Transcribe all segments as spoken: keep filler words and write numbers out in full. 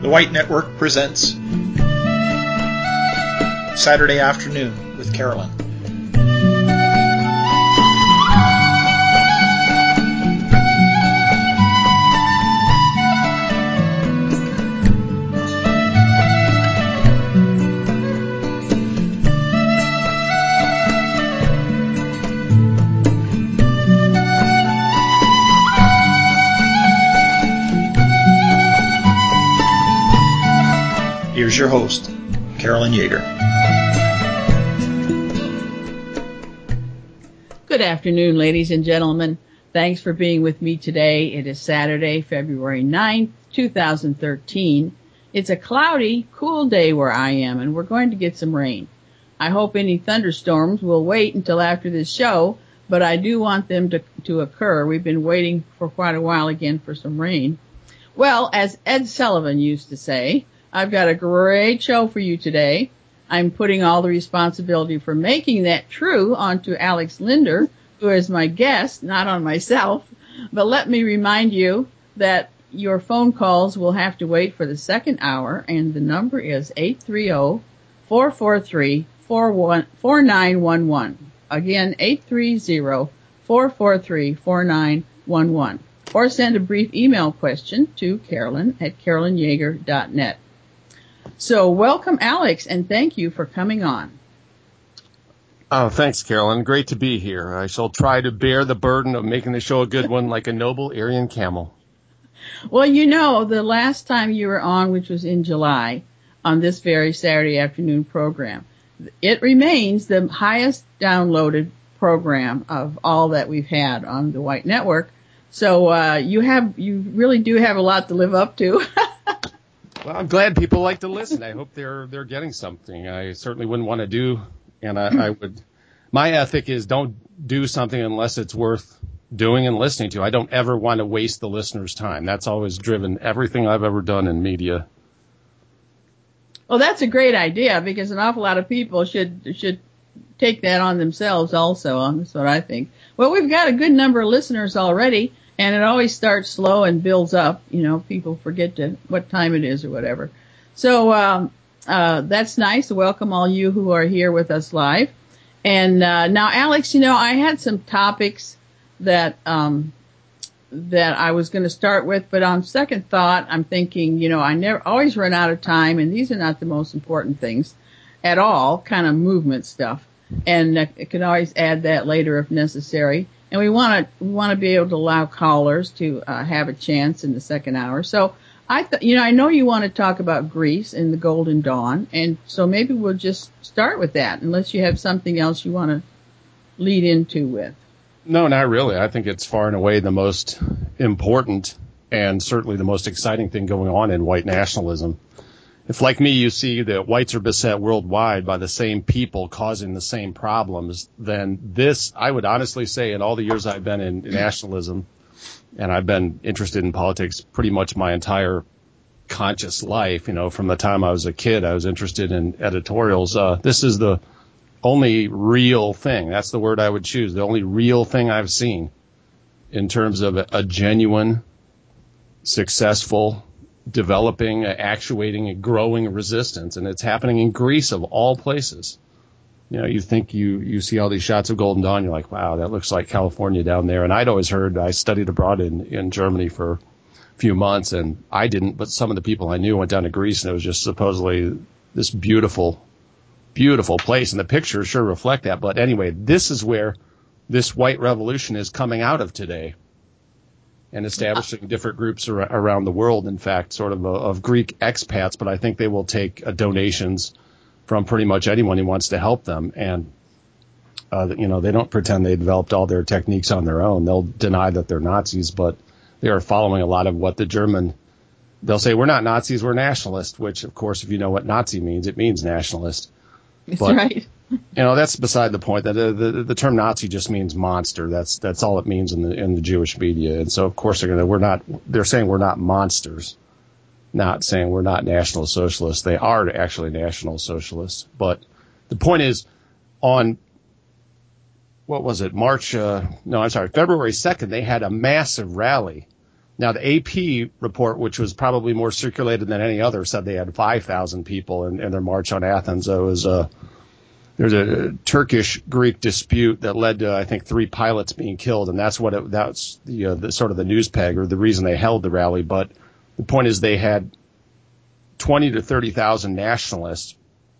The White Network presents Saturday Afternoon with Carolyn. Here's your host, Carolyn Yeager. Good afternoon, ladies and gentlemen. Thanks for being with me today. It is Saturday, February ninth, two thousand thirteen. It's a cloudy, cool day where I am, and we're going to get some rain. I hope any thunderstorms will wait until after this show, but I do want them to, to occur. We've been waiting for quite a while again for some rain. Well, as Ed Sullivan used to say, I've got a great show for you today. I'm putting all the responsibility for making that true onto Alex Linder, who is my guest, not on myself. But let me remind you that your phone calls will have to wait for the second hour, and the number is eight three zero, four four three, four nine one one. Again, eight three zero, four four three, four nine one one. Or send a brief email question to Carolyn at carolyn yeager dot net. So welcome, Alex, and thank you for coming on. Oh, thanks, Carolyn. Great to be here. I shall try to bear the burden of making the show a good one like a noble Aryan camel. Well, you know, the last time you were on, which was in July, on this very Saturday afternoon program, it remains the highest downloaded program of all that we've had on the White Network. So uh, you have, you really do have a lot to live up to. Well, I'm glad people like to listen. I hope they're they're getting something. I certainly wouldn't want to do, and I, I would. My ethic is don't do something unless it's worth doing and listening to. I don't ever want to waste the listener's time. That's always driven everything I've ever done in media. Well, that's a great idea because an awful lot of people should should take that on themselves also. That's what I think. Well, we've got a good number of listeners already. And it always starts slow and builds up. You know, people forget to what time it is or whatever. So um, uh, that's nice. Welcome all you who are here with us live. And uh, now, Alex, you know, I had some topics that um, that I was going to start with, but on second thought, I'm thinking, you know, I never always run out of time, and these are not the most important things at all. Kind of movement stuff, and uh, I can always add that later if necessary. And we want to we want to be able to allow callers to uh, have a chance in the second hour. So I, th- you know, I know you want to talk about Greece and the Golden Dawn, and so maybe we'll just start with that, unless you have something else you want to lead into with. No, not really. I think it's far and away the most important and certainly the most exciting thing going on in white nationalism. If, like me, you see that whites are beset worldwide by the same people causing the same problems, then this, I would honestly say, in all the years I've been in nationalism, and I've been interested in politics pretty much my entire conscious life, you know, from the time I was a kid, I was interested in editorials. Uh, this is the only real thing. That's the word I would choose. The only real thing I've seen in terms of a, a genuine, successful, developing, actuating, and growing resistance, and it's happening in Greece of all places. You know, you think you you see all these shots of Golden Dawn, you're like, wow, that looks like California down there. And I'd always heard, I studied abroad in in Germany for a few months, and I didn't, but some of the people I knew went down to Greece, and it was just supposedly this beautiful, beautiful place, and the pictures sure reflect that. But anyway, this is where this white revolution is coming out of today, and establishing different groups ar- around the world, in fact, sort of, uh, of Greek expats, but I think they will take uh, donations from pretty much anyone who wants to help them. And, uh, you know, they don't pretend they developed all their techniques on their own. They'll deny that they're Nazis, but they are following a lot of what the German, they'll say, we're not Nazis, we're nationalists, which, of course, if you know what Nazi means, it means nationalist. That's but, right. You know, that's beside the point. That the, the the term Nazi just means monster. That's that's all it means in the in the Jewish media. And so, of course, they're gonna we're not. They're saying we're not monsters, not saying we're not National Socialists. They are actually National Socialists. But the point is, on what was it, March? Uh, no, I'm sorry, February second, they had a massive rally Now, the A P report, which was probably more circulated than any other, said they had five thousand people in, in their march on Athens. So it was a, there's a Turkish-Greek dispute that led to, I think, three pilots being killed, and that's what it, that's the, uh, the sort of the news peg or the reason they held the rally. But the point is they had twenty to thirty thousand nationalists.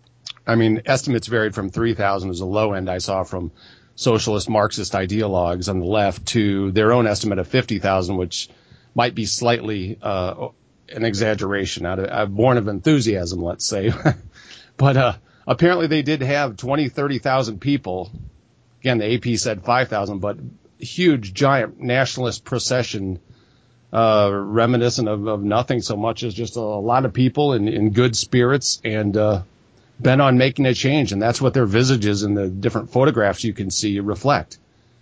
I mean, estimates varied from three thousand as a low end I saw from socialist Marxist ideologues on the left to their own estimate of fifty thousand, which might be slightly uh, an exaggeration, out of, out of born of enthusiasm, let's say. But uh, apparently they did have twenty, thirty thousand people. Again, the A P said five thousand, but huge, giant nationalist procession, uh, reminiscent of, of nothing so much as just a, a lot of people in, in good spirits and uh, bent on making a change. And that's what their visages in the different photographs you can see reflect.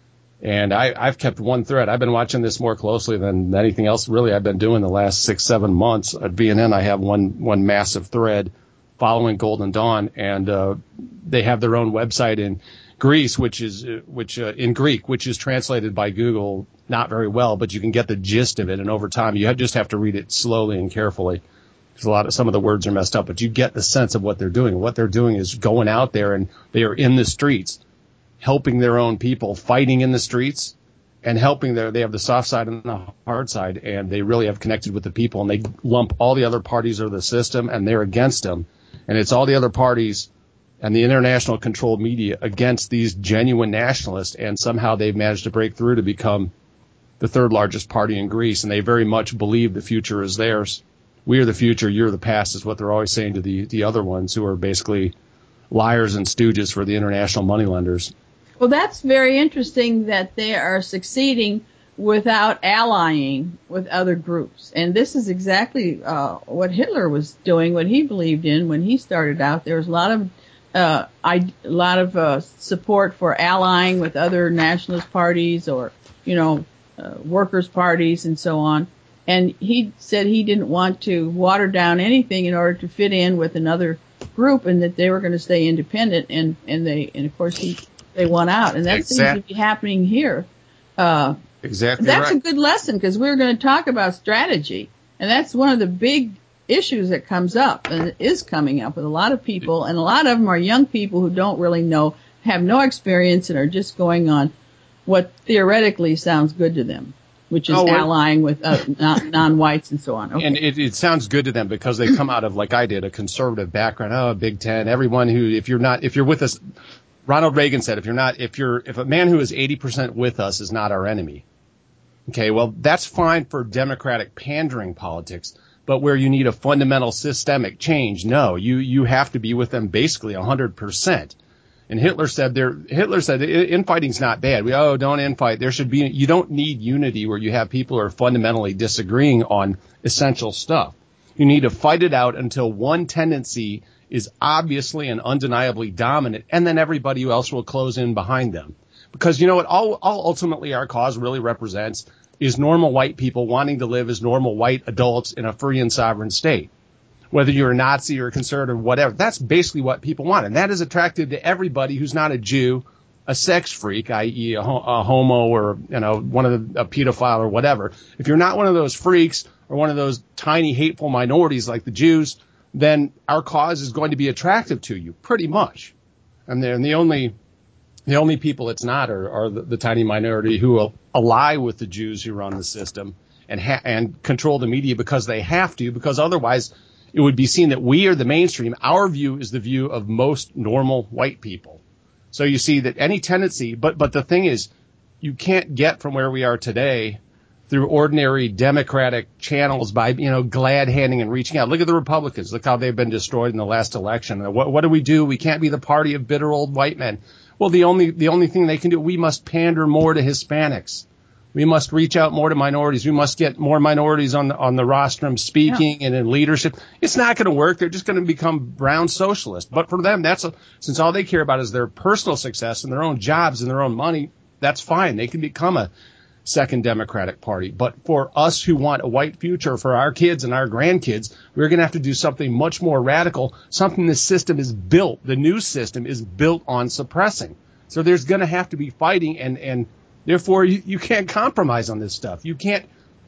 And I, I've kept one thread. I've been watching this more closely than anything else really I've been doing the last six, seven months. At B N N, I have one one massive thread following Golden Dawn, and uh, they have their own website in Greece, which is which uh, in Greek, which is translated by Google not very well, but you can get the gist of it. And over time, you just have to read it slowly and carefully. Because a lot of some of the words are messed up, but you get the sense of what they're doing. What they're doing is going out there, and they are in the streets, helping their own people, fighting in the streets, and helping their, they have the soft side and the hard side, and they really have connected with the people, and they lump all the other parties of the system, and they're against them. And it's all the other parties and the international controlled media against these genuine nationalists, and somehow they've managed to break through to become the third largest party in Greece, and they very much believe the future is theirs. We are the future, you're the past, is what they're always saying to the, the other ones who are basically liars and stooges for the international moneylenders. Well, that's very interesting that they are succeeding without allying with other groups. And this is exactly uh, what Hitler was doing, what he believed in when he started out. There was a lot of uh, I, a lot of uh, support for allying with other nationalist parties or, you know, uh, workers' parties and so on. And he said he didn't want to water down anything in order to fit in with another group, and that they were going to stay independent. And, and they, and of course he, they won out, and that exactly. seems to be happening here. Uh, exactly. That's right. a good lesson, because we're going to talk about strategy, and that's one of the big issues that comes up and is coming up with a lot of people, and a lot of them are young people who don't really know, have no experience, and are just going on what theoretically sounds good to them, which is oh, allying with uh, non- non-whites and so on. Okay. And it, it sounds good to them because they come out of, like I did, a conservative background. Oh, Big Ten. Everyone who, if you're not, if you're with us. Ronald Reagan said, if you're not, if you're, if a man who is eighty percent with us is not our enemy. Okay. Well, that's fine for democratic pandering politics, but where you need a fundamental systemic change, no, you, you have to be with them basically a hundred percent. And Hitler said there, Hitler said infighting's not bad. We, oh, don't infight. There should be, you don't need unity where you have people who are fundamentally disagreeing on essential stuff. You need to fight it out until one tendency is obviously and undeniably dominant, and then everybody else will close in behind them. Because you know what, all, all ultimately our cause really represents is normal white people wanting to live as normal white adults in a free and sovereign state. Whether you're a Nazi or a conservative, whatever, that's basically what people want. And that is attractive to everybody who's not a Jew, a sex freak, that is a, a homo or, you know, one of the, a pedophile or whatever. If you're not one of those freaks or one of those tiny hateful minorities like the Jews, then our cause is going to be attractive to you, pretty much. And the, and the only the only people it's not are, are the, the tiny minority who will ally with the Jews who run the system and ha- and control the media because they have to, because otherwise it would be seen that we are the mainstream. Our view is the view of most normal white people. So you see that any tendency, but but the thing is, you can't get from where we are today through ordinary democratic channels by, you know, glad handing and reaching out. Look at the Republicans. Look how they've been destroyed in the last election. What, what do we do? We can't be the party of bitter old white men. Well, the only the only thing they can do, we must pander more to Hispanics. We must reach out more to minorities. We must get more minorities on the, on the rostrum speaking yeah. and in leadership. It's not going to work. They're just going to become brown socialists. But for them, that's a, since all they care about is their personal success and their own jobs and their own money, that's fine. They can become a second Democratic Party. But for us who want a white future for our kids and our grandkids, we're going to have to do something much more radical, something the system is built, the new system is built on suppressing. So there's going to have to be fighting, and, and therefore you, you can't compromise on this stuff. You can't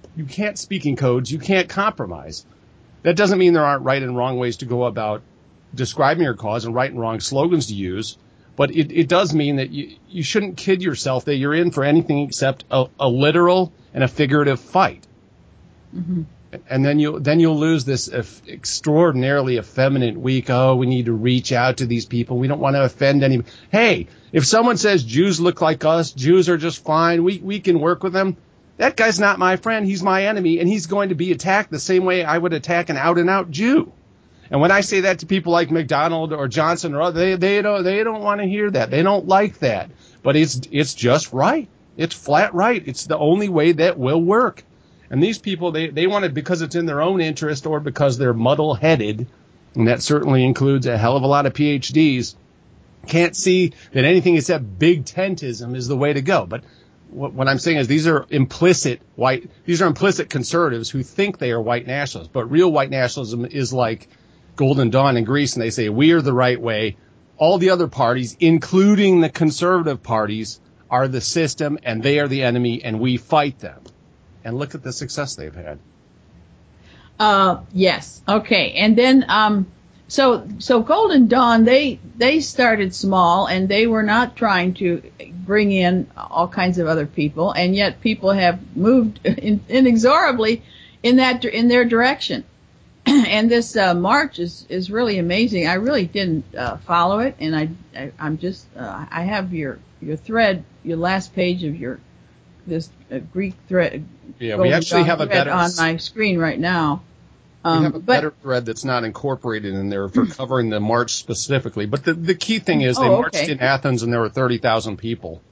you can't speak in codes. You can't compromise. That doesn't mean there aren't right and wrong ways to go about describing your cause and right and wrong slogans to use. But it, it does mean that you, you shouldn't kid yourself that you're in for anything except a, a literal and a figurative fight. Mm-hmm. And then you then you'll lose this extraordinarily effeminate weak. Oh, we need to reach out to these people. We don't want to offend anyone. Hey, if someone says Jews look like us, Jews are just fine, we we can work with them. That guy's not my friend. He's my enemy, and he's going to be attacked the same way I would attack an out-and-out Jew. And when I say that to people like McDonald or Johnson or other, they they don't they don't want to hear that. They don't like that. But it's it's just right. It's flat right. It's the only way that will work. And these people, they, they want it because it's in their own interest or because they're muddle-headed, and that certainly includes a hell of a lot of P H Ds, can't see that anything except big tentism is the way to go. But what, what I'm saying is these are implicit white, these are implicit conservatives who think they are white nationalists. But real white nationalism is like Golden Dawn in Greece, and they say, we are the right way. All the other parties, including the conservative parties, are the system, and they are the enemy, and we fight them. And look at the success they've had. Uh, yes. Okay. And then, um, so, so Golden Dawn, they, they started small and they were not trying to bring in all kinds of other people. And yet people have moved in, inexorably in that, in their direction. And this, uh, march is, is really amazing. I really didn't, uh, follow it. And I, I I'm just, uh, I have your, your thread, your last page of your, this uh, Greek thread. Yeah, we actually have a better on my screen right now. Um, we have a but, better thread that's not incorporated in there for covering the march specifically. But the, the key thing is they oh, marched okay. in Athens and there were thirty thousand people.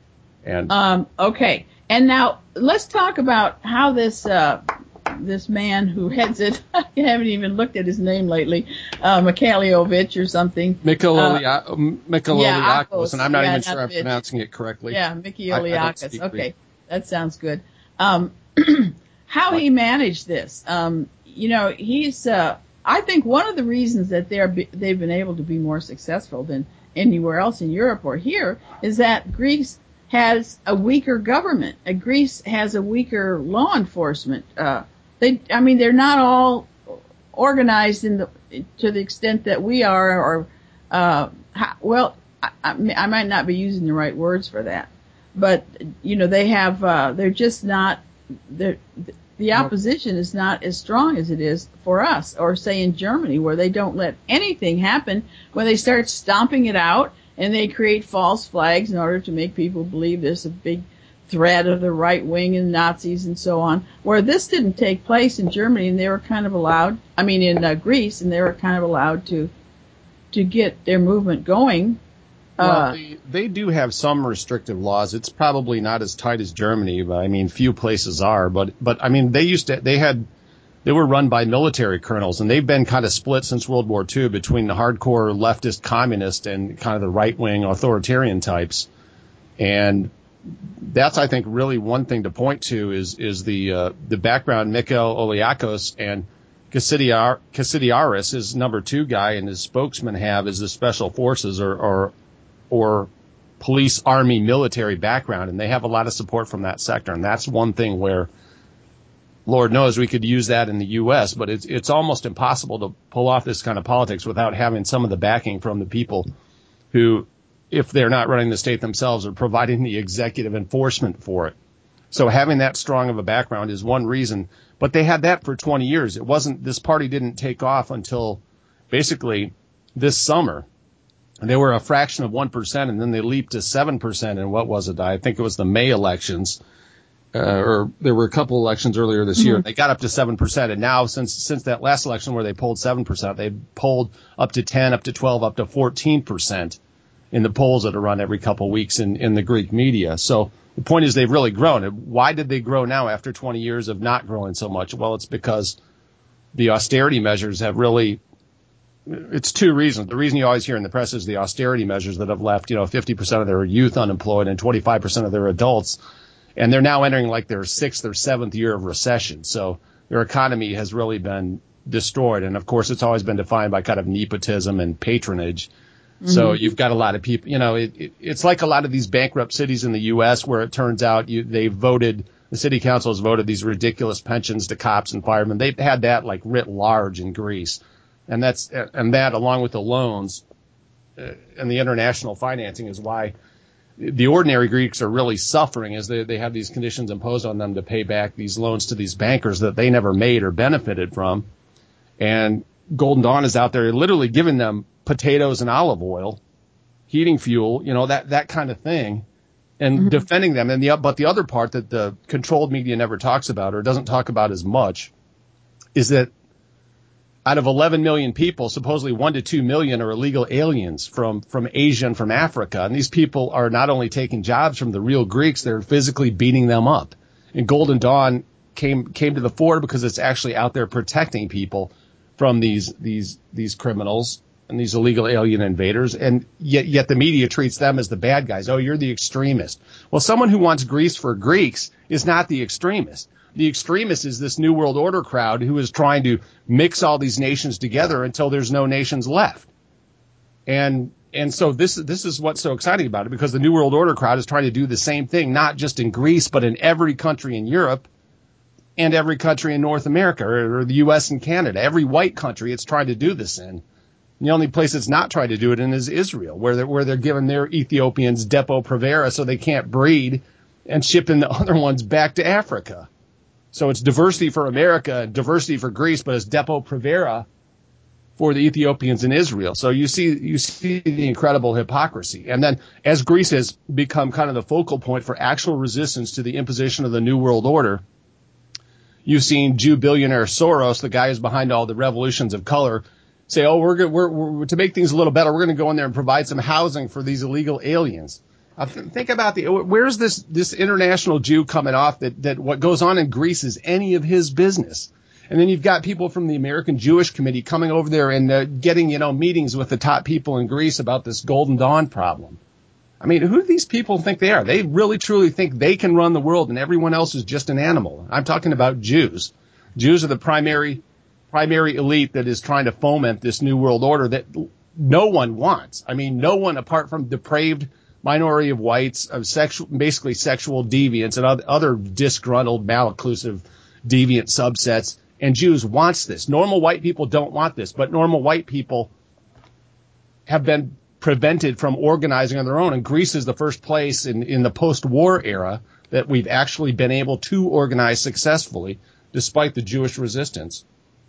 And um, okay, and now let's talk about how this uh, this man who heads it, I haven't even looked at his name lately, uh, Mikhailovich or something. Mikhailovich, yeah, and I'm not yeah, even sure not I'm Vitch. pronouncing it correctly. Yeah, Mikhailovich. Okay, Greek. That sounds good. Um, how he managed this, um, you know, he's, uh, I think one of the reasons that they're, they've been able to be more successful than anywhere else in Europe or here is that Greece has a weaker government. Uh, Greece has a weaker law enforcement. Uh, they, I mean, they're not all organized in the, to the extent that we are, or, uh, how, well, I, I might not be using the right words for that. But, you know, they have, uh, they're just not, they're, the opposition is not as strong as it is for us, or say in Germany, where they don't let anything happen, when they start stomping it out and they create false flags in order to make people believe there's a big threat of the right wing and Nazis and so on, where this didn't take place in Germany, and they were kind of allowed, I mean, in uh, Greece, and they were kind of allowed to, to get their movement going. Well, they, they do have some restrictive laws. It's probably not as tight as Germany, but I mean, few places are. But, but I mean, they used to, they had, they were run by military colonels, and they've been kind of split since World War Two between the hardcore leftist communist and kind of the right wing authoritarian types. And that's, I think, really one thing to point to is, is the, uh, the background. Mikhail Oliakos and Kasidiar, Kasidiaris, his number two guy, and his spokesman have is the special forces or, or, or police, army, military background, and they have a lot of support from that sector. And that's one thing where, Lord knows, we could use that in the U S, but it's it's almost impossible to pull off this kind of politics without having some of the backing from the people who, if they're not running the state themselves, are providing the executive enforcement for it. So having that strong of a background is one reason. But they had that for twenty years. It wasn't, this party didn't take off until basically this summer. They were a fraction of one percent, and then they leaped to seven percent in what was it? I think it was the May elections, uh, or there were a couple elections earlier this mm-hmm. year. They got up to seven percent, and now since since that last election where they polled seven percent, they've polled up to ten, up to twelve, up to fourteen percent in the polls that are run every couple of weeks in, in the Greek media. So the point is they've really grown. Why did they grow now after twenty years of not growing so much? Well, it's because the austerity measures have really, it's two reasons. The reason you always hear in the press is the austerity measures that have left, you know, fifty percent of their youth unemployed and twenty-five percent of their adults. And they're now entering like their sixth or seventh year of recession. So their economy has really been destroyed. And of course, it's always been defined by kind of nepotism and patronage. Mm-hmm. So you've got a lot of people, you know, it, it, it's like a lot of these bankrupt cities in the U S where it turns out you, they voted The city council has voted these ridiculous pensions to cops and firemen. They've had that like writ large in Greece. And that's, and that along with the loans uh, and the international financing is why the ordinary Greeks are really suffering, as they, they have these conditions imposed on them to pay back these loans to these bankers that they never made or benefited from. And Golden Dawn is out there literally giving them potatoes and olive oil, heating fuel, you know, that, that kind of thing, and mm-hmm. defending them. And the, but the other part that the controlled media never talks about or doesn't talk about as much is that out of eleven million people, supposedly one to two million are illegal aliens from, from Asia and from Africa. And these people are not only taking jobs from the real Greeks, they're physically beating them up. And Golden Dawn came, came to the fore because it's actually out there protecting people from these, these, these criminals and these illegal alien invaders. And yet, yet the media treats them as the bad guys. Oh, you're the extremist. Well, someone who wants Greece for Greeks is not the extremist. The extremist is this New World Order crowd who is trying to mix all these nations together until there's no nations left. And and so this this is what's so exciting about it, because the New World Order crowd is trying to do the same thing, not just in Greece, but in every country in Europe and every country in North America, or, or the U S and Canada. Every white country it's trying to do this in. The only place it's not trying to do it in is Israel, where they're, where they're giving their Ethiopians Depo-Provera so they can't breed and shipping the other ones back to Africa. So it's diversity for America, diversity for Greece, but it's Depo-Provera for the Ethiopians in Israel. So you see, you see the incredible hypocrisy. And then as Greece has become kind of the focal point for actual resistance to the imposition of the New World Order, you've seen Jew billionaire Soros, the guy who's behind all the revolutions of color, say, oh, we're, we're, we're to make things a little better, we're going to go in there and provide some housing for these illegal aliens. Uh, think about the, where's this, this international Jew coming off that, that what goes on in Greece is any of his business? And then you've got people from the American Jewish Committee coming over there and uh, getting, you know, meetings with the top people in Greece about this Golden Dawn problem. I mean, who do these people think they are? They really, truly think they can run the world and everyone else is just an animal. I'm talking about Jews. Jews are the primary, primary elite that is trying to foment this New World Order that no one wants. I mean, no one apart from depraved minority of whites, of sexual, basically sexual deviants and other disgruntled, malocclusive, deviant subsets. And Jews wants this. Normal white people don't want this, but normal white people have been prevented from organizing on their own. And Greece is the first place in, in the post-war era that we've actually been able to organize successfully, despite the Jewish resistance.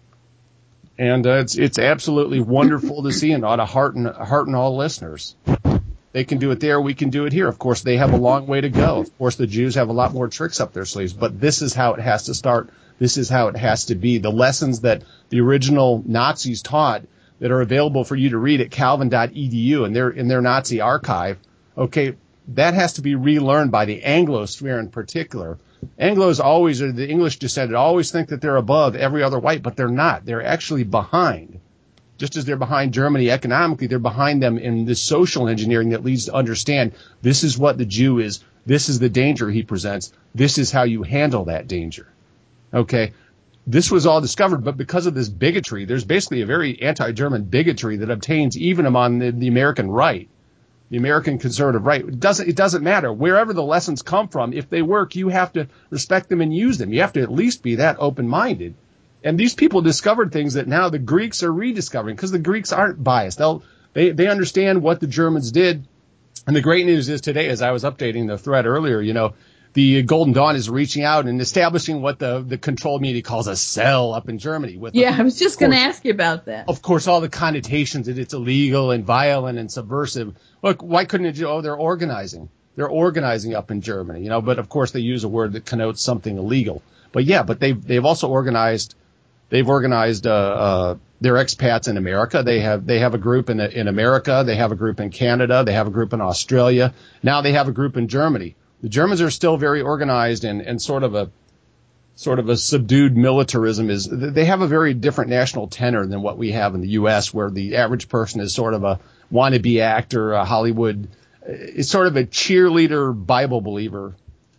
And uh, it's it's absolutely wonderful to see, and ought to hearten, hearten all listeners. They can do it there. We can do it here. Of course, they have a long way to go. Of course, the Jews have a lot more tricks up their sleeves. But this is how it has to start. This is how it has to be. The lessons that the original Nazis taught that are available for you to read at calvin dot e d u in their, in their Nazi archive, okay, that has to be relearned by the Anglosphere in particular. Anglos always, or the English descended, always think that they're above every other white, but they're not. They're actually behind. Just as they're behind Germany economically, they're behind them in this social engineering that leads to understand this is what the Jew is. This is the danger he presents. This is how you handle that danger. Okay. This was all discovered, but because of this bigotry, there's basically a very anti-German bigotry that obtains even among the, the American right, the American conservative right. It doesn't, it doesn't matter. Wherever the lessons come from, if they work, you have to respect them and use them. You have to at least be that open-minded. And these people discovered things that now the Greeks are rediscovering, because the Greeks aren't biased. They'll, they they understand what the Germans did. And the great news is today, as I was updating the thread earlier, you know, the Golden Dawn is reaching out and establishing what the, the controlled media calls a cell up in Germany. With yeah, the, I was just going to ask you about that. Of course, all the connotations that it's illegal and violent and subversive. Look, why couldn't it? Oh, they're organizing. They're organizing up in Germany, you know. But of course, they use a word that connotes something illegal. But yeah, but they've they've also organized. They've organized uh, uh, their expats in America. They have they have a group in in America. They have a group in Canada. They have a group in Australia. Now they have a group in Germany. The Germans are still very organized and, and sort of a sort of a subdued militarism. Is they have a very different national tenor than what we have in the U S, where the average person is sort of a wannabe actor, a Hollywood. It's sort of a cheerleader, Bible believer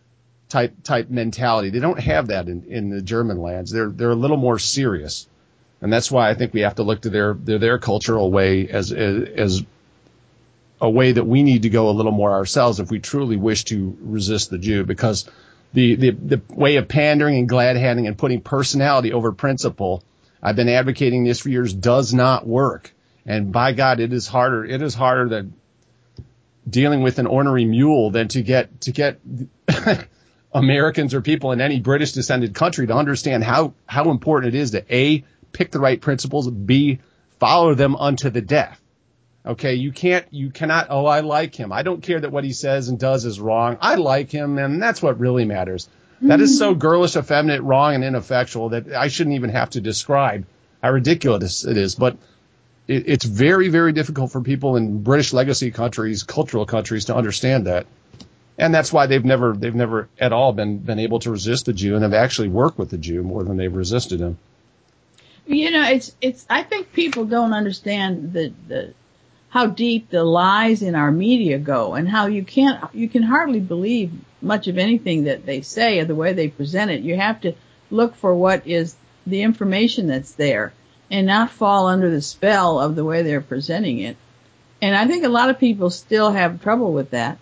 type type mentality. They don't have that in, in the German lands. They're they're a little more serious, and that's why I think we have to look to their their, their cultural way as, as as a way that we need to go a little more ourselves if we truly wish to resist the Jew, because the, the, the way of pandering and glad-handing and putting personality over principle, I've been advocating this for years, does not work. And by God, it is harder. It is harder than dealing with an ornery mule than to get to get Americans or people in any British descended country to understand how, how important it is to A, pick the right principles, B, follow them unto the death. Okay, you can't, you cannot, oh, I like him. I don't care that what he says and does is wrong. I like him, and that's what really matters. Mm-hmm. That is so girlish, effeminate, wrong, and ineffectual that I shouldn't even have to describe how ridiculous it is. But it, it's very, very difficult for people in British legacy countries, cultural countries, to understand that. And that's why they've never, they've never at all been, been able to resist the Jew and have actually worked with the Jew more than they've resisted him. You know, it's, it's, I think people don't understand the, the, how deep the lies in our media go and how you can't, you can hardly believe much of anything that they say or the way they present it. You have to look for what is the information that's there and not fall under the spell of the way they're presenting it. And I think a lot of people still have trouble with that.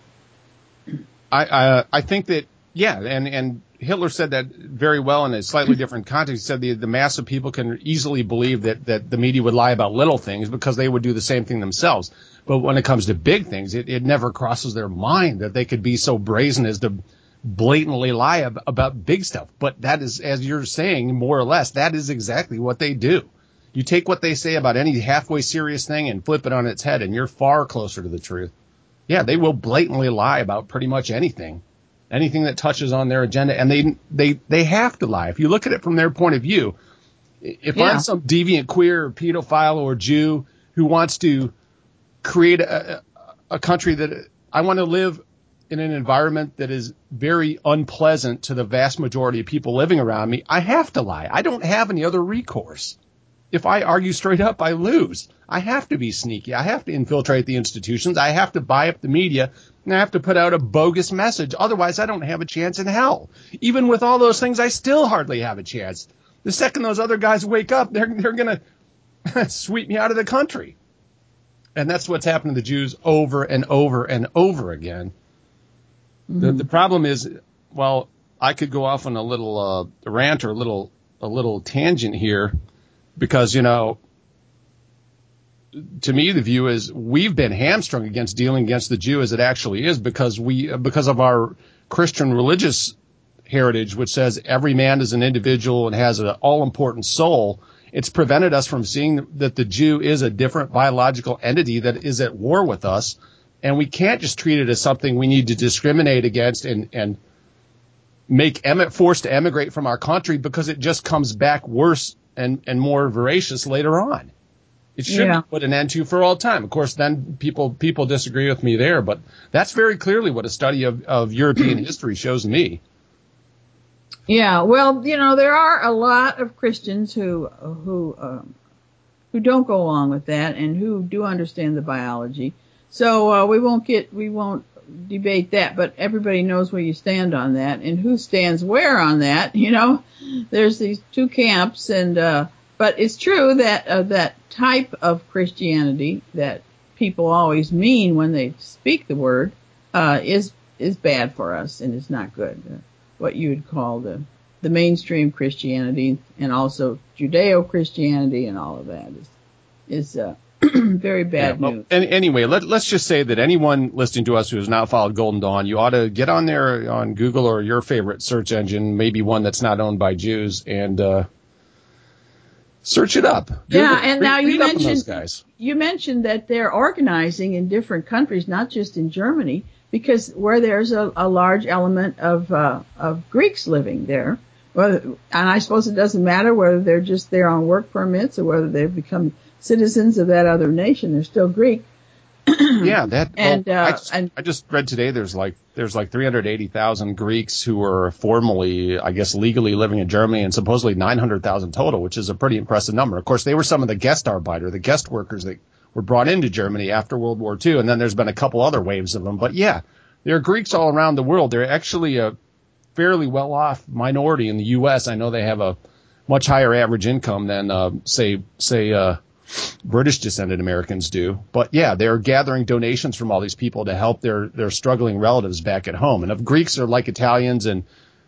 I, I, I think that, yeah, and, and Hitler said that very well in a slightly different context. He said the, the mass of people can easily believe that, that the media would lie about little things because they would do the same thing themselves. But when it comes to big things, it, it never crosses their mind that they could be so brazen as to blatantly lie ab- about big stuff. But that is, as you're saying, more or less, that is exactly what they do. You take what they say about any halfway serious thing and flip it on its head, and you're far closer to the truth. Yeah, they will blatantly lie about pretty much anything. Anything that touches on their agenda, and they they they have to lie. If you look at it from their point of view, if yeah. I'm some deviant queer or pedophile or Jew who wants to create a, a country that I want to live in an environment that is very unpleasant to the vast majority of people living around me, I have to lie. I don't have any other recourse. If I argue straight up, I lose. I have to be sneaky. I have to infiltrate the institutions. I have to buy up the media. And I have to put out a bogus message. Otherwise, I don't have a chance in hell. Even with all those things, I still hardly have a chance. The second those other guys wake up, they're, they're going to sweep me out of the country. And that's what's happened to the Jews over and over and over again. Mm-hmm. The, the problem is, well, I could go off on a little uh, rant or a little a little tangent here. Because, you know, to me, the view is we've been hamstrung against dealing against the Jew as it actually is because we because of our Christian religious heritage, which says every man is an individual and has an all-important soul. It's prevented us from seeing that the Jew is a different biological entity that is at war with us. And we can't just treat it as something we need to discriminate against and, and make em- forced to emigrate from our country because it just comes back worse and, and more voracious later on. It should yeah. be put an end to for all time. Of course, then people people disagree with me there, but that's very clearly what a study of, of European history shows me. Yeah, well, you know, there are a lot of Christians who who um, who don't go along with that and who do understand the biology. So uh, we won't get we won't debate that, but everybody knows where you stand on that and who stands where on that. You know, there's these two camps, and uh, but it's true that uh, that type of Christianity that people always mean when they speak the word uh, is is bad for us and it's not good. Uh, what you would call the the mainstream Christianity and also Judeo-Christianity and all of that is is uh, very bad yeah, well, news. And anyway, let, let's just say that anyone listening to us who has not followed Golden Dawn, you ought to get on there on Google or your favorite search engine, maybe one that's not owned by Jews, and uh, search it up. Google, yeah, and read, now you mentioned those guys. you mentioned that they're organizing in different countries, not just in Germany, because where there's a, a large element of uh, of Greeks living there. Well, and I suppose it doesn't matter whether they're just there on work permits or whether they've become citizens of that other nation. They're still Greek. Yeah, that. And, well, uh, I, just, and I just read today there's like there's like three hundred eighty thousand Greeks who are formally, I guess, legally living in Germany, and supposedly nine hundred thousand total, which is a pretty impressive number. Of course, they were some of the Gastarbeiter, the guest workers that were brought into Germany after World War Two, and then there's been a couple other waves of them. But yeah, there are Greeks all around the world. They're actually a fairly well-off minority in the U S. I know they have a much higher average income than, uh, say, say, uh, British descended Americans do. But yeah, they're gathering donations from all these people to help their, their struggling relatives back at home. And if Greeks are like Italians and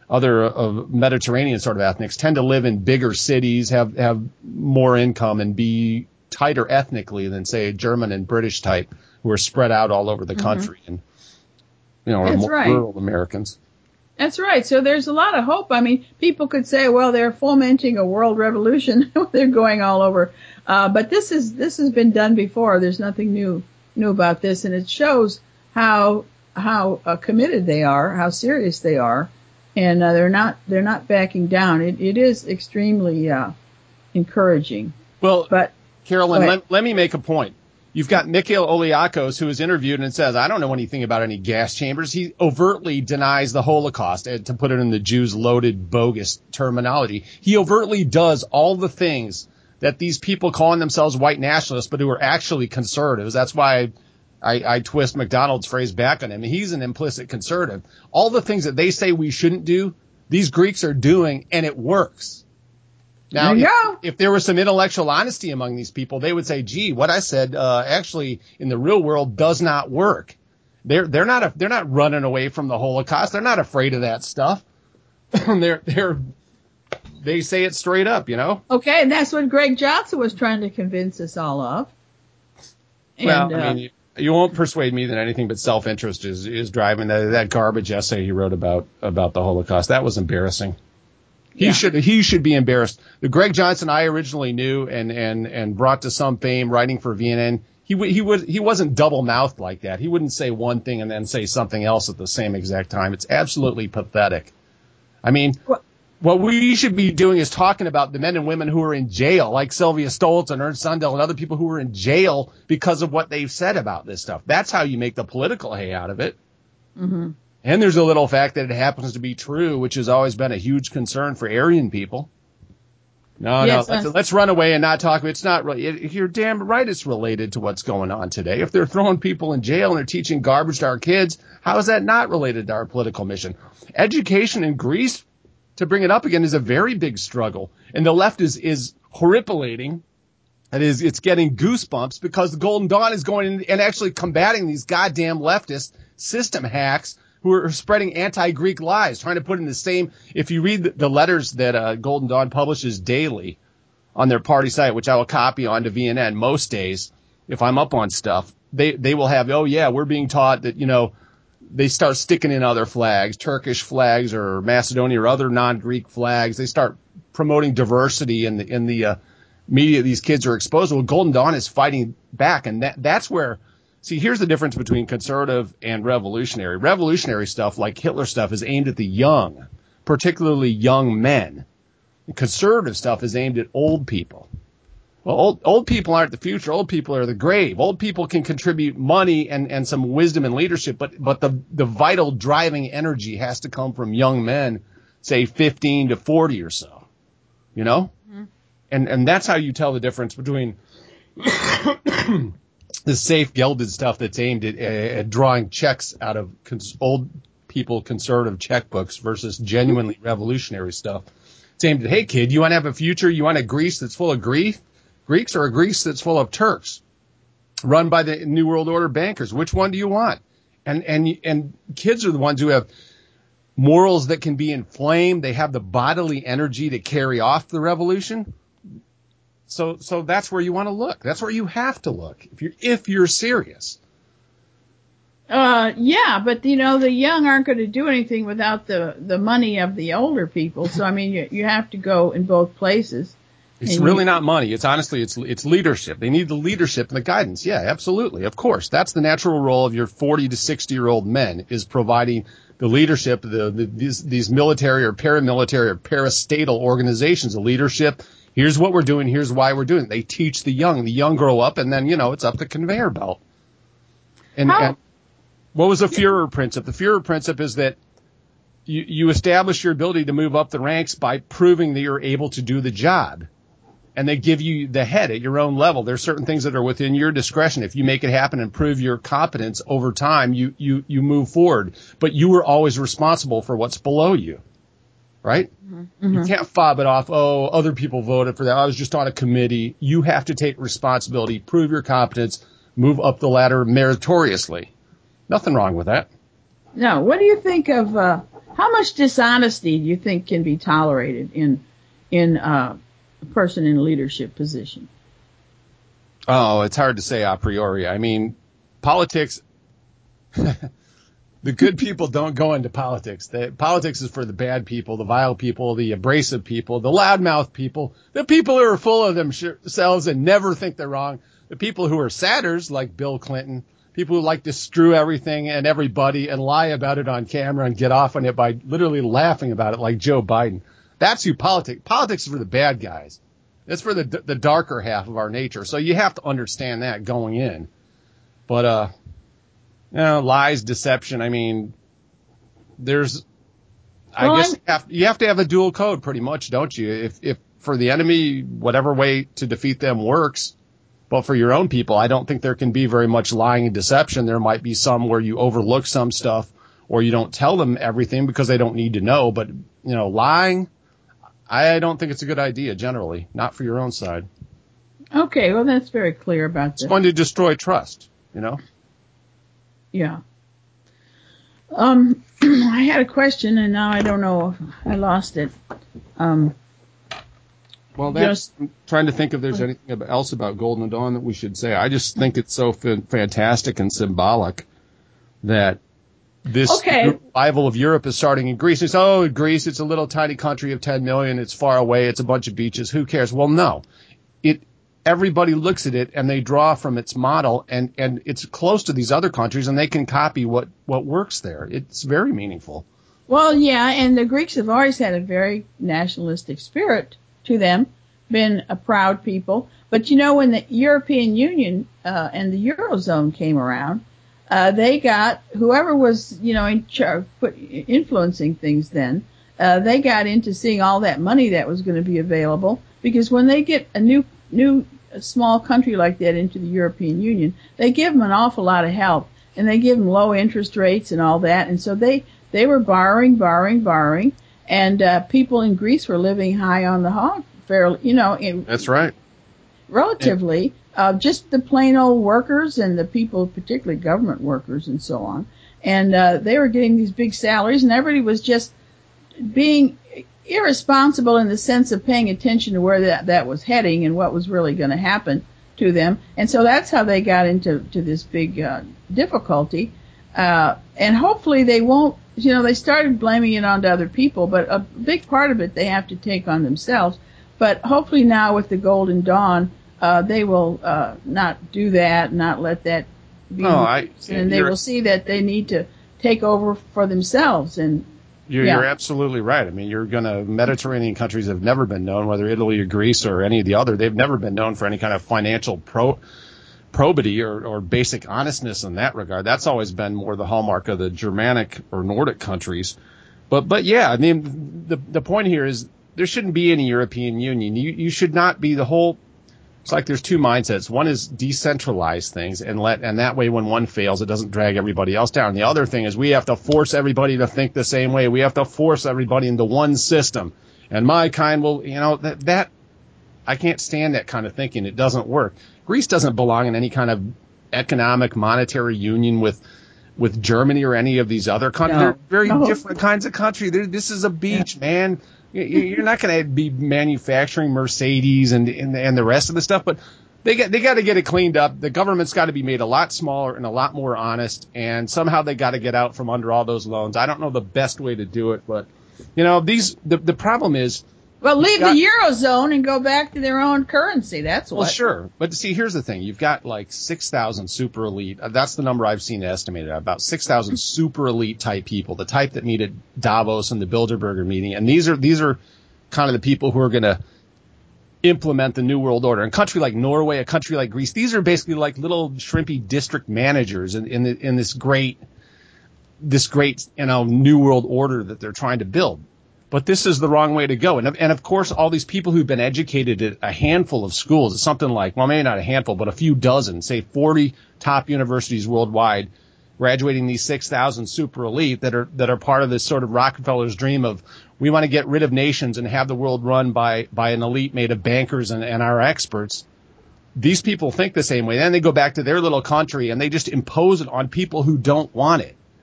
other uh, Mediterranean sort of ethnics tend to live in bigger cities, have, have more income, and be tighter ethnically than, say, a German and British type who are spread out all over the country mm-hmm. and, you know, are more right. rural Americans. That's right. So there's a lot of hope. I mean, people could say, well, they're fomenting a world revolution. They're going all over. Uh, but this is, this has been done before. There's nothing new, new about this. And it shows how, how uh, committed they are, how serious they are. And uh, they're not, they're not backing down. It, it is extremely, uh, encouraging. Well, but Carolyn, let, let me make a point. You've got Mikhail Oliakos, who is interviewed and says, I don't know anything about any gas chambers. He overtly denies the Holocaust, and to put it in the Jews' loaded, bogus terminology. He overtly does all the things that these people calling themselves white nationalists, but who are actually conservatives. That's why I, I, I twist McDonald's phrase back on him. He's an implicit conservative. All the things that they say we shouldn't do, these Greeks are doing, and it works. Now, if, if there was some intellectual honesty among these people, they would say, gee, what I said, uh, actually in the real world does not work. They're, they're not, a, they're not running away from the Holocaust. They're not afraid of that stuff. they're, they're, they say it straight up, you know? Okay. And that's what Greg Johnson was trying to convince us all of. And, well, I uh, mean, you, you won't persuade me that anything but self-interest is, is driving that, that garbage essay he wrote about, about the Holocaust. That was embarrassing. He yeah. should he should be embarrassed. The Greg Johnson I originally knew and and and brought to some fame writing for V N N. He he was he wasn't double mouthed like that. He wouldn't say one thing and then say something else at the same exact time. It's absolutely pathetic. I mean, what, what we should be doing is talking about the men and women who are in jail, like Sylvia Stoltz and Ernst Sundell and other people who are in jail because of what they've said about this stuff. That's how you make the political hay out of it. Mm-hmm. And there's a little fact that it happens to be true, which has always been a huge concern for Aryan people. No, yes, no, let's, let's run away and not talk. It's not really, it, you're damn right it's related to what's going on today. If they're throwing people in jail and they're teaching garbage to our kids, how is that not related to our political mission? Education in Greece, to bring it up again, is a very big struggle. And the left is, is horripilating. That is, it's getting goosebumps because the Golden Dawn is going in and actually combating these goddamn leftist system hacks who are spreading anti-Greek lies, trying to put in the same, if you read the, the letters that uh, Golden Dawn publishes daily on their party site, which I will copy onto V N N most days, if I'm up on stuff, they, they will have, oh yeah, we're being taught that, you know, they start sticking in other flags, Turkish flags or Macedonia or other non-Greek flags. They start promoting diversity in the, in the uh, media these kids are exposed to. Well, Golden Dawn is fighting back, and that, that's where, see, here's the difference between conservative and revolutionary. Revolutionary stuff, like Hitler stuff, is aimed at the young, particularly young men. And conservative stuff is aimed at old people. Well, old, old people aren't the future. Old people are the grave. Old people can contribute money and, and some wisdom and leadership, but, but the, the vital driving energy has to come from young men, say fifteen to forty or so, you know? Mm-hmm. And, and that's how you tell the difference between the safe gilded stuff that's aimed at, at drawing checks out of cons- old people conservative checkbooks versus genuinely revolutionary stuff. It's aimed at, hey kid, you want to have a future? You want a Greece that's full of grief? Greeks or a Greece that's full of Turks run by the New World Order bankers? Which one do you want? And, and, and kids are the ones who have morals that can be inflamed. They have the bodily energy to carry off the revolution. So, so that's where you want to look. That's where you have to look if you're, if you're serious. Uh, yeah, but you know, the young aren't going to do anything without the, the money of the older people. So, I mean, you, you have to go in both places. It's really you, not money. It's honestly, it's, it's leadership. They need the leadership and the guidance. Yeah, absolutely. Of course. That's the natural role of your forty to sixty year old men, is providing the leadership, the, the these, these military or paramilitary or parastatal organizations, the leadership. Here's what we're doing. Here's why we're doing it. They teach the young. The young grow up, and then, you know, it's up the conveyor belt. And, and what was the Führer principle? The Führer principle is that you, you establish your ability to move up the ranks by proving that you're able to do the job. And they give you the head at your own level. There's certain things that are within your discretion. If you make it happen and prove your competence over time, you, you, you move forward. But you are always responsible for what's below you. Right? Mm-hmm. You can't fob it off. Oh, other people voted for that. I was just on a committee. You have to take responsibility, prove your competence, move up the ladder meritoriously. Nothing wrong with that. No. What do you think of, uh, how how much dishonesty do you think can be tolerated in in uh, a person in a leadership position? Oh, it's hard to say a priori. I mean, politics, the good people don't go into politics. The, politics is for the bad people, the vile people, the abrasive people, the loudmouth people, the people who are full of themselves and never think they're wrong, the people who are satyrs like Bill Clinton, people who like to screw everything and everybody and lie about it on camera and get off on it by literally laughing about it like Joe Biden. That's who politics, politics is for the bad guys. It's for the the darker half of our nature. So you have to understand that going in. But, uh, you know, lies, deception, I mean, there's, I well, guess you have, you have to have a dual code pretty much, don't you? If, if for the enemy, whatever way to defeat them works, but for your own people, I don't think there can be very much lying and deception. There might be some where you overlook some stuff or you don't tell them everything because they don't need to know. But, you know, lying, I don't think it's a good idea generally, not for your own side. Okay, well, that's very clear about It's this. going to destroy trust, you know? Yeah. Um, I had a question, and now I don't know. I lost it. Um, well, that's just, I'm trying to think if there's anything else about Golden Dawn that we should say. I just think it's so f- fantastic and symbolic that this okay. revival of Europe is starting in Greece. It's, oh, Greece, it's a little tiny country of ten million. It's far away. It's a bunch of beaches. Who cares? Well, no. It Everybody looks at it and they draw from its model, and, and it's close to these other countries, and they can copy what, what works there. It's very meaningful. Well, yeah, and the Greeks have always had a very nationalistic spirit to them, been a proud people. But, you know, when the European Union uh, and the Eurozone came around, uh, they got, whoever was, you know, in charge, influencing things then, uh, they got into seeing all that money that was going to be available, because when they get a new new a small country like that into the European Union, they give them an awful lot of help, and they give them low interest rates and all that. And so they, they were borrowing, borrowing, borrowing, and uh, people in Greece were living high on the hog, fairly, you know. In, That's right. Relatively, uh, just the plain old workers and the people, particularly government workers and so on. And uh, they were getting these big salaries, and everybody was just being irresponsible in the sense of paying attention to where that, that was heading and what was really going to happen to them. And so that's how they got into to this big uh, difficulty. Uh, and hopefully they won't, you know, they started blaming it on to other people, but a big part of it they have to take on themselves. But hopefully now with the Golden Dawn, uh, they will uh, not do that, not let that be. No, I, and they will see that they need to take over for themselves. And You're, yeah. you're absolutely right. I mean, you're going to, Mediterranean countries have never been known, whether Italy or Greece or any of the other, they've never been known for any kind of financial pro, probity or, or basic honestness in that regard. That's always been more the hallmark of the Germanic or Nordic countries. But, but yeah, I mean, the, the point here is there shouldn't be any European Union. You, you should not be the whole, it's like there's two mindsets. One is decentralize things and let, and that way when one fails, it doesn't drag everybody else down. The other thing is we have to force everybody to think the same way. We have to force everybody into one system. And my kind will, you know, that, that, I can't stand that kind of thinking. It doesn't work. Greece doesn't belong in any kind of economic monetary union with, with Germany or any of these other countries. No. They're very No. different kinds of country. They're, this is a beach, yeah. man. You're not going to be manufacturing Mercedes and, and and the rest of the stuff, but they got they got to get it cleaned up. The government's got to be made a lot smaller and a lot more honest, and somehow they got to get out from under all those loans. I don't know the best way to do it, but you know these the the problem is. Well, leave got, the Eurozone and go back to their own currency. That's what. Well, sure. But see, here's the thing. You've got like six thousand super elite. That's the number I've seen estimated at, about six thousand super elite type people, the type that meet at Davos and the Bilderberger meeting. And these are, these are kind of the people who are going to implement the New World Order. A country like Norway, a country like Greece, these are basically like little shrimpy district managers in, in, the, in this great, this great, you know, New World Order that they're trying to build. But this is the wrong way to go. And, and of course, all these people who've been educated at a handful of schools, it's something like, well, maybe not a handful, but a few dozen, say forty top universities worldwide, graduating these six thousand super elite that are, that are part of this sort of Rockefeller's dream of, we want to get rid of nations and have the world run by, by an elite made of bankers and, and our experts. These people think the same way. Then they go back to their little country and they just impose it on people who don't want it.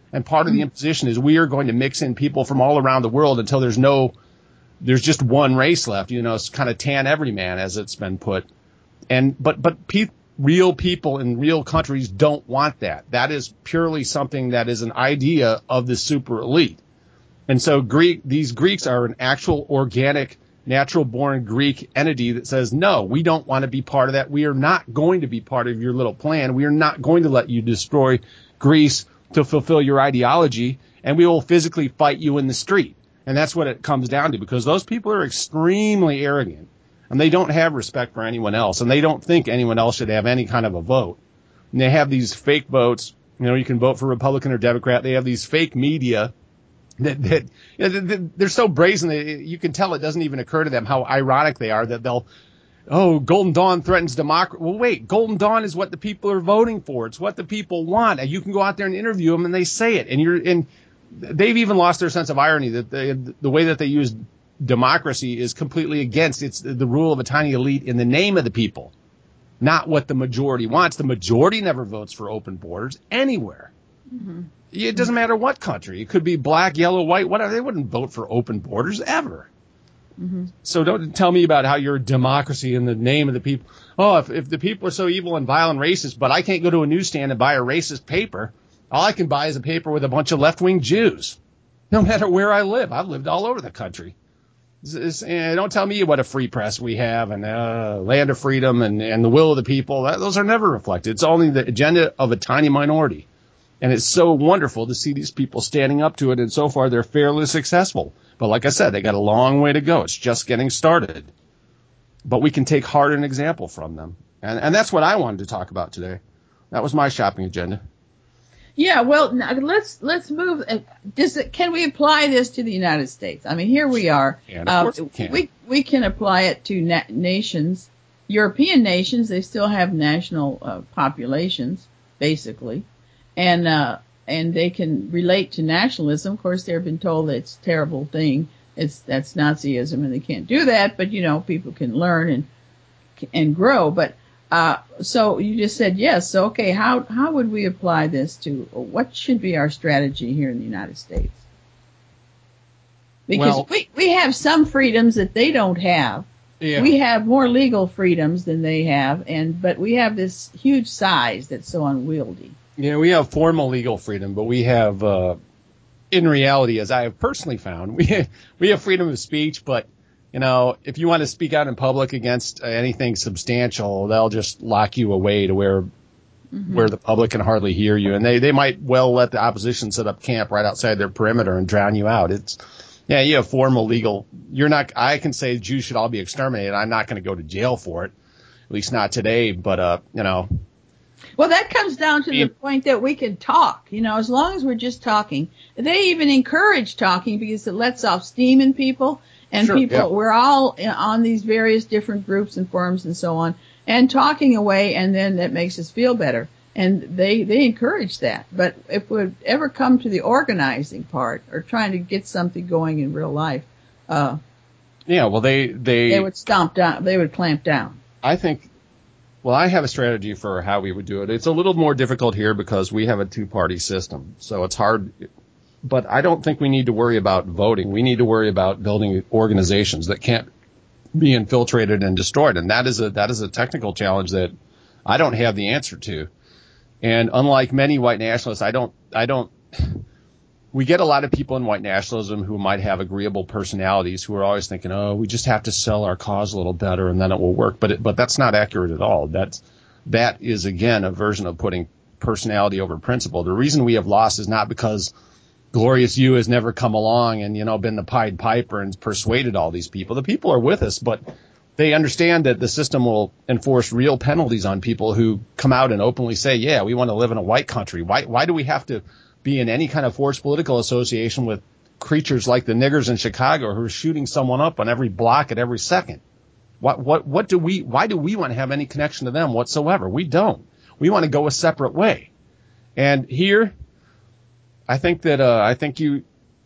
And part of the imposition is we are going to mix in people from all around the world until there's no, there's just one race left. You know, it's kind of tan everyman, as it's been put. And but but pe- real people in real countries don't want that. That is purely something that is an idea of the super elite. And so Greek, these Greeks are an actual organic, natural-born Greek entity that says, no, we don't want to be part of that. We are not going to be part of your little plan. We are not going to let you destroy Greece to fulfill your ideology, and we will physically fight you in the street. And that's what it comes down to, because those people are extremely arrogant, and they don't have respect for anyone else, and they don't think anyone else should have any kind of a vote. And they have these fake votes. You know, you can vote for Republican or Democrat. They have these fake media that, that you know, they're so brazen that you can tell it doesn't even occur to them how ironic they are, that they'll, oh, Golden Dawn threatens democracy. Well, wait, Golden Dawn is what the people are voting for. It's what the people want. And you can go out there and interview them, and they say it. And you're in. They've even lost their sense of irony that they, the way that they use democracy is completely against it's the rule of a tiny elite in the name of the people, not what the majority wants. The majority never votes for open borders anywhere. Mm-hmm. It doesn't matter what country. It could be black, yellow, white, whatever. They wouldn't vote for open borders ever. Mm-hmm. So don't tell me about how you're a democracy in the name of the people. Oh, if, if the people are so evil and vile and racist, but I can't go to a newsstand and buy a racist paper. All I can buy is a paper with a bunch of left-wing Jews, no matter where I live. I've lived all over the country. It's, it's, and don't tell me what a free press we have and uh, land of freedom and, and the will of the people. That, those are never reflected. It's only the agenda of a tiny minority. And it's so wonderful to see these people standing up to it, and so far they're fairly successful. But like I said, they got a long way to go. It's just getting started. But we can take heart and example from them. And, and that's what I wanted to talk about today. That was my shopping agenda. Yeah, well, now let's let's move. Does it, can we apply this to the United States? I mean, here we are. And of course uh, we can. We, we can apply it to na- nations, European nations. They still have national uh, populations, basically. And, uh, and they can relate to nationalism. Of course, they've been told that it's a terrible thing. It's, that's Nazism, and they can't do that. But, you know, people can learn and, and grow. But, uh, so you just said yes. So, okay, how, how would we apply this to, what should be our strategy here in the United States? Because well, we, we have some freedoms that they don't have. Yeah. We have more legal freedoms than they have, and, but we have this huge size that's so unwieldy. Yeah, we have formal legal freedom, but we have, uh, in reality, as I have personally found, we have, we have freedom of speech. But, you know, if you want to speak out in public against anything substantial, they'll just lock you away to where mm-hmm. where the public can hardly hear you. And they, they might well let the opposition set up camp right outside their perimeter and drown you out. It's, yeah, you have formal legal. You're not, I can say Jews should all be exterminated. I'm not going to go to jail for it, at least not today. But, uh, you know. Well, that comes down to the point that we can talk, you know, as long as we're just talking. They even encourage talking because it lets off steam in people, and sure, people, yeah. we're all on these various different groups and forums and so on, and talking away, and then that makes us feel better. And they, they encourage that. But if we ever come to the organizing part or trying to get something going in real life, uh, yeah, well, they, they, they would stomp down, they would clamp down. I think. Well, I have a strategy for how we would do it. It's a little more difficult here because we have a two-party system, so it's hard. But I don't think we need to worry about voting. We need to worry about building organizations that can't be infiltrated and destroyed, and that is a that is a technical challenge that I don't have the answer to. And unlike many white nationalists, I don't I don't. We get a lot of people in white nationalism who might have agreeable personalities who are always thinking, oh, we just have to sell our cause a little better and then it will work. But it, but that's not accurate at all. That's, that is, again, a version of putting personality over principle. The reason we have lost is not because Glorious You has never come along and, you know, been the Pied Piper and persuaded all these people. The people are with us, but they understand that the system will enforce real penalties on people who come out and openly say, yeah, we want to live in a white country. Why, why do we have to be in any kind of forced political association with creatures like the niggers in Chicago who are shooting someone up on every block at every second? What, what, what do we, why do we want to have any connection to them whatsoever? We don't. We want to go a separate way. And here, I think that, uh, I think you,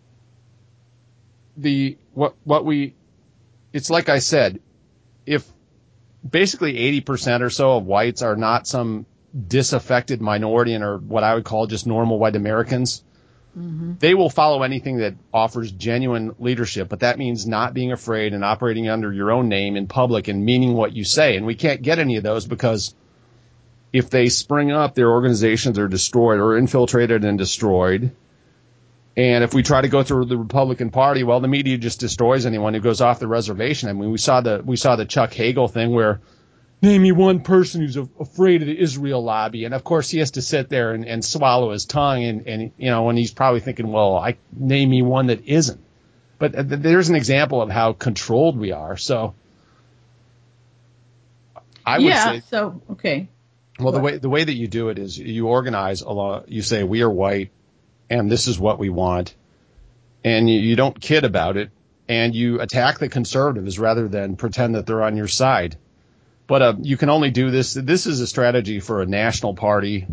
the, what, what we, it's like I said, if basically eighty percent or so of whites are not some disaffected minority and are what I would call just normal white Americans, Mm-hmm. They will follow anything that offers genuine leadership, but that means not being afraid and operating under your own name in public and meaning what you say. And we can't get any of those because if they spring up, their organizations are destroyed or infiltrated and destroyed. And if we try to go through the Republican Party, well, the media just destroys anyone who goes off the reservation. I mean, we saw the we saw the Chuck Hagel thing where name me one person who's afraid of the Israel lobby. And, of course, he has to sit there and, and swallow his tongue. And, and, you know, and he's probably thinking, well, I name me one that isn't. But th- there's an example of how controlled we are. So I would yeah, say. So, okay. Well, the way the way that you do it is you organize a lot. You say, we are white and this is what we want. And you, you don't kid about it. And you attack the conservatives rather than pretend that they're on your side. But uh, you can only do this. This is a strategy for a national party,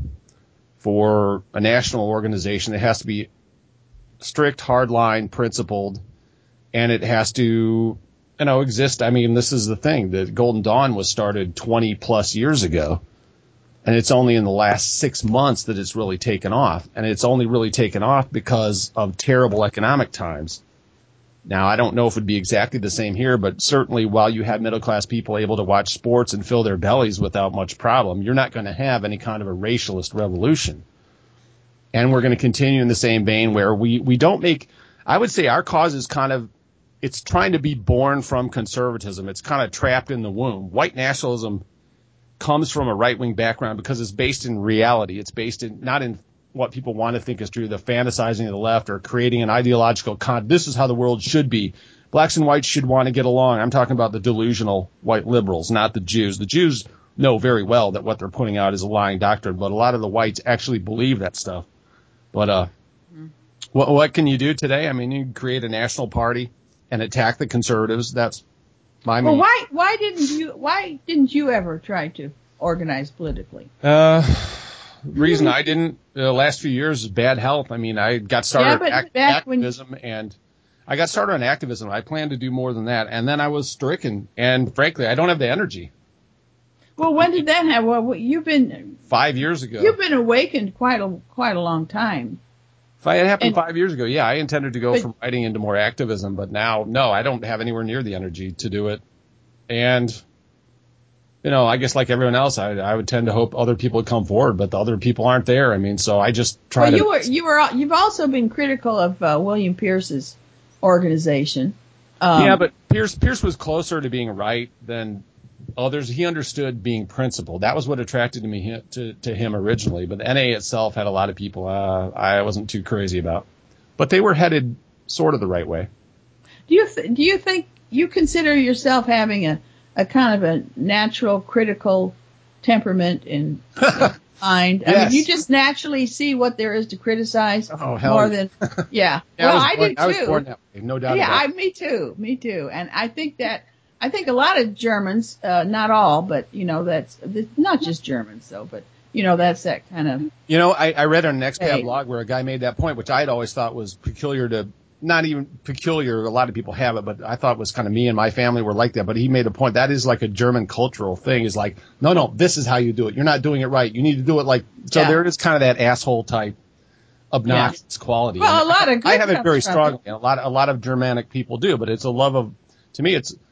for a national organization. It has to be strict, hardline, principled, and it has to, you know, exist. I mean, this is the thing. The Golden Dawn was started twenty plus years ago, and it's only in the last six months that it's really taken off. And it's only really taken off because of terrible economic times. Now, I don't know if it would be exactly the same here, but certainly while you have middle-class people able to watch sports and fill their bellies without much problem, you're not going to have any kind of a racialist revolution. And we're going to continue in the same vein where we, we don't make – I would say our cause is kind of – it's trying to be born from conservatism. It's kind of trapped in the womb. White nationalism comes from a right-wing background because it's based in reality. It's based in not in – what people want to think is true, the fantasizing of the left or creating an ideological con. This is how the world should be. Blacks and whites should want to get along. I'm talking about the delusional white liberals, not the Jews. The Jews know very well that what they're putting out is a lying doctrine, but a lot of the whites actually believe that stuff. But uh, mm-hmm. what, what can you do today? I mean, you can create a national party and attack the conservatives. That's my well, main. why why didn't you why didn't you ever try to organize politically? Uh. Reason I didn't the uh, last few years is bad health. I mean, I got started yeah, but on act- activism when... and I got started on activism. I planned to do more than that. And then I was stricken. And frankly, I don't have the energy. Well, when did that happen? Well, you've been five years ago. You've been awakened quite a, quite a long time. If it happened and, five years ago, yeah, I intended to go but, from writing into more activism. But now, no, I don't have anywhere near the energy to do it. And you know, I guess like everyone else, I, I would tend to hope other people would come forward, but the other people aren't there. I mean, so I just try well, to. You were, you were, you've also been critical of uh, William Pierce's organization. Um, yeah, but Pierce Pierce was closer to being right than others. He understood being principled. That was what attracted me to to him originally. But the N A itself had a lot of people uh, I wasn't too crazy about, but they were headed sort of the right way. Do you th- do you think you consider yourself having a a kind of a natural critical temperament and mind? Yes. I mean, you just naturally see what there is to criticize oh, hell more yeah. than, yeah. yeah well, I, I, born, did too. I was born that way, no doubt yeah, about I, it. me too, me too. And I think that, I think a lot of Germans, uh, not all, but, you know, that's, not just Germans though, but, you know, that's that kind of. You know, I, I read on an expat hey. blog where a guy made that point, which I'd always thought was peculiar to, not even peculiar, a lot of people have it, but I thought was kind of me and my family were like that. But he made a point. That is like a German cultural thing. Is like, no, no, this is how you do it. You're not doing it right. You need to do it like, so yeah. there is kind of that asshole type obnoxious yeah. quality. Well, and a lot of good I have it very strongly. It. And a lot, of, a lot of Germanic people do, but it's a love of, to me, it's,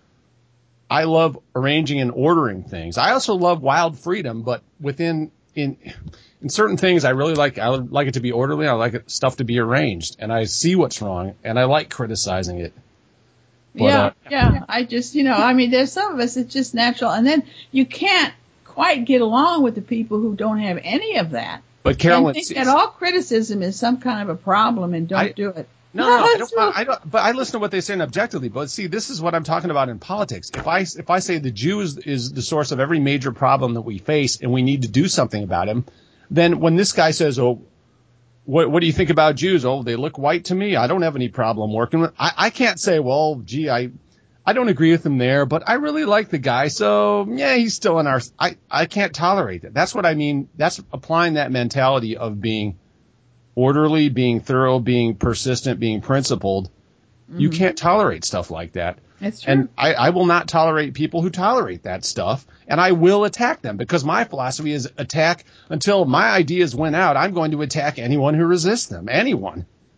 I love arranging and ordering things. I also love wild freedom, but within, in, in certain things, I really like, I like it to be orderly. I like it, stuff to be arranged, and I see what's wrong, and I like criticizing it. But, yeah, uh, yeah. I just, you know, I mean, there's some of us, it's just natural. And then you can't quite get along with the people who don't have any of that. But Carolyn, and think that all criticism is some kind of a problem and don't I, do it. No, no, I don't, I don't, but I listen to what they say objectively. But see, this is what I'm talking about in politics. If I, if I say the Jew is, is the source of every major problem that we face and we need to do something about him, then when this guy says, oh, what, what do you think about Jews? Oh, they look white to me. I don't have any problem working with, I, I can't say, well, gee, I, I don't agree with him there, but I really like the guy. So yeah, he's still in our, I, I can't tolerate that. That's what I mean. That's applying that mentality of being orderly, being thorough, being persistent, being principled. Mm-hmm. You can't tolerate stuff like that. That's true. And I, I will not tolerate people who tolerate that stuff, and I will attack them because my philosophy is attack until my ideas win out. I'm going to attack anyone who resists them, anyone.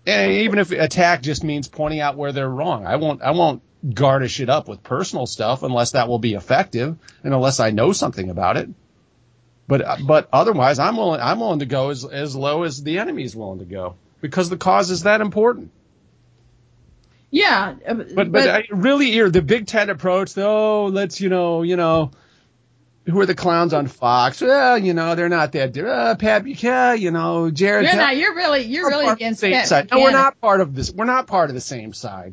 And even if attack just means pointing out where they're wrong, I won't, I won't garnish it up with personal stuff unless that will be effective and unless I know something about it. But, but otherwise, I'm willing, I'm willing to go as, as low as the enemy is willing to go because the cause is that important. Yeah. But, but, but I really, the Big Tent approach, though, let's, you know, you know, who are the clowns on Fox? Well, you know, they're not that. Uh, Pat Buchanan, you know, Jared. You're not. You're really. You're really against Pat side. No, we're not part of this. We're not part of the same side.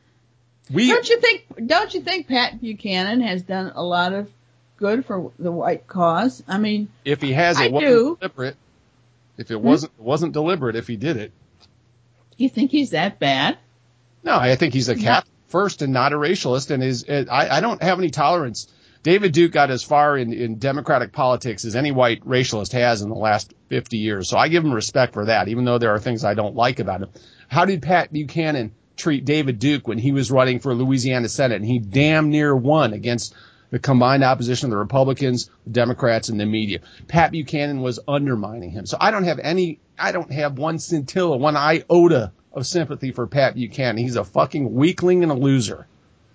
We don't you think? Don't you think Pat Buchanan has done a lot of good for the white cause? I mean, if he has, it I wasn't do. deliberate. If it wasn't, hmm? it wasn't deliberate. If he did it, you think he's that bad? No, I think he's a Catholic first and not a racialist. And is I, I don't have any tolerance. David Duke got as far in, in Democratic politics as any white racialist has in the last fifty years. So I give him respect for that, even though there are things I don't like about him. How did Pat Buchanan treat David Duke when he was running for Louisiana Senate? And he damn near won against the combined opposition of the Republicans, the Democrats, and the media. Pat Buchanan was undermining him. So I don't have any, I don't have one scintilla, one iota of sympathy for Pat Buchanan. He's a fucking weakling and a loser.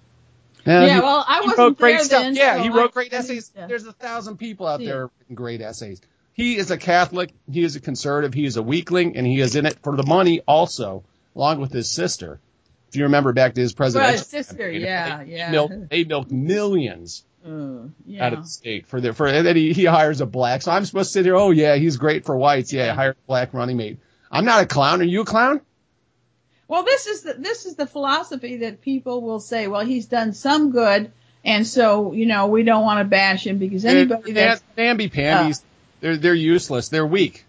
And yeah, he, well, I wasn't he wrote great there stuff. then. Yeah, so he wrote I, great I essays. Yeah. There's a thousand people out See there writing great essays. He is a Catholic. He is a conservative. He is a weakling, and he is in it for the money also, along with his sister. If you remember back to his presidential well, his sister, campaign, yeah, they, yeah. Milked, they milked millions uh, yeah. out of the state for their, for, and then he, he hires a black. So I'm supposed to sit here, oh, yeah, he's great for whites. Yeah, yeah. hire a black running mate. I'm not a clown. Are you a clown? Well, this is the, this is the philosophy that people will say, well, he's done some good, and so, you know, we don't want to bash him because anybody they're, that's... Namby-pambies, uh, they're, they're useless. They're weak.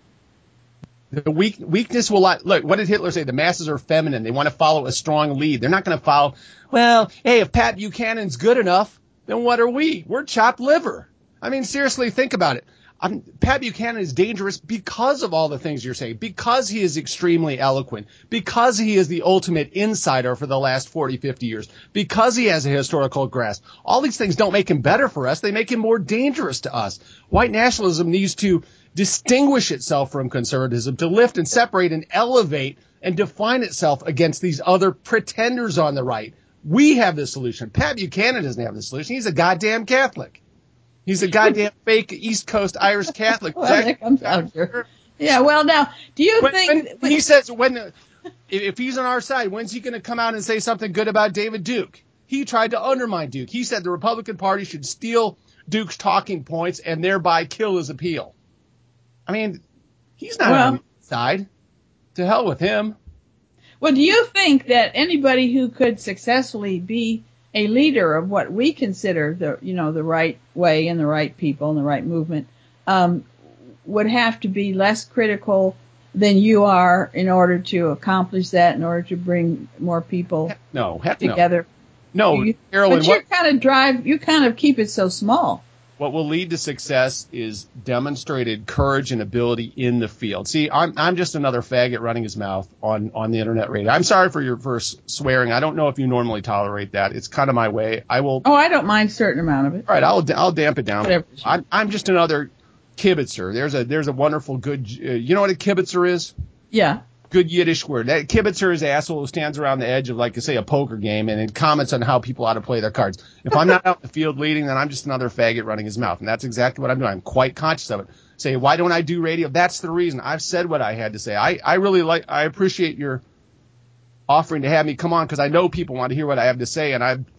The weak, weakness will not, look, what did Hitler say? The masses are feminine. They want to follow a strong lead. They're not going to follow, well, hey, if Pat Buchanan's good enough, then what are we? We're chopped liver. I mean, seriously, think about it. I'm, Pat Buchanan is dangerous because of all the things you're saying, because he is extremely eloquent, because he is the ultimate insider for the last forty, fifty years, because he has a historical grasp. All these things don't make him better for us. They make him more dangerous to us. White nationalism needs to distinguish itself from conservatism, to lift and separate and elevate and define itself against these other pretenders on the right. We have the solution. Pat Buchanan doesn't have the solution. He's a goddamn Catholic. He's a goddamn fake East Coast Irish Catholic. Well, that comes out here. Yeah, well, now, do you when, think... When, when he says, when the, if he's on our side, when's he going to come out and say something good about David Duke? He tried to undermine Duke. He said the Republican Party should steal Duke's talking points and thereby kill his appeal. I mean, he's not well, on the side. To hell with him. Well, do you think that anybody who could successfully be a leader of what we consider the, you know, the right way and the right people and the right movement, um, would have to be less critical than you are in order to accomplish that, in order to bring more people no, heck together? No, no you, Carolyn, but you what, kind of drive, you kind of keep it so small. What will lead to success is demonstrated courage and ability in the field. See, I'm I'm just another faggot running his mouth on, on the internet radio. I'm sorry for your first swearing. I don't know if you normally tolerate that. It's kind of my way. I will. Oh, I don't mind a certain amount of it. All right, I'll I'll damp it down. Whatever. I'm I'm just another kibitzer. There's a there's a wonderful good. Uh, you know what a kibitzer is? Yeah. Good Yiddish word. That kibitzer is an asshole who stands around the edge of, like, say, a poker game and it comments on how people ought to play their cards. If I'm not out in the field leading, then I'm just another faggot running his mouth. And that's exactly what I'm doing. I'm quite conscious of it. Say, why don't I do radio? That's the reason. I've said what I had to say. I, I really like, I appreciate your offering to have me come on because I know people want to hear what I have to say. And I'm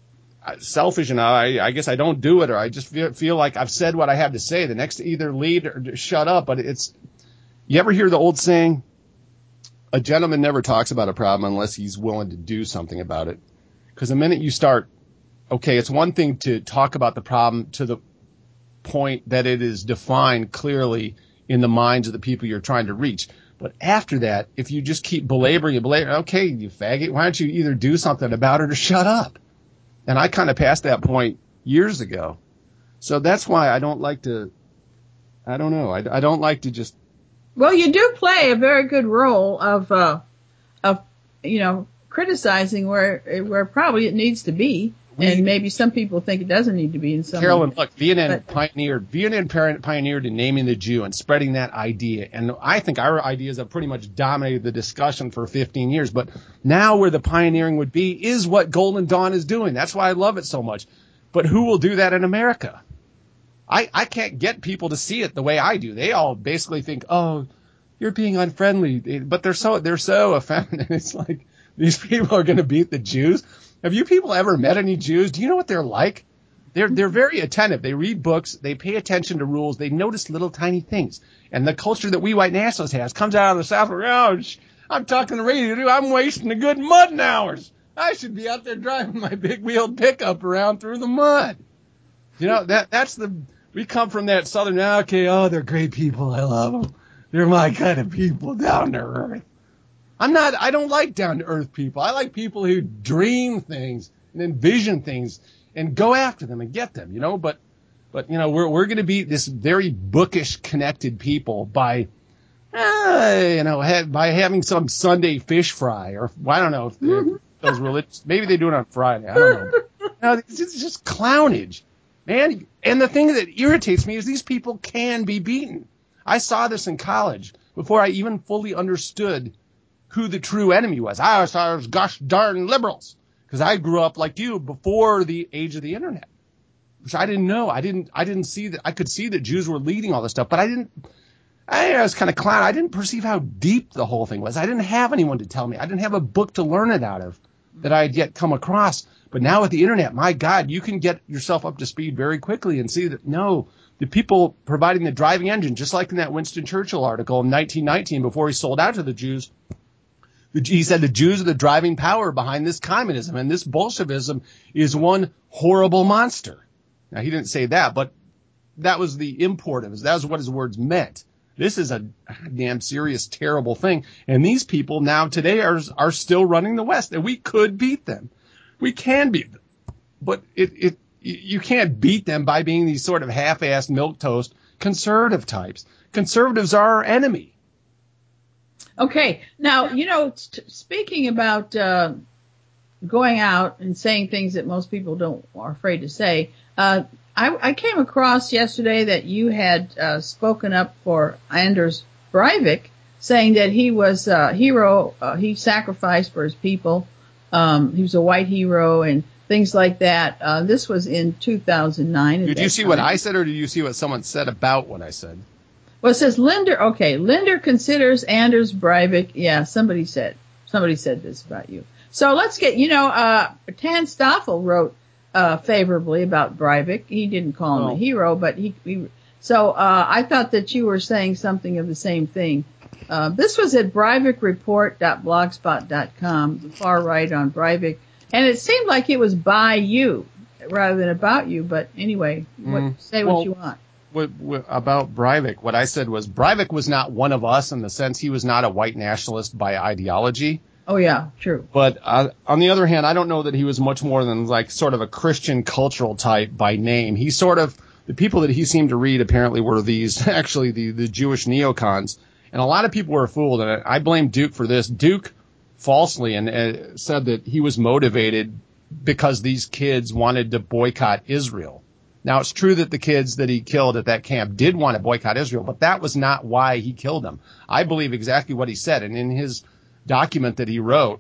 selfish enough. I, I guess I don't do it, or I just feel, feel like I've said what I have to say. The next to either lead or shut up. But it's, you ever hear the old saying? A gentleman never talks about a problem unless he's willing to do something about it. Because the minute you start, okay, it's one thing to talk about the problem to the point that it is defined clearly in the minds of the people you're trying to reach. But after that, if you just keep belaboring and belaboring, okay, you faggot, why don't you either do something about it or shut up? And I kind of passed that point years ago. So that's why I don't like to, I don't know, I, I don't like to just. Well, you do play a very good role of, uh, of, you know, criticizing where, where probably it needs to be. We, and maybe some people think it doesn't need to be in some. Carolyn, look, V N N but, pioneered, V N N pioneered in naming the Jew and spreading that idea. And I think our ideas have pretty much dominated the discussion for fifteen years. But now where the pioneering would be is what Golden Dawn is doing. That's why I love it so much. But who will do that in America? I, I can't get people to see it the way I do. They all basically think, oh, you're being unfriendly. But they're so, they're so effeminate. It's like these people are going to beat the Jews. Have you people ever met any Jews? Do you know what they're like? They're they're very attentive. They read books. They pay attention to rules. They notice little tiny things. And the culture that we white nationalists has comes out of the South. Oh, I'm talking to radio. I'm wasting the good mud hours. I should be out there driving my big wheeled pickup around through the mud. You know, that that's the we come from that southern. Okay, oh, they're great people. I love them. They're my kind of people, down to earth. I'm not, I don't like down to earth people. I like people who dream things and envision things and go after them and get them, you know, but, but, you know, we're, we're going to be this very bookish connected people by, uh, you know, ha- by having some Sunday fish fry or I don't know if those religious, maybe they do it on Friday. I don't know. No, it's, it's just clownage, man. And the thing that irritates me is these people can be beaten. I saw this in college before I even fully understood who the true enemy was. I saw it was gosh darn liberals because I grew up like you before the age of the internet, which I didn't know. I didn't, I didn't see that. I could see that Jews were leading all this stuff, but I didn't, I, I was kind of clown. I didn't perceive how deep the whole thing was. I didn't have anyone to tell me. I didn't have a book to learn it out of that I had yet come across. But now with the internet, my God, you can get yourself up to speed very quickly and see that no, the people providing the driving engine, just like in that Winston Churchill article in nineteen nineteen before he sold out to the Jews, he said the Jews are the driving power behind this communism, and this Bolshevism is one horrible monster. Now, he didn't say that, but that was the import of it. That was what his words meant. This is a damn serious, terrible thing. And these people now today are are still running the West, and we could beat them. We can beat them. But it, it you can't beat them by being these sort of half-assed milquetoast conservative types. Conservatives are our enemy. Okay. Now, you know, t- speaking about uh, going out and saying things that most people don't are afraid to say, uh, I, I came across yesterday that you had uh, spoken up for Anders Breivik, saying that he was a hero. Uh, he sacrificed for his people. Um, he was a white hero and things like that. Uh, this was in two thousand nine. Did you see time. what I said, or did you see what someone said about what I said? Well, it says Linder. Okay, Linder considers Anders Breivik. Yeah, somebody said somebody said this about you. So let's get. You know, uh, Tan Stoffel wrote uh, favorably about Breivik. He didn't call him oh. a hero, but he. he so uh, I thought that you were saying something of the same thing. Uh, this was at breivik report dot blogspot dot com, the far right on Breivik, and it seemed like it was by you rather than about you. But anyway, what, Mm. say well, what you want. What, what, about Breivik, what I said was Breivik was not one of us in the sense he was not a white nationalist by ideology. Oh, yeah, true. But uh, on the other hand, I don't know that he was much more than like sort of a Christian cultural type by name. He sort of, the people that he seemed to read apparently were these, actually the, the Jewish neocons. And a lot of people were fooled. And I blame Duke for this. Duke falsely and uh, said that he was motivated because these kids wanted to boycott Israel. Now, it's true that the kids that he killed at that camp did want to boycott Israel, but that was not why he killed them. I believe exactly what he said. And in his document that he wrote,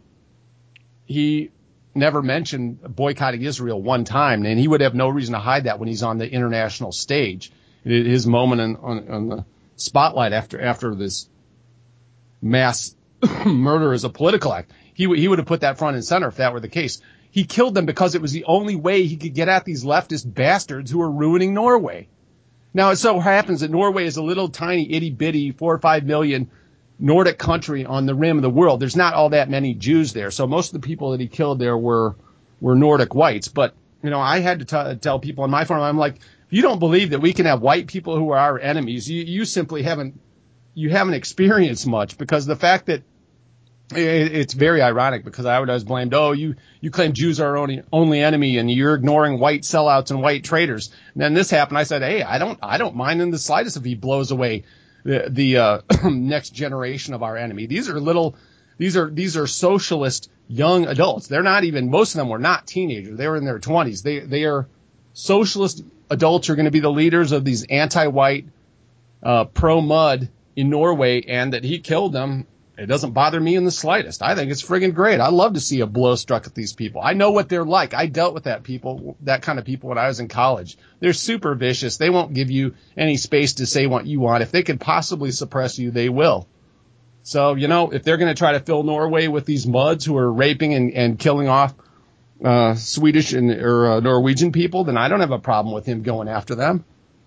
he never mentioned boycotting Israel one time, and he would have no reason to hide that when he's on the international stage. His moment in, on, on the spotlight after after this mass murder is a political act. He, he would have put that front and center if that were the case. He killed them because it was the only way he could get at these leftist bastards who were ruining Norway. Now, it so happens that Norway is a little tiny, itty-bitty, four or five million Nordic country on the rim of the world. There's not all that many Jews there. So most of the people that he killed there were were Nordic whites. But, you know, I had to t- tell people on my farm, I'm like, if you don't believe that we can have white people who are our enemies, you, you simply haven't you haven't experienced much, because the fact that it's very ironic, because I was blamed, oh, you, you claim Jews are our only, only enemy and you're ignoring white sellouts and white traitors. And then this happened. I said, hey, I don't, I don't mind in the slightest if he blows away the, the, uh, next generation of our enemy. These are little, These are these are socialist young adults. They're not even, most of them were not teenagers. They were in their twenties. They they are socialist adults who are going to be the leaders of these anti-white, uh, pro-mud in Norway, and that he killed them. It doesn't bother me in the slightest. I think it's friggin' great. I love to see a blow struck at these people. I know what they're like. I dealt with that people, that kind of people when I was in college. They're super vicious. They won't give you any space to say what you want. If they could possibly suppress you, they will. So, you know, if they're going to try to fill Norway with these muds who are raping and, and killing off uh, Swedish and or uh, Norwegian people, then I don't have a problem with him going after them.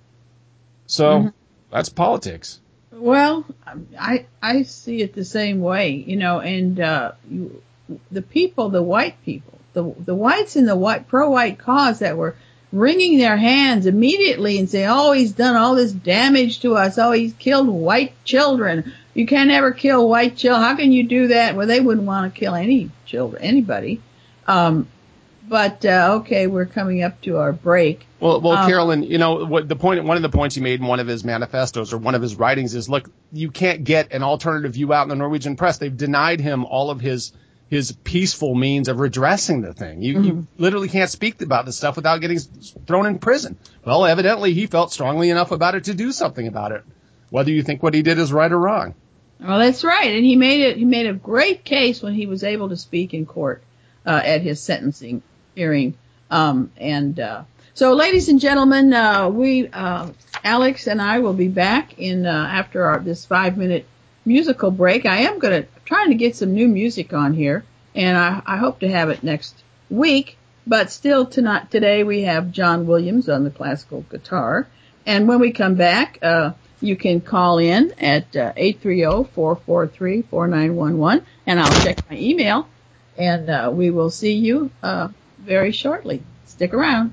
So mm-hmm. That's politics. Well, I I see it the same way, you know, and uh, you, the people, the white people, the the whites in the white pro-white cause that were wringing their hands immediately and saying, "Oh, he's done all this damage to us. Oh, he's killed white children. You can't ever kill white children. How can you do that?" Well, they wouldn't want to kill any children, anybody. Um, but uh, okay, we're coming up to our break. Well, well, um, Carolyn, you know what the point? One of the points he made in one of his manifestos or one of his writings is, look, you can't get an alternative view out in the Norwegian press. They've denied him all of his his peaceful means of redressing the thing. You, mm-hmm. you literally can't speak about this stuff without getting thrown in prison. Well, evidently he felt strongly enough about it to do something about it, whether you think what he did is right or wrong. Well, that's right, and he made it. He made a great case when he was able to speak in court uh, at his sentencing hearing. Um, and uh, so, ladies and gentlemen, uh, we, uh, Alex and I, will be back in uh, after our, this five-minute musical break. I am going to trying to get some new music on here, and I, I hope to have it next week. But still, tonight, today we have John Williams on the classical guitar. And when we come back, uh, you can call in at uh, eight three zero, four four three, four nine one one, and I'll check my email, and uh, we will see you uh, very shortly. Stick around.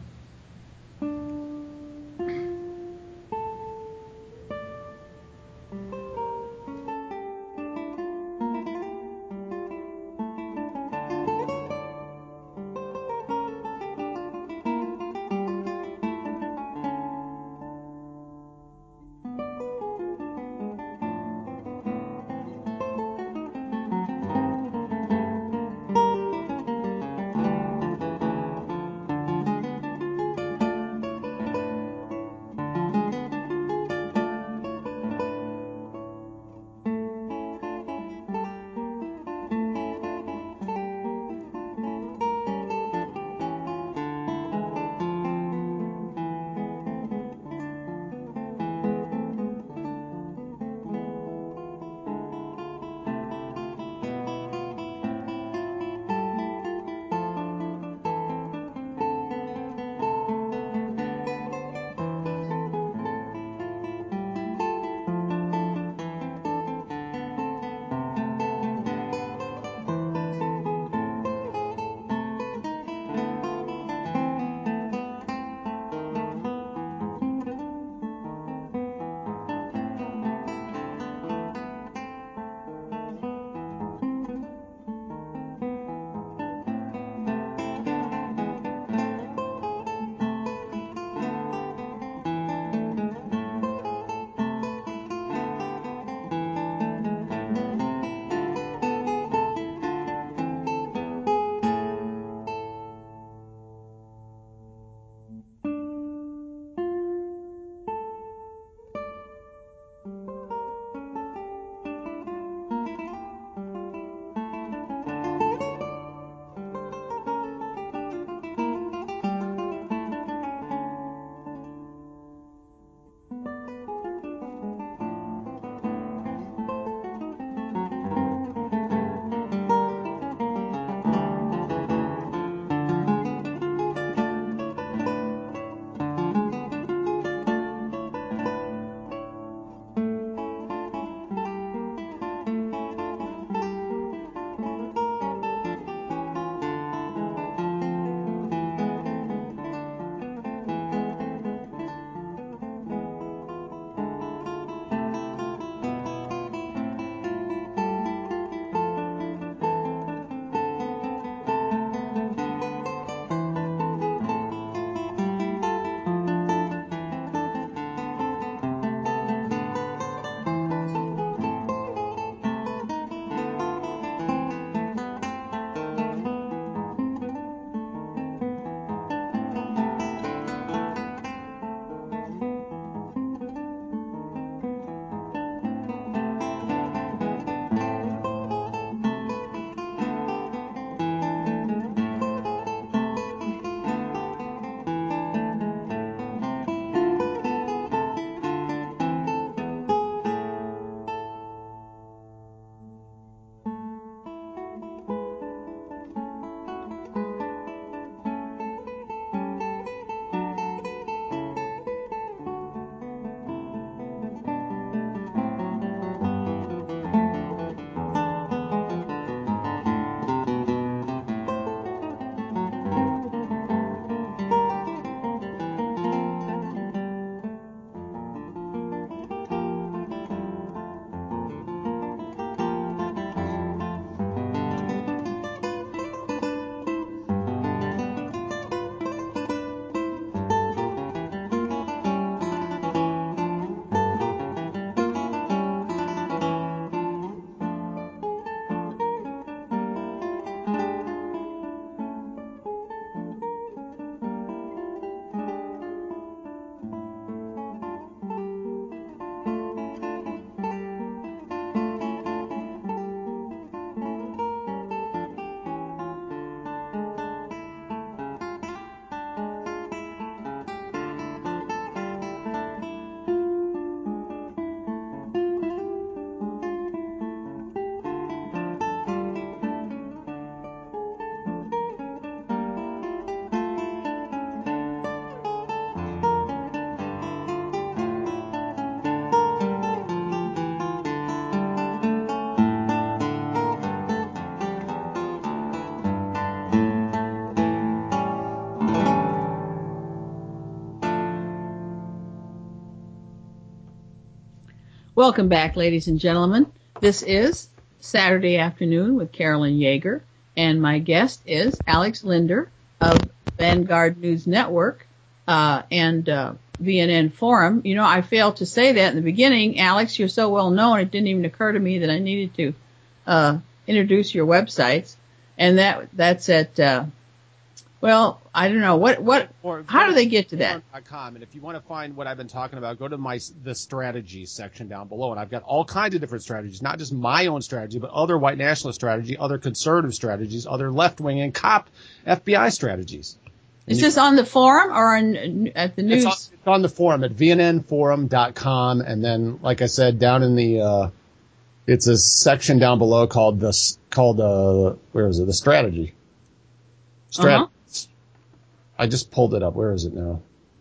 Welcome back, ladies and gentlemen. This is Saturday Afternoon with Carolyn Yeager, and my guest is Alex Linder of Vanguard News Network uh, and uh, V N N Forum. You know, I failed to say that in the beginning. Alex, you're so well known, it didn't even occur to me that I needed to uh, introduce your websites, and that that's at uh, well, I don't know what what. Or how do they get to that? .com, and if you want to find what I've been talking about, go to my the strategies section down below, and I've got all kinds of different strategies, not just my own strategy, but other white nationalist strategy, other conservative strategies, other left wing and cop F B I strategies. And Is you, this on the forum or on, at the news? It's on, it's on the forum at V N N forum dot com, and then, like I said, down in the uh, it's a section down below called the called uh, where is it? The strategy. Strat. Uh-huh. I just pulled it up. Where is it now?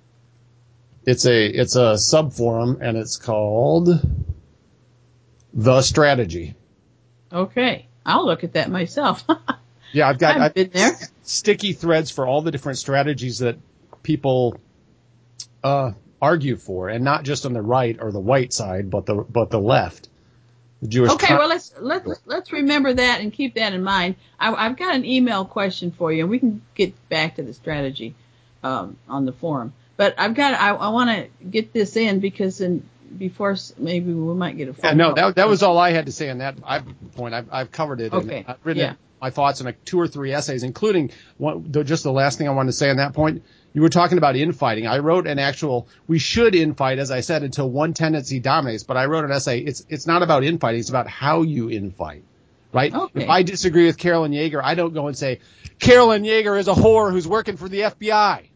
It's a it's a sub forum, and it's called The Strategy. Okay, I'll look at that myself. Yeah, I've got I've been there. Sticky threads for all the different strategies that people uh, argue for, and not just on the right or the white side, but the but the left. The Jewish. Okay, con- well let's let's let's remember that and keep that in mind. I, I've got an email question for you, and we can get back to the strategy um, on the forum. But I've got I, I want to get this in because in before maybe we might get a phone yeah, no, call. that that was all I had to say on that I, point. I've, I've covered it. Okay. And I've written yeah. my thoughts in like two or three essays, including one, just the last thing I wanted to say on that point. You were talking about infighting. I wrote an actual, we should infight, as I said, until one tendency dominates. But I wrote an essay. It's it's not about infighting. It's about how you infight, right? Okay. If I disagree with Carolyn Yeager, I don't go and say, Carolyn Yeager is a whore who's working for the F B I.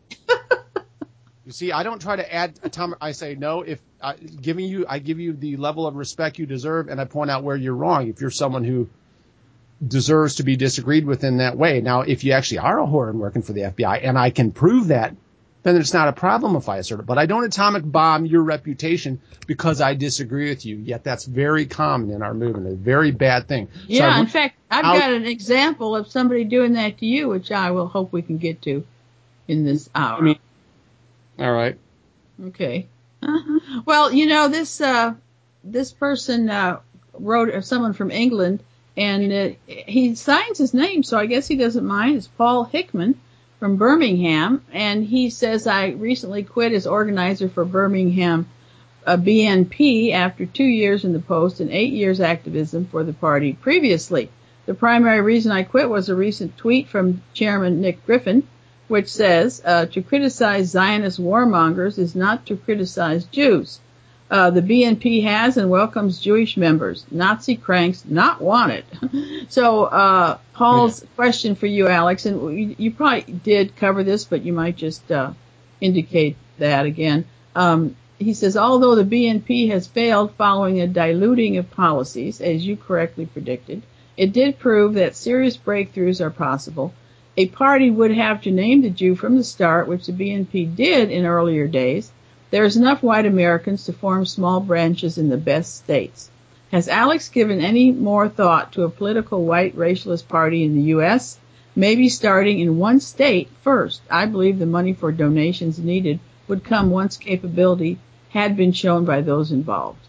You see, I don't try to add atomic. I say, no, if uh, giving you, I give you the level of respect you deserve, and I point out where you're wrong. If you're someone who deserves to be disagreed with in that way. Now, if you actually are a whore and working for the F B I, and I can prove that, then it's not a problem if I assert it. But I don't atomic bomb your reputation because I disagree with you. Yet that's very common in our movement, a very bad thing. Yeah, so in fact, I've I'll, got an example of somebody doing that to you, which I will hope we can get to in this hour. I mean, all right. Okay. Uh-huh. Well, you know, this uh, this person uh, wrote, someone from England, and uh, he signs his name, so I guess he doesn't mind. It's Paul Hickman from Birmingham, and he says, I recently quit as organizer for Birmingham uh, B N P after two years in the post and eight years activism for the party previously. The primary reason I quit was a recent tweet from Chairman Nick Griffin, which says, uh, to criticize Zionist warmongers is not to criticize Jews. Uh, the B N P has and welcomes Jewish members. Nazi cranks not wanted. So, uh, Paul's yeah. question for you, Alex, and you, you probably did cover this, but you might just, uh, indicate that again. Um, he says, although the B N P has failed following a diluting of policies, as you correctly predicted, it did prove that serious breakthroughs are possible. A party would have to name the Jew from the start, which the B N P did in earlier days. There is enough white Americans to form small branches in the best states. Has Alex given any more thought to a political white racialist party in the U S? Maybe starting in one state first. I believe the money for donations needed would come once capability had been shown by those involved.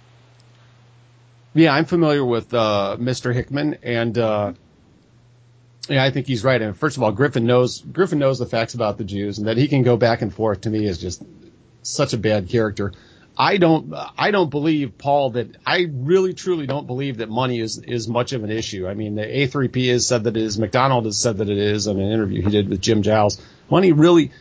Yeah, I'm familiar with uh, Mister Hickman, and uh, yeah, I think he's right. And first of all, Griffin knows Griffin knows the facts about the Jews, and that he can go back and forth to me is just such a bad character. I don't, I don't believe, Paul, that I really truly don't believe that money is, is much of an issue. I mean, the A three P has said that it is. McDonald has said that it is in an interview he did with Jim Giles. Money really,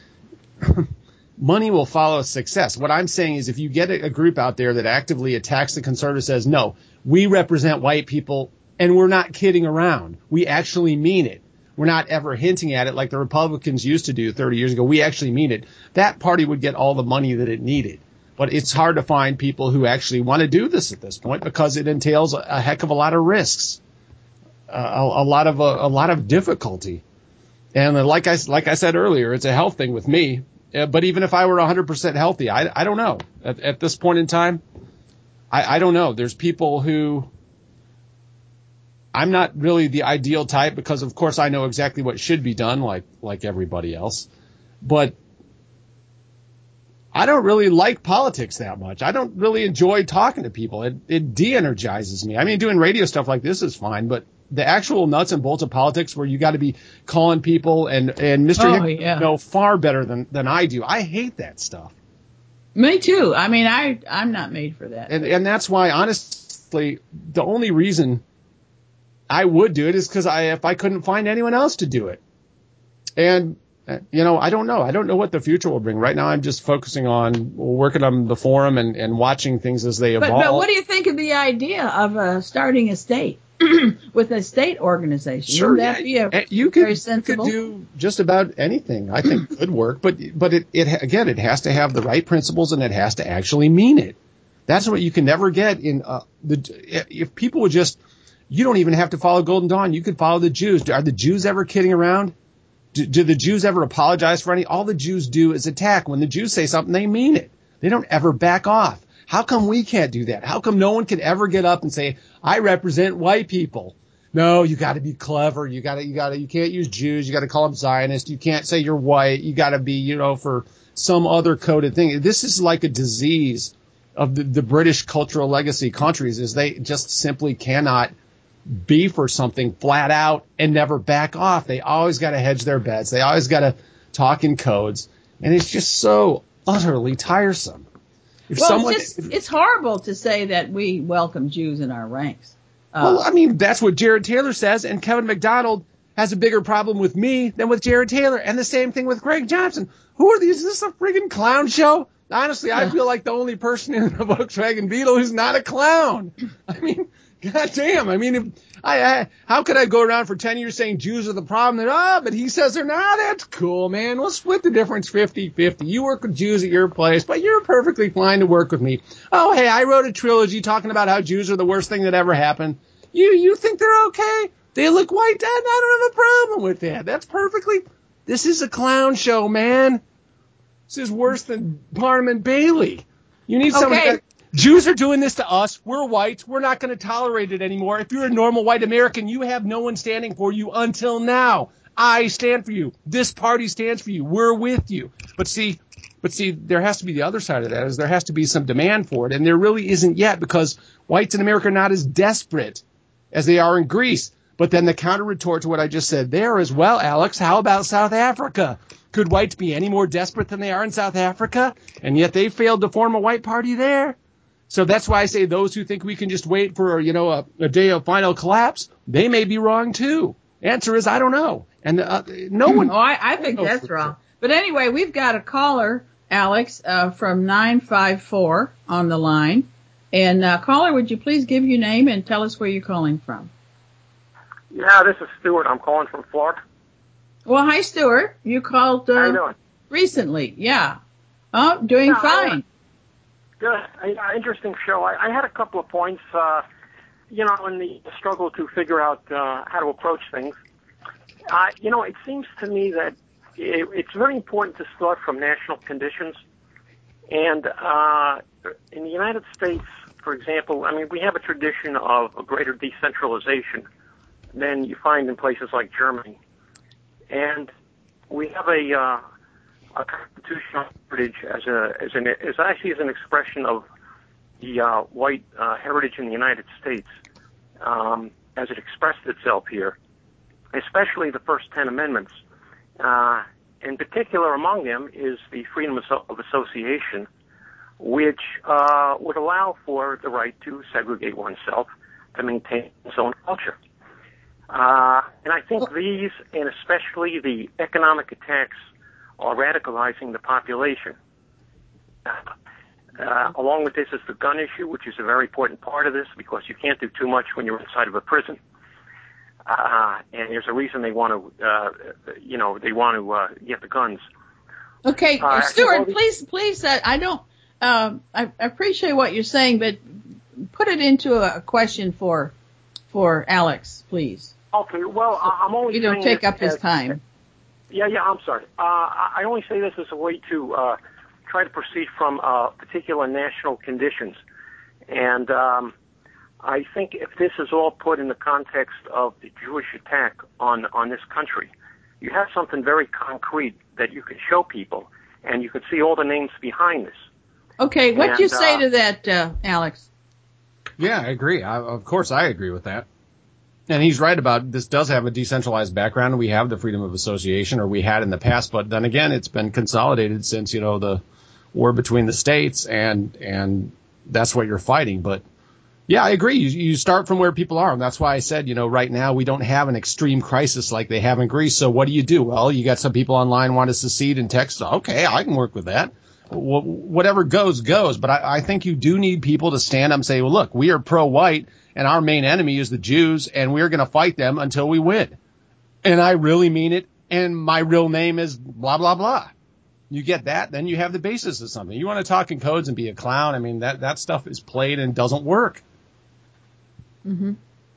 money will follow success. What I'm saying is if you get a, a group out there that actively attacks the conservatives, says, no, we represent white people and we're not kidding around. We actually mean it. We're not ever hinting at it like the Republicans used to do thirty years ago. We actually mean it. That party would get all the money that it needed. But it's hard to find people who actually want to do this at this point because it entails a heck of a lot of risks, uh, a, a lot of a, a lot of difficulty. And like I like I said earlier, it's a health thing with me. Uh, but even if I were one hundred percent healthy, I I don't know at, at this point in time. I, I don't know. There's people who. I'm not really the ideal type because, of course, I know exactly what should be done, like like everybody else. But I don't really like politics that much. I don't really enjoy talking to people. It, it de-energizes me. I mean, doing radio stuff like this is fine, but the actual nuts and bolts of politics where you got to be calling people and, and Mister Oh, Hickman yeah. know far better than, than I do. I hate that stuff. Me too. I mean, I, I'm not made for that. And, and that's why, honestly, the only reason I would do it is because I, if I couldn't find anyone else to do it. And, you know, I don't know. I don't know what the future will bring. Right now, I'm just focusing on working on the forum and, and watching things as they evolve. But, but what do you think of the idea of uh, starting a state with a state organization? Sure, Wouldn't that yeah. be a you could, very sensible? You could do just about anything. I think could work, but but it, it again, it has to have the right principles and it has to actually mean it. That's what you can never get in uh, the. If people would just, you don't even have to follow Golden Dawn. You could follow the Jews. Are the Jews ever kidding around? Do, do the Jews ever apologize for any? All the Jews do is attack. When the Jews say something, they mean it. They don't ever back off. How come we can't do that? How come no one can ever get up and say, I represent white people? No, you got to be clever. You got to, you got to, you can't use Jews. You got to call them Zionists. You can't say you're white. You got to be, you know, for some other coded thing. This is like a disease of the, the British cultural legacy countries is they just simply cannot be for something flat out and never back off. They always got to hedge their bets. They always got to talk in codes. And it's just so utterly tiresome. If well, someone, it's, just, it's horrible to say that we welcome Jews in our ranks. Uh, well, I mean, that's what Jared Taylor says, and Kevin McDonald has a bigger problem with me than with Jared Taylor, and the same thing with Greg Johnson. Who are these? Is this a friggin' clown show? Honestly, I feel like the only person in the Volkswagen Beetle who's not a clown. I mean, God damn. I mean, if, I, I how could I go around for ten years saying Jews are the problem? That, oh, but he says they're not. That's cool, man. We'll split the difference fifty-fifty. You work with Jews at your place, but you're perfectly fine to work with me. Oh, hey, I wrote a trilogy talking about how Jews are the worst thing that ever happened. You you think they're okay? They look white, Dad. I don't have a problem with that. That's perfectly. This is a clown show, man. This is worse than Barnum Bailey. You need Okay. somebody that. Jews are doing this to us. We're white. We're not going to tolerate it anymore. If you're a normal white American, you have no one standing for you until now. I stand for you. This party stands for you. We're with you. But see, but see, there has to be the other side of that is there has to be some demand for it. And there really isn't yet because whites in America are not as desperate as they are in Greece. But then the counter retort to what I just said there is, well, Alex, how about South Africa? Could whites be any more desperate than they are in South Africa? And yet they failed to form a white party there. So that's why I say those who think we can just wait for, you know, a, a day of final collapse, they may be wrong too. Answer is I don't know. And uh, no one. Oh, I, I think that's wrong. But anyway, we've got a caller, Alex, uh, from nine five four on the line. And uh, caller, would you please give your name and tell us where you're calling from? Yeah, this is Stuart. I'm calling from Florida. Well, hi, Stuart. You called uh, How you doing? recently. Yeah. Oh, doing Yeah, fine. Good. Uh, interesting show. I, I had a couple of points, uh, you know, in the struggle to figure out uh, how to approach things. Uh, you know, it seems to me that it, it's very important to start from national conditions. And uh, in the United States, for example, I mean, we have a tradition of a greater decentralization than you find in places like Germany. And we have a... Uh, a constitutional heritage as a as an as actually as an expression of the uh, white uh, heritage in the United States um, as it expressed itself here, especially the first ten amendments. Uh, in particular, among them is the freedom of, of association, which uh, would allow for the right to segregate oneself to maintain its own culture. Uh, and I think these, and especially the economic attacks, are radicalizing the population. Uh, along with this is the gun issue, which is a very important part of this because you can't do too much when you're inside of a prison. Uh, and there's a reason they want to, uh, you know, they want to uh, get the guns. Okay, Uh, Stuart, these- please, please, uh, I don't, um, I, I appreciate what you're saying, but put it into a question for, for Alex, please. Okay, well, I- I'm only You don't saying take this up his as- time. Yeah, yeah, I'm sorry. Uh, I only say this as a way to uh, try to proceed from uh, particular national conditions. And um, I think if this is all put in the context of the Jewish attack on, on this country, you have something very concrete that you can show people. and you could see all the names behind this. Okay, what do you And, say uh, to that, uh, Alex? Yeah, I agree. I, of course, I agree with that. And he's right about this does have a decentralized background. We have the freedom of association, or we had in the past, but then again, it's been consolidated since, you know, the war between the states, and and that's what you're fighting. But yeah, I agree. You, you start from where people are, and that's why I said, you know, right now we don't have an extreme crisis like they have in Greece. So what do you do? Well, you got some people online want to secede and text. Okay, I can work with that. Wh- whatever goes, goes. But I, I think you do need people to stand up and say, well, look, we are pro-white, and our main enemy is the Jews, and we're going to fight them until we win. And I really mean it, and my real name is blah, blah, blah. You get that, then you have the basis of something. You want to talk in codes and be a clown, I mean, that, that stuff is played and doesn't work. Mm-hmm.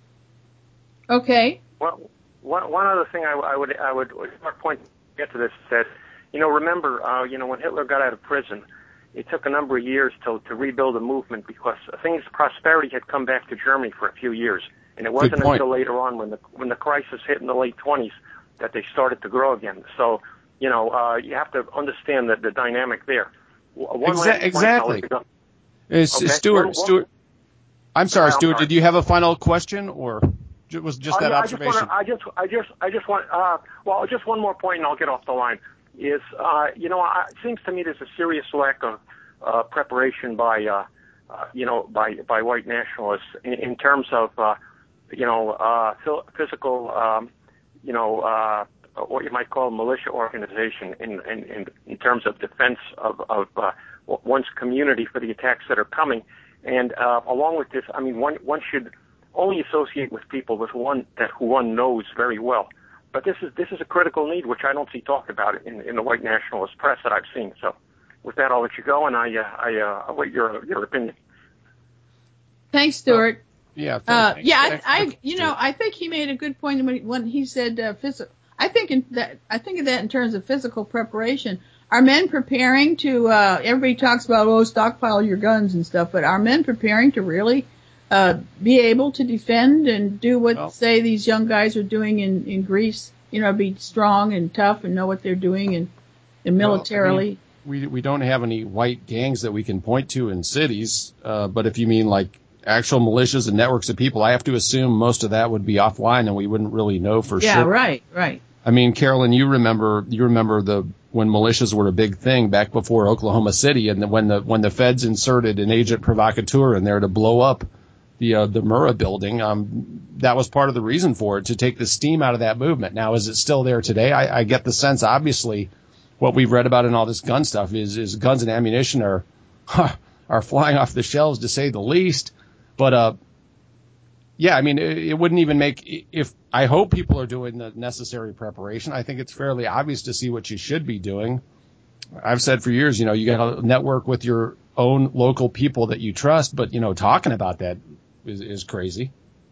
Okay. Well, one one other thing I, I would I would point to get to this is that, you know, remember, uh, you know, when Hitler got out of prison, it took a number of years to to rebuild the movement because things prosperity had come back to Germany for a few years, and it wasn't until later on when the when the crisis hit in the late twenties that they started to grow again. So, you know, uh, you have to understand that the dynamic there. One Exa- exactly. It's, okay. Stuart, one, one, Stuart. I'm sorry, I'm Stuart. sorry. Did you have a final question, or was just that uh, observation? I just, wanna, I just, I just, I just want. Uh, well, just one more point, and I'll get off the line. Is uh, you know, I, it seems to me there's a serious lack of uh, preparation by, uh, uh, you know, by by white nationalists in, in terms of, uh, you know, uh, physical, um, you know, uh, what you might call militia organization in in, in, in terms of defense of of uh, one's community for the attacks that are coming. And uh, along with this, I mean, one one should only associate with people with one that who one knows very well. But this is this is a critical need, which I don't see talked about in, in the white nationalist press that I've seen. So, with that, I'll let you go, and I uh, I uh, await your your opinion. Thanks, Stuart. Well, yeah, uh, thanks. yeah. Thanks. I, I, you know, I think he made a good point when, when he said uh, physical. I think in that I think of that in terms of physical preparation. Are men preparing to, uh, everybody talks about, oh, stockpile your guns and stuff, but are men preparing to really, uh, be able to defend and do what, well, say, these young guys are doing in, in Greece? You know, be strong and tough and know what they're doing and, and militarily. Well, I mean, we, we don't have any white gangs that we can point to in cities. Uh, but if you mean like actual militias and networks of people, I have to assume most of that would be offline and we wouldn't really know for yeah, sure. Yeah, right, right. I mean, Carolyn, you remember, you remember the, when militias were a big thing back before Oklahoma City, and the, when the, when the feds inserted an agent provocateur in there to blow up the, uh, the Murrah building, um, that was part of the reason for it, to take the steam out of that movement. Now, is it still there today? I, I get the sense, obviously, what we've read about in all this gun stuff is, is guns and ammunition are, huh, are flying off the shelves to say the least. But, uh, yeah, I mean, it, it wouldn't even make, if, I hope people are doing the necessary preparation. I think it's fairly obvious to see what you should be doing. I've said for years, you know, you got to network with your own local people that you trust, but, you know, talking about that is, is crazy.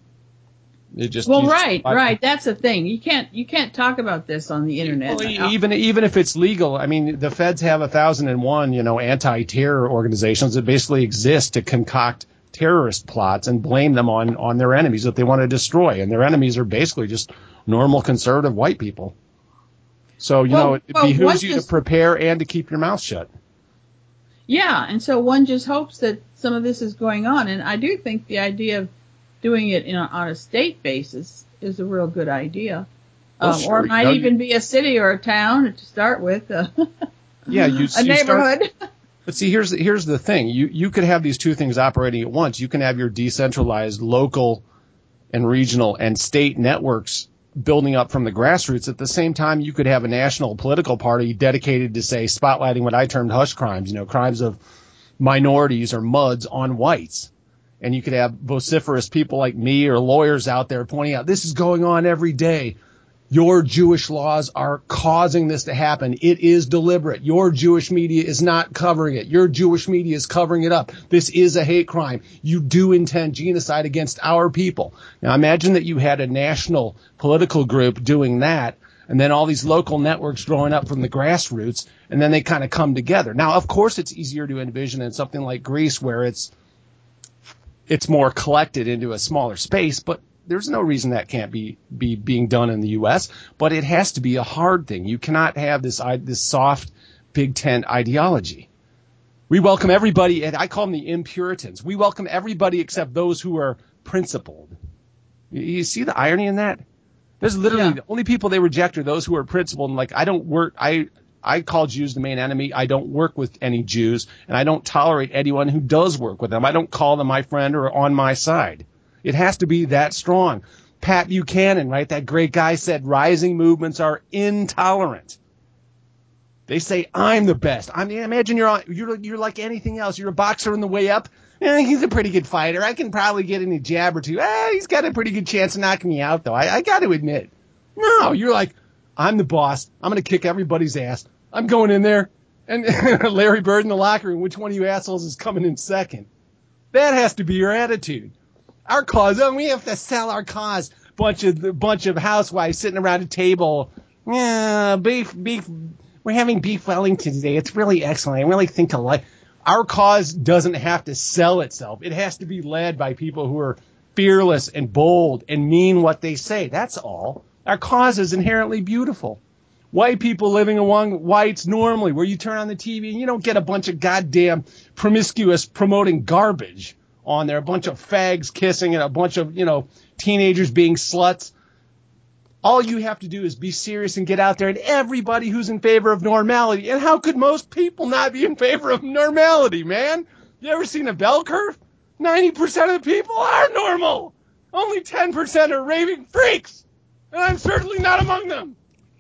It just, well, just, right, I, right. That's the thing. You can't, you can't talk about this on the internet. Well, even, even if it's legal, I mean, the feds have a thousand and one, you know, anti-terror organizations that basically exist to concoct terrorist plots and blame them on, on their enemies that they want to destroy. And their enemies are basically just normal conservative white people. So, you well, know, it well, behooves you just, to prepare and to keep your mouth shut. Yeah. And so one just hopes that some of this is going on. And I do think the idea of doing it in a, on a state basis is a real good idea. Well, um, sure. Or it might you know, even you, be a city or a town to start with. Uh, yeah. You, a you neighborhood. Start, But see, here's the, here's the thing. You you could have these two things operating at once. You can have your decentralized local and regional and state networks building up from the grassroots. At the same time, you could have a national political party dedicated to, say, spotlighting what I termed hush crimes, you know, crimes of minorities or muds on whites. And you could have vociferous people like me or lawyers out there pointing out, this is going on every day. Your Jewish laws are causing this to happen. It is deliberate. Your Jewish media is not covering it. Your Jewish media is covering it up. This is a hate crime. You do intend genocide against our people. Now imagine that you had a national political group doing that, and then all these local networks growing up from the grassroots, and then they kind of come together. Now, of course, it's easier to envision in something like Greece where it's it's more collected into a smaller space, but there's no reason that can't be, be being done in the U S, but it has to be a hard thing. You cannot have this, this soft Big Tent ideology. We welcome everybody, and I call them the impuritans. We welcome everybody except those who are principled. You, you see the irony in that? There's literally yeah. the only people they reject are those who are principled. And like, I don't work, I, I call Jews the main enemy. I don't work with any Jews, and I don't tolerate anyone who does work with them. I don't call them my friend or on my side. It has to be that strong. Pat Buchanan, right? That great guy said rising movements are intolerant. They say, I'm the best. I mean, imagine you're on, you're, you're like anything else. You're a boxer on the way up. Eh, he's a pretty good fighter. I can probably get in a jab or two. Eh, he's got a pretty good chance of knocking me out, though. I, I got to admit. No, you're like, I'm the boss. I'm going to kick everybody's ass. I'm going in there. And Larry Bird in the locker room, which one of you assholes is coming in second? That has to be your attitude. Our cause, oh, we have to sell our cause. Bunch of bunch of housewives sitting around a table. Yeah, beef, beef. We're having beef Wellington today. It's really excellent. I really think alike. Our cause doesn't have to sell itself. It has to be led by people who are fearless and bold and mean what they say. That's all. Our cause is inherently beautiful. White people living among whites normally, where you turn on the T V and you don't get a bunch of goddamn promiscuous promoting garbage on there, a bunch of fags kissing and a bunch of, you know, teenagers being sluts. All you have to do is be serious and get out there, and everybody who's in favor of normality. And how could most people not be in favor of normality, man? You ever seen a bell curve? ninety percent of the people are normal. Only ten percent are raving freaks. And I'm certainly not among them.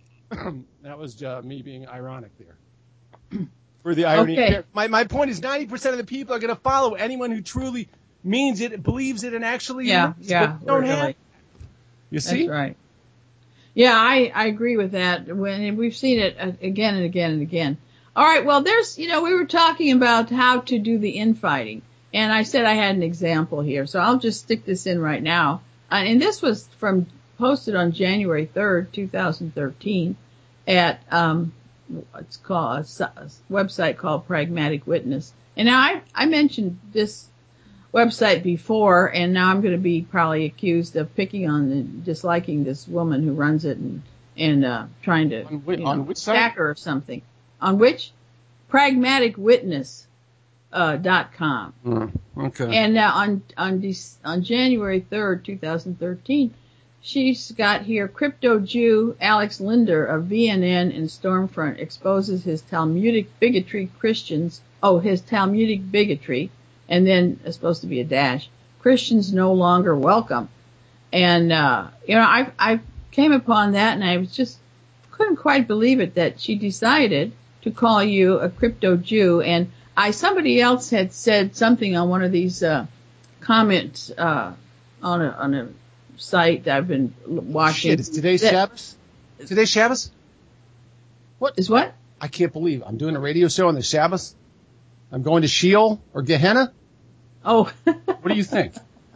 That was uh, me being ironic there. For the irony. Okay. My, my point is ninety percent of the people are going to follow anyone who truly means it, believes it, and actually yeah, lives, yeah, don't really. have. You see? That's right. Yeah, I, I agree with that. When we've seen it again and again and again. All right, well, there's, you know, we were talking about how to do the infighting, and I said I had an example here, so I'll just stick this in right now. Uh, and this was from posted on January third, two thousand thirteen, at um, it's called a, a website called Pragmatic Witness. And now I I mentioned this website before, and now I'm going to be probably accused of picking on and disliking this woman who runs it and and uh, trying to On, which, you know, on which site? attack her or something. On which? Pragmatic Witness uh, dot com. Mm, okay. And now on on Dec- on January third, two thousand thirteen, she's got here, Crypto Jew Alex Linder of V N N and Stormfront exposes his Talmudic bigotry Christians. Oh, his Talmudic bigotry. And then it's supposed to be a dash. Christians no longer welcome. And, uh, you know, I, I came upon that and I was just couldn't quite believe it that she decided to call you a crypto Jew. And I, somebody else had said something on one of these, uh, comments, uh, on a, on a site that I've been watching. Shit, is today that, Shabbos? Today Shabbos? What? Is what? I can't believe I'm doing a radio show on the Shabbos. I'm going to Sheol or Gehenna. Oh. What do you think?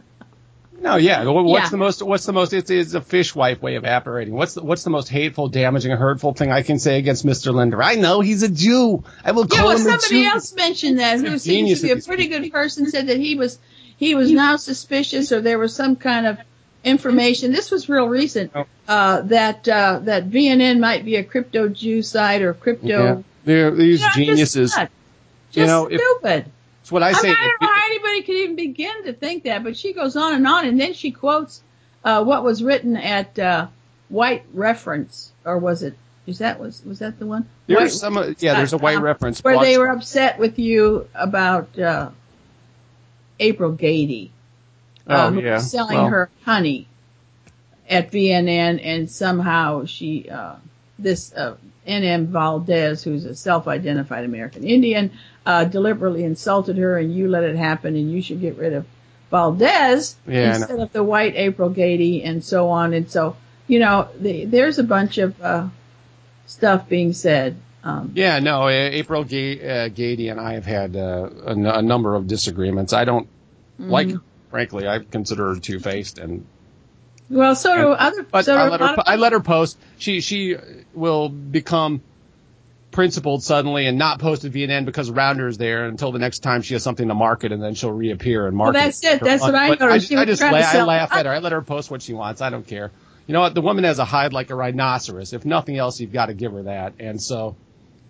No, yeah. What's yeah. the most? What's the most? It's, it's a fishwife way of operating. What's the, what's the most hateful, damaging, hurtful thing I can say against Mister Linder? I know he's a Jew. I will yeah, call well, him a Jew. somebody else mentioned that who seems to be a pretty good person said that he was he was now suspicious, or there was some kind of information. This was real recent uh, that uh, that V N N might be a crypto Jew site or crypto. Yeah. They're these you know, geniuses. Just, just you know, stupid. If, it's what I say. I, mean, I don't know how anybody could even begin to think that, but she goes on and on, and then she quotes uh, what was written at uh, White Reference, or was it? Is that was was that the one? There's some, uh, yeah. There's a White Reference where they spot. were upset with you about uh, April Gady, uh, oh, who yeah. was selling well, her honey at V N N, and somehow she uh, this uh, N M Valdez, who's a self-identified American Indian, uh, deliberately insulted her, and you let it happen, and you should get rid of Valdez yeah, instead of the white April Gady, and so on. And so, you know, the, there's a bunch of uh, stuff being said. Um, yeah, no, April G- uh, Gady and I have had uh, a, n- a number of disagreements. I don't mm-hmm. like, frankly, I consider her two-faced, and well, so do and, other. But so I do let a her. lot of I let her post. She she will become principled suddenly and not post at V N N because Rounder there until the next time she has something to market, and then she'll reappear and market. Well, that's it. That's what I but noticed. I just, She I was just trying la- to I sell- laugh at her. I let her post what she wants. I don't care. You know what? The woman has a hide like a rhinoceros. If nothing else, you've got to give her that. And so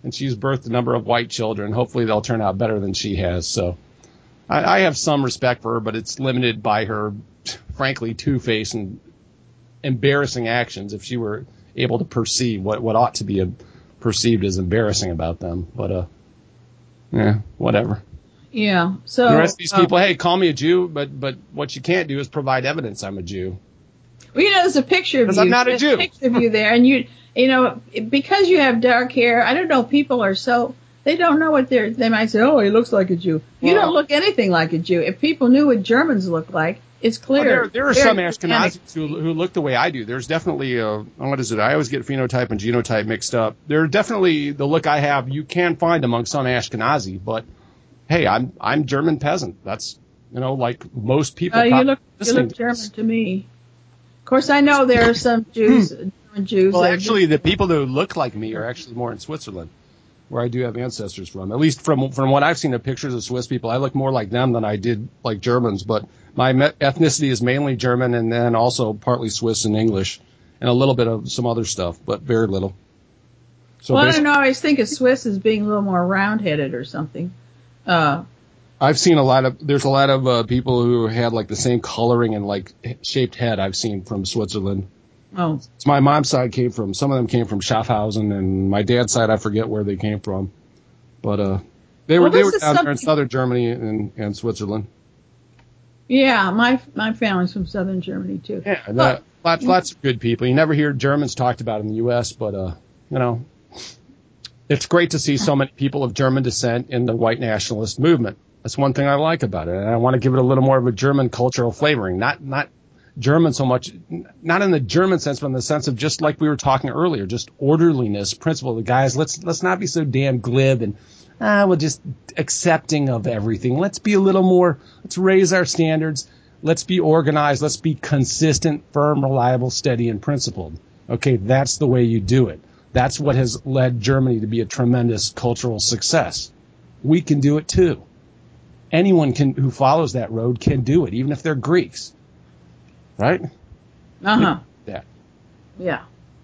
and she's birthed a number of white children. Hopefully they'll turn out better than she has. So I, I have some respect for her, but it's limited by her, frankly, two-faced and embarrassing actions. If she were able to perceive what, what ought to be a, perceived as embarrassing about them, but uh, yeah, whatever. Yeah. So the rest of these uh, people, hey, call me a Jew, but but what you can't do is provide evidence I'm a Jew. Well, you know, there's a picture of you. I'm not a there's Jew. A picture of you there, and you, you know, because you have dark hair. I don't know. People are so they don't know what they're. They might say, "Oh, he looks like a Jew." You Well, don't look anything like a Jew. If people knew what Germans look like, it's clear. Well, there, there are They're some Hispanic. Ashkenazis who, who look the way I do. There's definitely a, what is it? I always get phenotype and genotype mixed up. There definitely the look I have you can find among some Ashkenazi, but hey, I'm I'm German peasant. That's you know like most people. Uh, you look you listening look German to me. Of course, I know there are some Jews, German Jews. Well, that are actually, the different. people who look like me are actually more in Switzerland, where I do have ancestors from. At least from from what I've seen of pictures of Swiss people, I look more like them than I did like Germans. But my me- ethnicity is mainly German and then also partly Swiss and English and a little bit of some other stuff, but very little. So Well, I basically, don't know. I always think of Swiss as being a little more round-headed or something. Uh, I've seen a lot of, there's a lot of uh, people who had like the same coloring and like shaped head I've seen from Switzerland. oh, So my mom's side came from, some of them came from Schaffhausen, and my dad's side, I forget where they came from. But uh, they were Well, they this were is down there in something- southern Germany and, and Switzerland. yeah, my my family's from southern Germany too. Yeah, and, But- uh, lots, lots of good people. You never hear Germans talked about in the U S, but, uh, you know, it's great to see so many people of German descent in the white nationalist movement. That's one thing I like about it. And I want to give it a little more of a German cultural flavoring, not not German so much, not in the German sense, but in the sense of just like we were talking earlier, just orderliness, principle. The guys, let's let's not be so damn glib and ah, we're just accepting of everything. Let's be a little more. Let's raise our standards. Let's be organized. Let's be consistent, firm, reliable, steady, and principled. Okay, that's the way you do it. That's what has led Germany to be a tremendous cultural success. We can do it too. Anyone can who follows that road can do it, even if they're Greeks. Right? Uh-huh. Yeah. Yeah.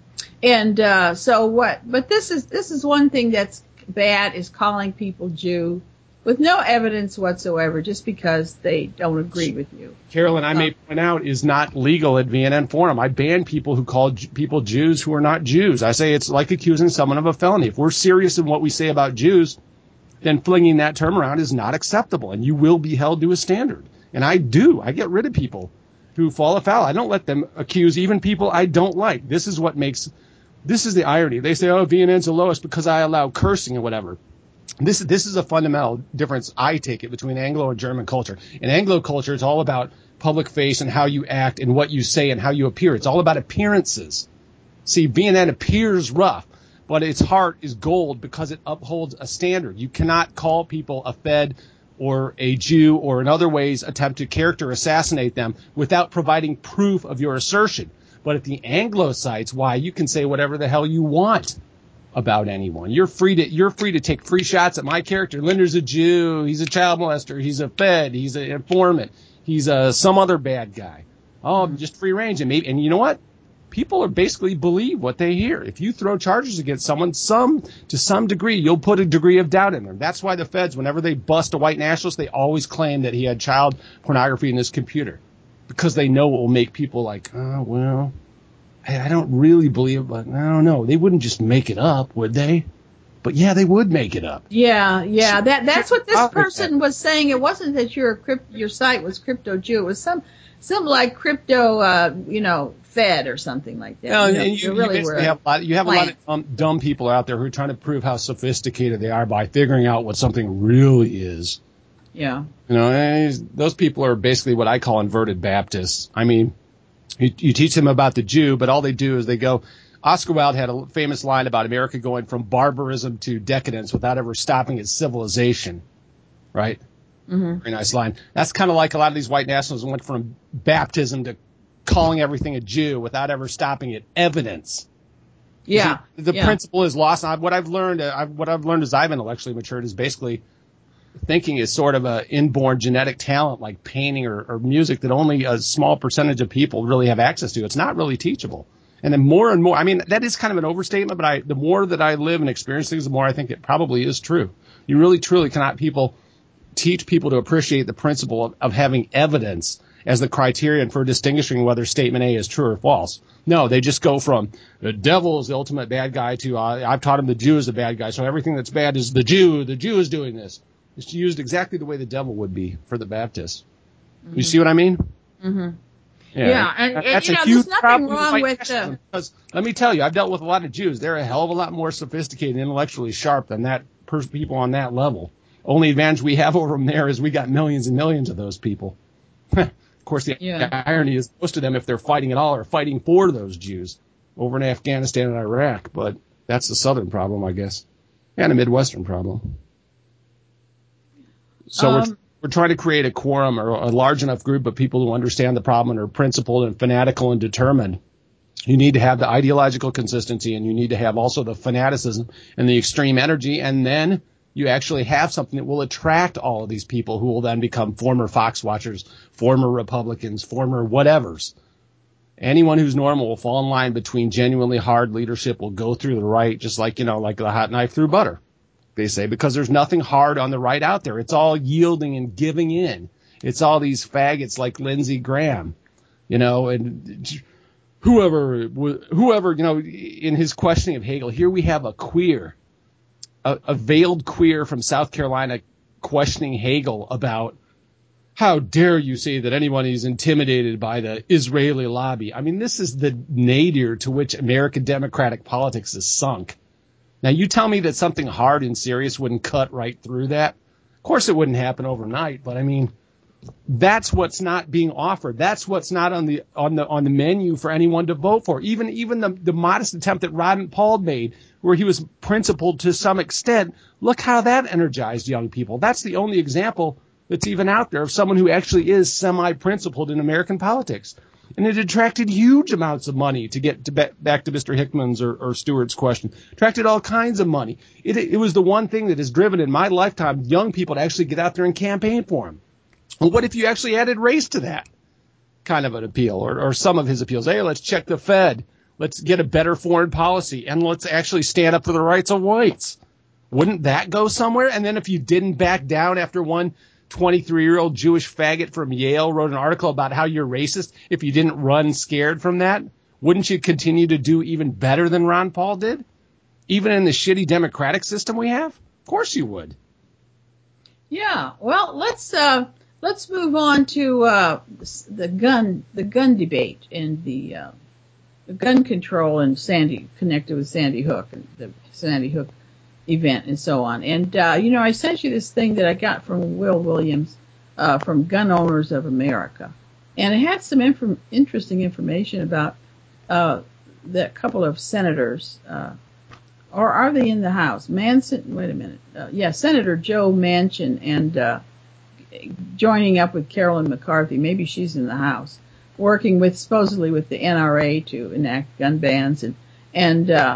And uh so what but this is this is one thing that's bad is calling people Jew with no evidence whatsoever just because they don't agree with you. Carolyn, I Oh. may point out, is not legal at V N N Forum. I ban people who call J- people Jews who are not Jews. I say it's like accusing someone of a felony. If we're serious in what we say about Jews, then flinging that term around is not acceptable, and you will be held to a standard. And I do. I get rid of people who fall afoul. I don't let them accuse even people I don't like. This is what makes, this is the irony. They say, oh, V N N's the lowest because I allow cursing and whatever. This, this is a fundamental difference, I take it, between Anglo and German culture. In Anglo culture, it's all about public face and how you act and what you say and how you appear. It's all about appearances. See, V N N appears rough, but its heart is gold because it upholds a standard. You cannot call people a Fed or a Jew or in other ways attempt to character assassinate them without providing proof of your assertion. But at the Anglo sites, why, you can say whatever the hell you want about anyone. You're free to you're free to take free shots at my character. Linder's a Jew. He's a child molester. He's a Fed. He's an informant. He's a some other bad guy. Oh, just free range. And maybe, and you know what? People are basically believe what they hear. If you throw charges against someone, some to some degree, you'll put a degree of doubt in them. That's why the feds, whenever they bust a white nationalist, they always claim that he had child pornography in his computer, because they know it will make people like, oh well, I don't really believe it, but I don't know. They wouldn't just make it up, would they? But yeah, they would make it up. Yeah, yeah. That that's what this I'll person was saying. It wasn't that your crypt, your site was crypto Jew. It was some some like crypto, uh, you know, Fed or something like that. No, you know, and you, they you really basically were have a lot, you have a lot of planned. dumb, dumb people out there who are trying to prove how sophisticated they are by figuring out what something really is. Yeah. You know, and those people are basically what I call inverted Baptists. I mean, you, you teach them about the Jew, but all they do is they go. Oscar Wilde had a famous line about America going from barbarism to decadence without ever stopping its civilization, right? Mm-hmm. Very nice line. That's kind of like a lot of these white nationalists went from baptism to calling everything a Jew without ever stopping at evidence. Yeah. See, the yeah. principle is lost. I, what I've learned, uh, I've, what I've learned as I've intellectually matured is basically thinking is sort of an inborn genetic talent like painting or, or music that only a small percentage of people really have access to. It's not really teachable. And then more and more, I mean, that is kind of an overstatement, but I, the more that I live and experience things, the more I think it probably is true. You really, truly cannot people teach people to appreciate the principle of, of having evidence as the criterion for distinguishing whether statement A is true or false. No, they just go from the devil is the ultimate bad guy to uh, I've taught him the Jew is the bad guy, so everything that's bad is the Jew. The Jew is doing this. It's used exactly the way the devil would be for the Baptists. Mm-hmm. You see what I mean? Mm-hmm. Yeah, yeah, and, and that's you a know, huge there's nothing problem wrong with with nationalism, the. because let me tell you, I've dealt with a lot of Jews. They're a hell of a lot more sophisticated and intellectually sharp than that per- people on that level. Only advantage we have over them there is we got millions and millions of those people. Of course, the Yeah. irony is most of them, if they're fighting at all, are fighting for those Jews over in Afghanistan and Iraq. But that's the southern problem, I guess, and a Midwestern problem. So Um, we're we're trying to create a quorum or a large enough group of people who understand the problem and are principled and fanatical and determined. You need to have the ideological consistency, and you need to have also the fanaticism and the extreme energy, and then you actually have something that will attract all of these people who will then become former Fox watchers, former Republicans, former whatevers. Anyone who's normal will fall in line between genuinely hard leadership, will go through the right, just like, you know, like the hot knife through butter, they say, because there's nothing hard on the right out there. It's all yielding and giving in. It's all these faggots like Lindsey Graham, you know, and whoever, whoever, you know, in his questioning of Hegel, here we have a queer, a, a veiled queer from South Carolina questioning Hegel about how dare you say that anyone is intimidated by the Israeli lobby. I mean, this is the nadir to which American democratic politics is sunk. Now, you tell me that something hard and serious wouldn't cut right through that. Of course, it wouldn't happen overnight, but I mean, that's what's not being offered. That's what's not on the on the on the menu for anyone to vote for. Even even the, the modest attempt that Ron Paul made, where he was principled to some extent, look how that energized young people. That's the only example that's even out there of someone who actually is semi-principled in American politics. And it attracted huge amounts of money to get to be, back to Mister Hickman's or, or Stewart's question. Attracted all kinds of money. It, it was the one thing that has driven in my lifetime young people to actually get out there and campaign for him. Well, what if you actually added race to that kind of an appeal, or, or some of his appeals? Hey, let's check the Fed. Let's get a better foreign policy, and let's actually stand up for the rights of whites. Wouldn't that go somewhere? And then if you didn't back down after one twenty-three-year-old Jewish faggot from Yale wrote an article about how you're racist, if you didn't run scared from that, wouldn't you continue to do even better than Ron Paul did? Even in the shitty democratic system we have? Of course you would. Yeah, well, let's uh, let's move on to uh, the gun the gun debate and the, uh, the gun control and Sandy connected with Sandy Hook and the Sandy Hook event and so on. And uh, you know, I sent you this thing that I got from Will Williams uh, from Gun Owners of America, and it had some inf- interesting information about uh, the couple of senators. Uh, Or are they in the House? Manchin, wait a minute. Uh, yeah, Senator Joe Manchin and uh, joining up with Carolyn McCarthy. Maybe she's in the House, working with supposedly with the N R A to enact gun bans and and uh,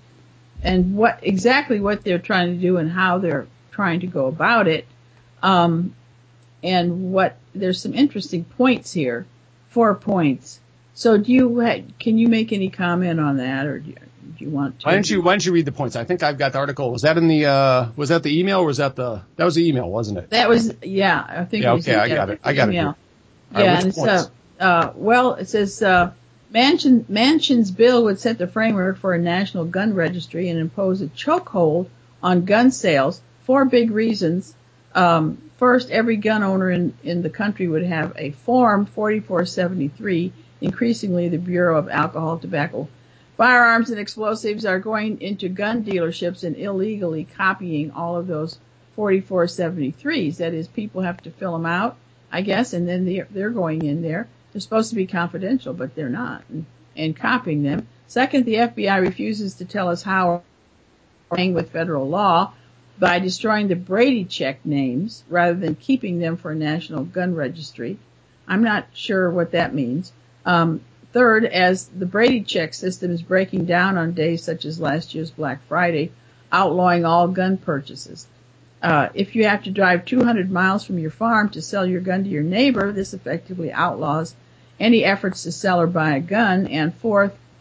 and what exactly what they're trying to do and how they're trying to go about it. Um, and what there's some interesting points here, four points. So do you can you make any comment on that, or do you, do you want to? Why don't you Why don't you read the points? I think I've got the article. Was that in the uh, Was that the email, or was that the that was the email, wasn't it? That was yeah. I think. Yeah. It was, Okay. I yeah, got it. I got it. email. Here. Yeah. Right, And which it's, points? uh, uh, well, it says uh, Manchin, Manchin's bill would set the framework for a national gun registry and impose a chokehold on gun sales. Four big reasons. Um, first, every gun owner in, in the country would have a Form forty-four seventy-three. Increasingly, the Bureau of Alcohol, Tobacco, Firearms, and Explosives are going into gun dealerships and illegally copying all of those forty-four seventy-threes. That is, people have to fill them out, I guess, and then they're, they're going in there. They're supposed to be confidential, but they're not, and, and copying them. Second, the F B I refuses to tell us how we're playing with federal law by destroying the Brady check names rather than keeping them for a national gun registry. I'm not sure what that means. Um, third, as the Brady check system is breaking down on days such as last year's Black Friday, outlawing all gun purchases. Uh, if you have to drive two hundred miles from your farm to sell your gun to your neighbor, this effectively outlaws any efforts to sell or buy a gun. And fourth,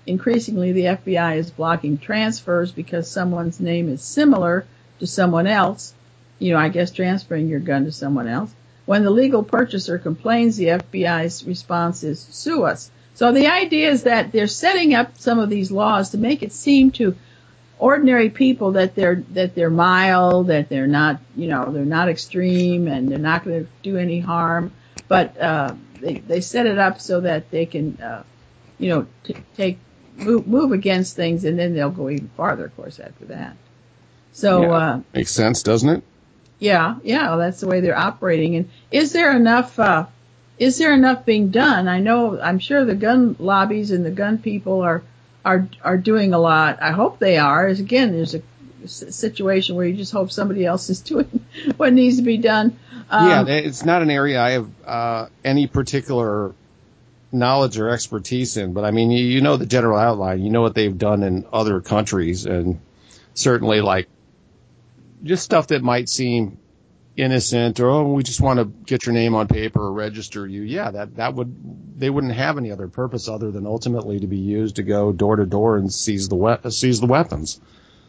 increasingly the F B I is blocking transfers because someone's name is similar to someone else. You know, I guess transferring your gun to someone else. When the legal purchaser complains, the F B I's response is sue us. So the idea is that they're setting up some of these laws to make it seem to ordinary people that they're that they're mild, that they're not, you know, they're not extreme, and they're not going to do any harm. But uh, they they set it up so that they can, uh, you know, t- take move, move against things, and then they'll go even farther, of course, after that. So yeah, uh, makes sense, doesn't it? Yeah, yeah, that's the way they're operating. And is there enough? Uh, is there enough being done? I know, I'm sure the gun lobbies and the gun people are are are doing a lot. I hope they are. As again, there's a situation where you just hope somebody else is doing what needs to be done. Um, yeah, it's not an area I have uh, any particular knowledge or expertise in, but I mean, you, you know the general outline. You know what they've done in other countries, and certainly like just stuff that might seem innocent, or oh, we just want to get your name on paper or register you. Yeah, that that would they wouldn't have any other purpose other than ultimately to be used to go door to door and seize the we- seize the weapons.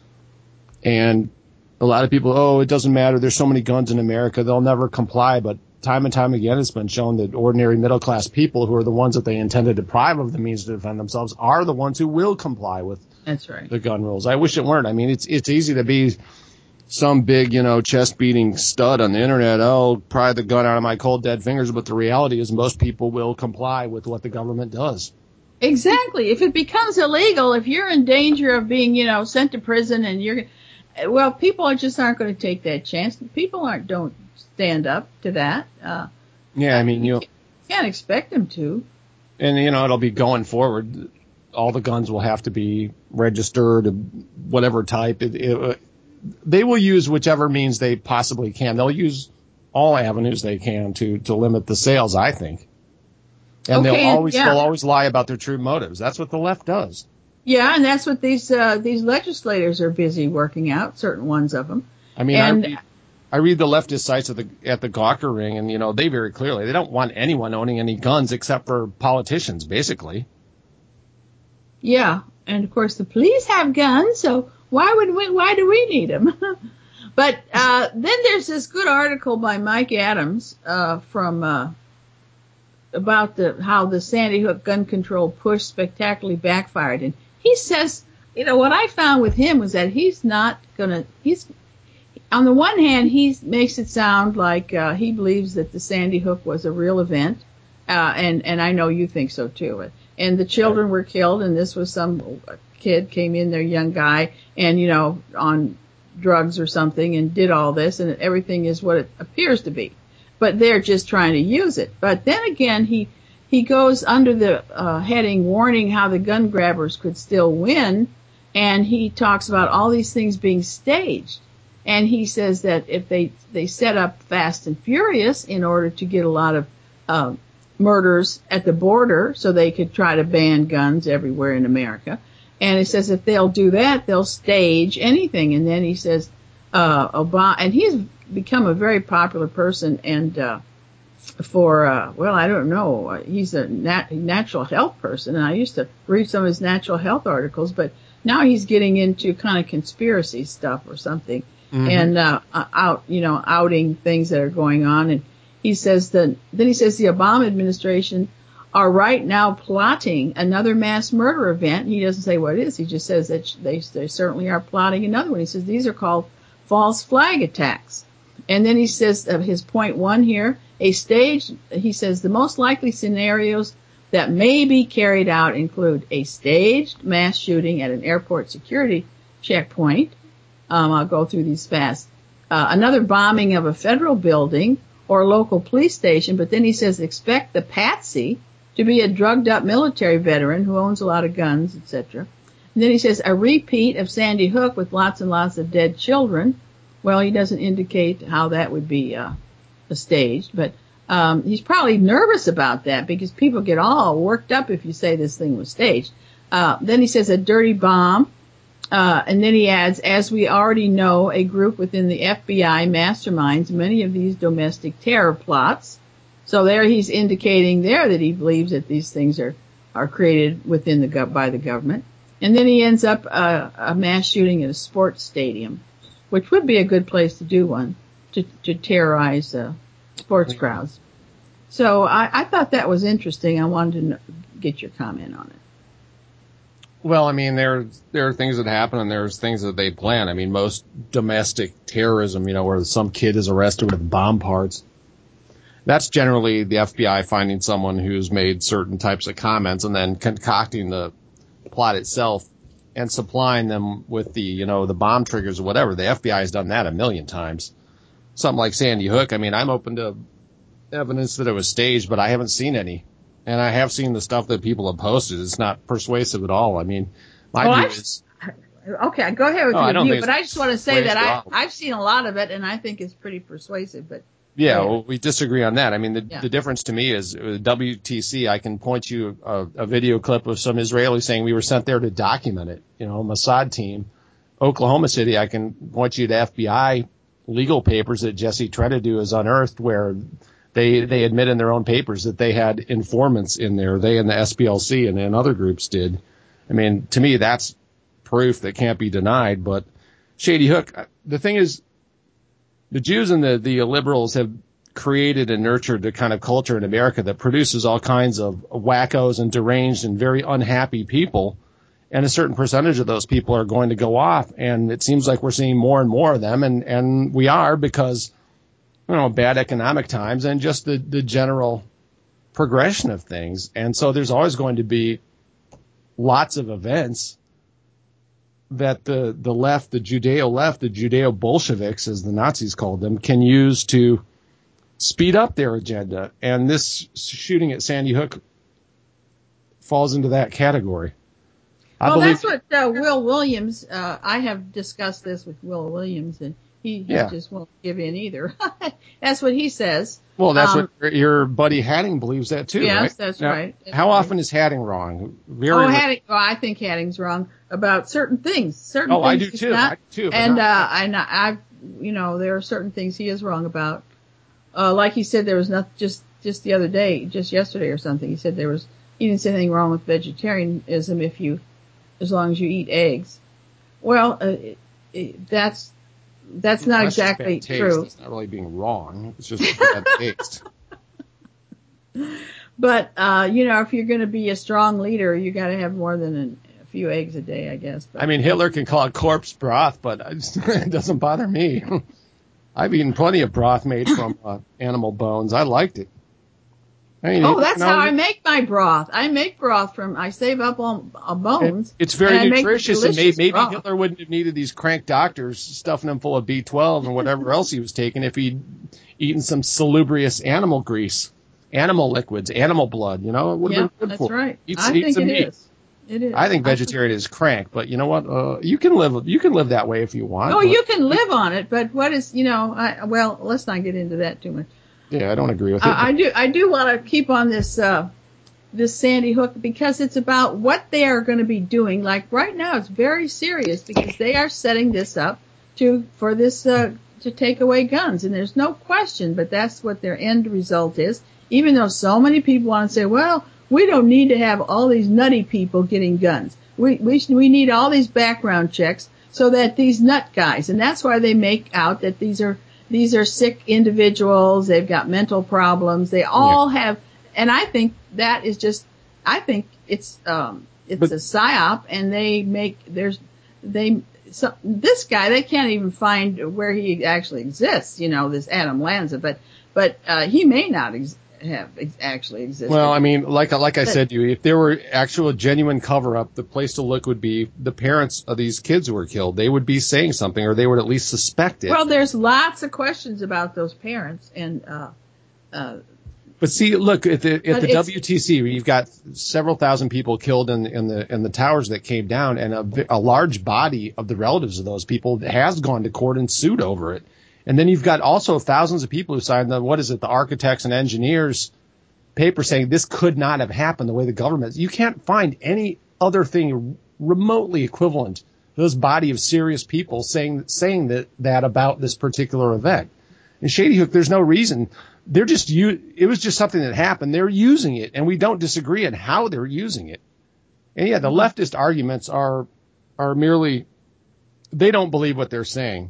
And a lot of people, oh, it doesn't matter. There's so many guns in America, they'll never comply. But time and time again, it's been shown that ordinary middle class people, who are the ones that they intend to deprive of the means to defend themselves, are the ones who will comply with That's right. the gun rules. I wish it weren't. I mean, it's it's easy to be some big, you know, chest-beating stud on the internet. Oh, pry the gun out of my cold, dead fingers. But the reality is most people will comply with what the government does. Exactly. If it becomes illegal, if you're in danger of being, you know, sent to prison, and you're, well, people are just aren't going to take that chance. People aren't, don't stand up to that. Uh, yeah, I mean, you can't expect them to. And, you know, it'll be going forward. All the guns will have to be registered, whatever type. It, it, they will use whichever means they possibly can. They'll use all avenues they can to, to limit the sales, I think. And okay, they'll always yeah. they'll always lie about their true motives. That's what the left does. Yeah, and that's what these uh, these legislators are busy working out. Certain ones of them. I mean, and, I read, I read the leftist sites at the at the Gawker Ring, and you know they very clearly they don't want anyone owning any guns except for politicians, basically. Yeah, and of course the police have guns, so why would we? Why do we need them? But uh, then there's this good article by Mike Adams uh, from. Uh, about the how the Sandy Hook gun control push spectacularly backfired. And he says, you know, what I found with him was that he's not going to, he's, on the one hand, he makes it sound like uh, he believes that the Sandy Hook was a real event, uh, and, and I know you think so too. And the children were killed, and this was some kid came in there, young guy, and, you know, on drugs or something, and did all this, and everything is what it appears to be. But they're just trying to use it. But then again, he he goes under the uh, heading warning how the gun grabbers could still win, and he talks about all these things being staged. And he says that if they they set up Fast and Furious in order to get a lot of uh, murders at the border, so they could try to ban guns everywhere in America. And he says if they'll do that, they'll stage anything. And then he says uh, Obama, and he's become a very popular person, and uh, for uh, well, I don't know, he's a nat- natural health person, and I used to read some of his natural health articles, but now he's getting into kind of conspiracy stuff or something, mm-hmm. and uh, out, you know, outing things that are going on. And he says that then he says the Obama administration are right now plotting another mass murder event. He doesn't say what it is. He just says that they they certainly are plotting another one. He says these are called false flag attacks. And then he says of his point one here, a stage, he says the most likely scenarios that may be carried out include a staged mass shooting at an airport security checkpoint. Um, I'll go through these fast. Uh, another bombing of a federal building or a local police station. But then he says expect the patsy to be a drugged up military veteran who owns a lot of guns, et cetera. And then he says a repeat of Sandy Hook with lots and lots of dead children. Well, he doesn't indicate how that would be uh, staged, but um, he's probably nervous about that because people get all worked up if you say this thing was staged. Uh, then he says a dirty bomb, uh, and then he adds, as we already know, a group within the F B I masterminds many of these domestic terror plots. So there he's indicating there that he believes that these things are are created within the by the government. And then he ends up uh, a mass shooting at a sports stadium, which would be a good place to do one, to, to terrorize uh, sports crowds. So I, I thought that was interesting. I wanted to know, get your comment on it. Well, I mean, there there are things that happen, and there's things that they plan. I mean, most domestic terrorism, you know, where some kid is arrested with bomb parts, that's generally the F B I finding someone who's made certain types of comments and then concocting the plot itself and supplying them with the, you know, the bomb triggers or whatever. The F B I has done that a million times. Something like Sandy Hook. I mean, I'm open to evidence that it was staged, but I haven't seen any. And I have seen the stuff that people have posted. It's not persuasive at all. I mean, my well, view I've, is... Okay, go ahead with no, your view, but I just want to say that I, well. I've seen a lot of it, and I think it's pretty persuasive. But Yeah, well, we disagree on that. I mean, the, yeah. the difference to me is uh, W T C, I can point you a, a video clip of some Israelis saying we were sent there to document it. You know, Mossad team. Oklahoma City, I can point you to F B I legal papers that Jesse Trentadue has unearthed where they they admit in their own papers that they had informants in there. They and the S P L C and, and other groups did. I mean, to me, that's proof that can't be denied. But Shady Hook, the thing is, the Jews and the, the liberals have created and nurtured the kind of culture in America that produces all kinds of wackos and deranged and very unhappy people. And a certain percentage of those people are going to go off. And it seems like we're seeing more and more of them. And, and we are because, you know, bad economic times and just the, the general progression of things. And so there's always going to be lots of events that the, the left, the Judeo-left, the Judeo-Bolsheviks, as the Nazis called them, can use to speed up their agenda. And this shooting at Sandy Hook falls into that category. I well, believe, that's what uh, Will Williams, uh, I have discussed this with Will Williams, and he, he yeah. just won't give in either. That's what he says. Well, that's um, what your buddy Hadding believes that too, yes, right? that's now, right. That's how right. often is Hadding wrong? Very oh, Hadding, well, I think Hadding's wrong about certain things. Certain oh, things I do he's too. Not, I do too. And, not, uh, I, not, I, you know, there are certain things he is wrong about. Uh, like he said, there was nothing, just, just the other day, just yesterday or something, he said there was, he didn't say anything wrong with vegetarianism if you, as long as you eat eggs. Well, uh, it, it, that's, that's not that's exactly just bad true. Taste. It's not really being wrong. It's just bad taste. But, uh, you know, if you're going to be a strong leader, you got to have more than an, a few eggs a day, I guess. But, I mean, Hitler can call it corpse broth, but it doesn't bother me. I've eaten plenty of broth made from uh, animal bones. I liked it. I mean, oh, that's you know, how I make my broth. I make broth from, I save up all uh, bones. It, it's very and nutritious, and maybe, maybe broth. Hitler wouldn't have needed these crank doctors stuffing him full of B twelve and whatever else he was taking if he'd eaten some salubrious animal grease, animal liquids, animal blood. You know, it would have yeah, been good that's for him. right. Eat, I eat think some it meat. is. It is. I think vegetarian I is crank, but you know what? Uh, you can live you can live that way if you want. Oh, but, you can live on it, but what is, you know, I, well, let's not get into that too much. Yeah, I don't agree with it. I, I do, I do want to keep on this, uh, this Sandy Hook because it's about what they are going to be doing. Like right now, it's very serious because they are setting this up to, for this, uh, to take away guns. And there's no question, but that's what their end result is. Even though so many people want to say, well, we don't need to have all these nutty people getting guns. We, we, we need all these background checks so that these nut guys, and that's why they make out that these are, these are sick individuals. They've got mental problems. They all yeah. have, and I think that is just, I think it's, um, it's but, a psyop and they make, there's, they, so this guy, they can't even find where he actually exists, you know, this Adam Lanza, but, but, uh, he may not exist. have ex- actually existed. Well, I mean, like like I but, said to you, if there were actual genuine cover-up, the place to look would be the parents of these kids who were killed. They would be saying something, or they would at least suspect it. Well, there's lots of questions about those parents, and uh, uh, but see, look at the at the W T C, you've got several thousand people killed in in the in the towers that came down, and a, a large body of the relatives of those people has gone to court and sued over it. And then you've got also thousands of people who signed the, what is it, the architects and engineers paper saying this could not have happened the way the government is. You can't find any other thing remotely equivalent to this body of serious people saying saying that, that about this particular event. In Shady Hook, there's no reason. They're just u- It was just something that happened. They're using it, and we don't disagree on how they're using it. And yeah, the leftist arguments are are merely they don't believe what they're saying.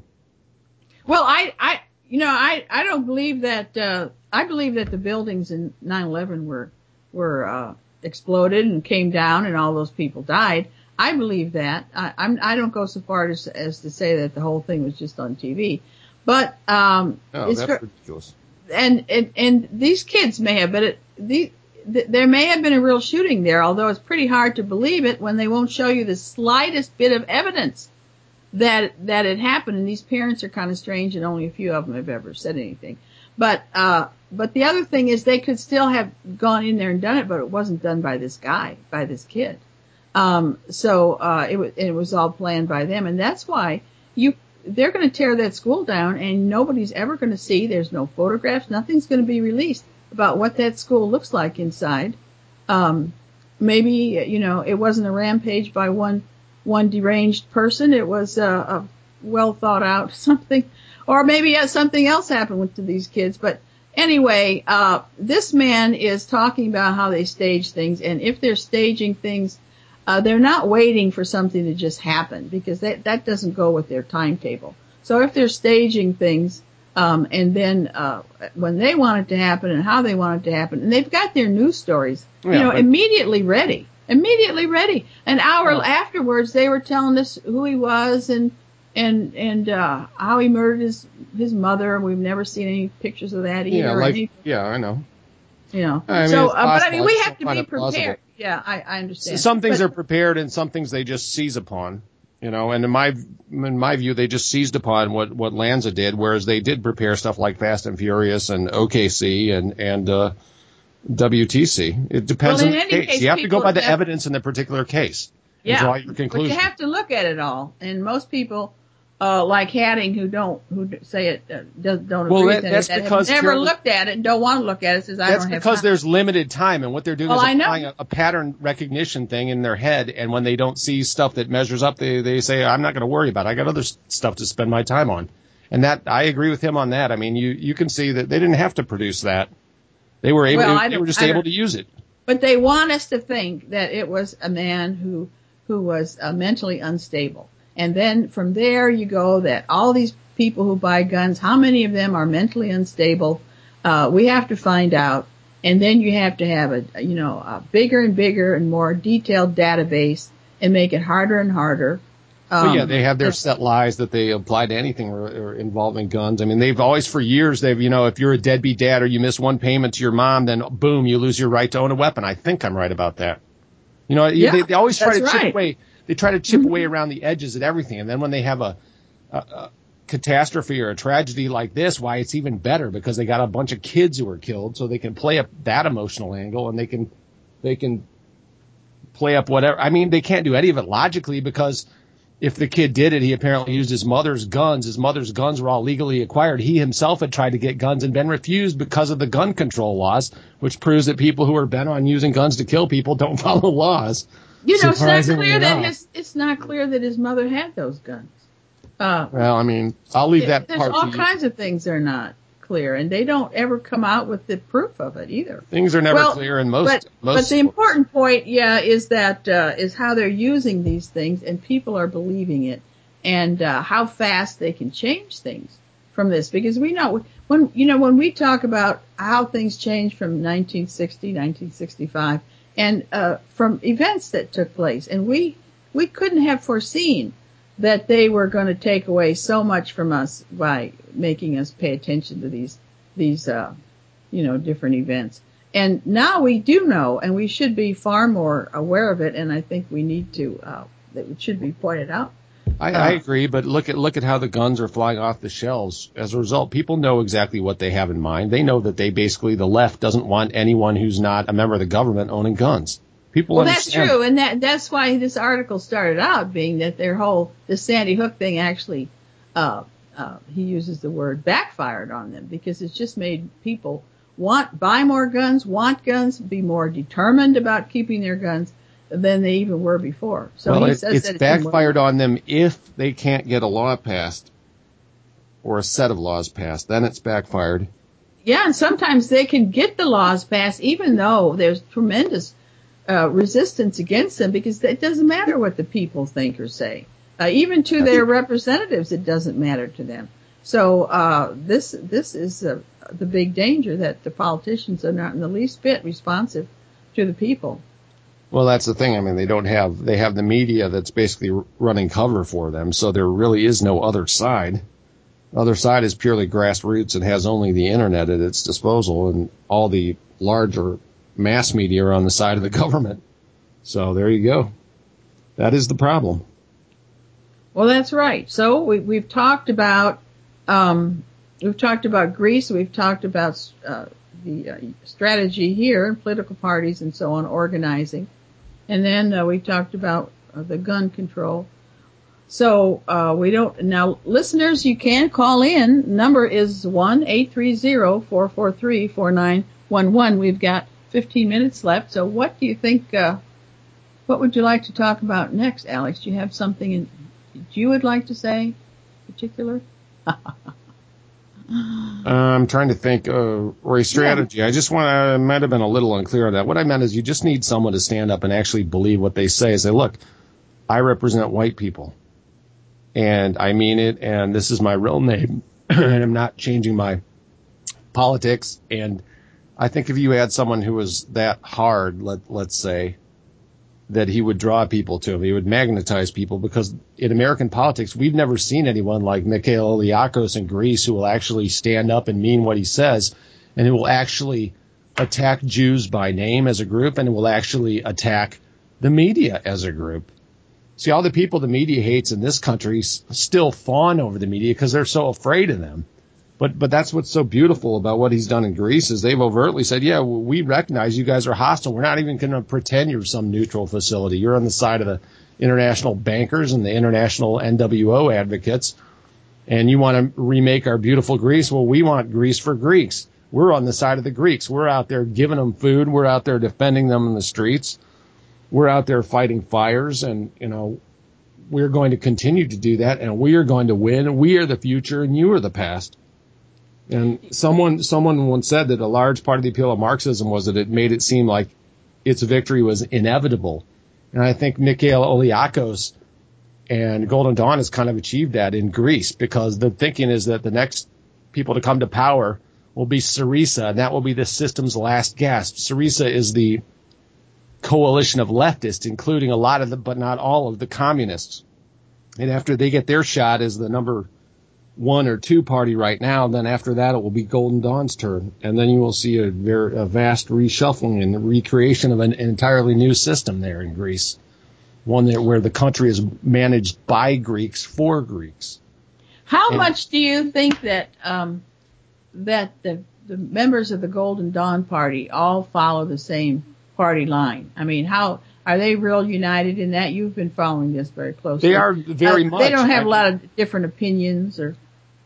Well, I, I, you know, I, I don't believe that. Uh, I believe that the buildings in nine eleven were were uh, exploded and came down, and all those people died. I believe that. I, I'm. I don't go so far as as to say that the whole thing was just on T V, but um, Oh, it's that's ver- ridiculous. and and and these kids may have, but it, the, the, there may have been a real shooting there. Although it's pretty hard to believe it when they won't show you the slightest bit of evidence that that it happened. And these parents are kind of strange, and only a few of them have ever said anything. But uh, but the other thing is they could still have gone in there and done it, but it wasn't done by this guy, by this kid. Um, so uh, it was it was all planned by them, and that's why you. They're going to tear that school down, and nobody's ever going to see. There's no photographs. Nothing's going to be released about what that school looks like inside. Um, maybe, you know, it wasn't a rampage by one, one deranged person. It was a, a well thought out something, or maybe uh, something else happened to these kids. But anyway, uh, this man is talking about how they stage things, and if they're staging things, Uh, they're not waiting for something to just happen, because that, that doesn't go with their timetable. So if they're staging things, um, and then, uh, when they want it to happen and how they want it to happen, and they've got their news stories, Yeah, you know, but- immediately ready, immediately ready. An hour Well- afterwards, they were telling us who he was and, and, and, uh, how he murdered his, his mother. We've never seen any pictures of that either. Yeah, or like any, yeah, I know. you know, I mean, so, it's uh, but I possible. mean, I we just have to don't be find it plausible. prepared. Yeah, I, I understand. Some things But- are prepared, and some things they just seize upon. You know, and in my in my view, they just seized upon what what Lanza did, whereas they did prepare stuff like Fast and Furious and O K C and and uh, W T C. It depends Well, on in the any case. case, You have to go people by the have- evidence in the particular case. And Yeah, draw your but conclusion. you have to look at it all. And most people, uh, like Hadding, who don't, who say it, uh, don't, don't Well, agree that- with that's that, because have never Carolyn- looked at it and don't want to look at it, says I That's don't have because time. there's limited time, and what they're doing Well, I is know. applying a, a pattern recognition thing in their head, and when they don't see stuff that measures up, they, they say, I'm not going to worry about it. I got other s- stuff to spend my time on. And that, I agree with him on that. I mean, you, you can see that they didn't have to produce that. They were able, Well, I they don't- were just I able don't- to use it. But they want us to think that it was a man who, who was uh, mentally unstable. And then from there you go that all these people who buy guns, how many of them are mentally unstable? Uh, we have to find out. And then you have to have a, you know, a bigger and bigger and more detailed database and make it harder and harder. Um, Well, yeah, they have their set lies that they apply to anything or, or involving guns. I mean, they've always, for years, they've, you know, if you're a deadbeat dad or you miss one payment to your mom, then boom, you lose your right to own a weapon. I think I'm right about that. You know, Yeah, they, they always try to that's chip right. away. They try to chip Mhm. away around the edges at everything, and then when they have a, a, a catastrophe or a tragedy like this, why it's even better, because they got a bunch of kids who were killed, so they can play up that emotional angle, and they can they can play up whatever. I mean, they can't do any of it logically, because if the kid did it, he apparently used his mother's guns. His mother's guns were all legally acquired. He himself had tried to get guns and been refused because of the gun control laws, which proves that people who are bent on using guns to kill people don't follow laws. You know, it's not Surprisingly clear that enough. his, it's not clear that his mother had those guns. Uh, Well, I mean, I'll leave that there's part all to you. kinds of things that are not clear, and they don't ever come out with the proof of it either. Things are never Well, clear in most. But, most but the important point, yeah, is that uh, is how they're using these things, and people are believing it, and uh, how fast they can change things from this. Because we know when you know when we talk about how things changed from nineteen sixty, nineteen sixty-five, and uh, from events that took place, and we we couldn't have foreseen that they were going to take away so much from us by making us pay attention to these these uh, you know different events. And now we do know, and we should be far more aware of it. And I think we need to uh, it should be pointed out. I, I agree, but look at look at how the guns are flying off the shelves. As a result, people know exactly what they have in mind. They know that they basically, the left doesn't want anyone who's not a member of the government owning guns. People Well, that's understand. true, and that that's why this article started out being that their whole the Sandy Hook thing actually, uh, uh, he uses the word backfired on them, because it's just made people want buy more guns, want guns, be more determined about keeping their guns than they even were before. So well, he it, says it's that it's backfired on them if they can't get a law passed or a set of laws passed. Then it's backfired. Yeah, and sometimes they can get the laws passed even though there's tremendous uh, resistance against them, because it doesn't matter what the people think or say. Uh, even to their representatives, it doesn't matter to them. So uh, this this is uh, the big danger, that the politicians are not in the least bit responsive to the people. Well, that's the thing. I mean, they don't have they have the media that's basically running cover for them, so there really is no other side. The other side is purely grassroots and has only the internet at its disposal, and all the larger mass media are on the side of the government. So there you go. That is the problem. Well, that's right. So we, we've talked about um, we've talked about Greece. We've talked about uh, the uh, strategy here, political parties and so on, organizing, and then uh, we talked about uh, the gun control. So uh, we don't now, listeners. You can call in. Number is one eight three zero four four three four nine one one. We've got fifteen minutes left. So what do you think? Uh, what would you like to talk about next, Alex? Do you have something in, you would like to say in particular? I'm trying to think. Uh, Ray, strategy. Yeah. I just want. I might have been a little unclear on that. What I meant is, you just need someone to stand up and actually believe what they say. Say, look, I represent white people. And I mean it, and this is my real name, and I'm not changing my politics. And I think if you had someone who was that hard, let, let's say, that he would draw people to him, he would magnetize people, because in American politics, we've never seen anyone like Mikhail Oliakos in Greece who will actually stand up and mean what he says, and who will actually attack Jews by name as a group, and will actually attack the media as a group. See, all the people the media hates in this country still fawn over the media because they're so afraid of them. But but that's what's so beautiful about what he's done in Greece, is they've overtly said, yeah, we recognize you guys are hostile. We're not even going to pretend you're some neutral facility. You're on the side of the international bankers and the international N W O advocates, and you want to remake our beautiful Greece. Well, we want Greece for Greeks. We're on the side of the Greeks. We're out there giving them food. We're out there defending them in the streets. We're out there fighting fires, and, you know, we're going to continue to do that, and we are going to win. We are the future, and you are the past. And someone someone once said that a large part of the appeal of Marxism was that it made it seem like its victory was inevitable. And I think Mikhail Oliakos and Golden Dawn has kind of achieved that in Greece, because the thinking is that the next people to come to power will be Syriza, and that will be the system's last gasp. Syriza is the coalition of leftists, including a lot of the, but not all of the communists. And after they get their shot as the number one or two party right now, then after that it will be Golden Dawn's turn. And then you will see a, very, a vast reshuffling and the recreation of an, an entirely new system there in Greece. One that, where the country is managed by Greeks for Greeks. How and, much do you think that um, that the, the members of the Golden Dawn party all follow the same party line? I mean, how are they real united in that? You've been following this very closely. They are very uh, much. They don't have I a lot of different opinions, or.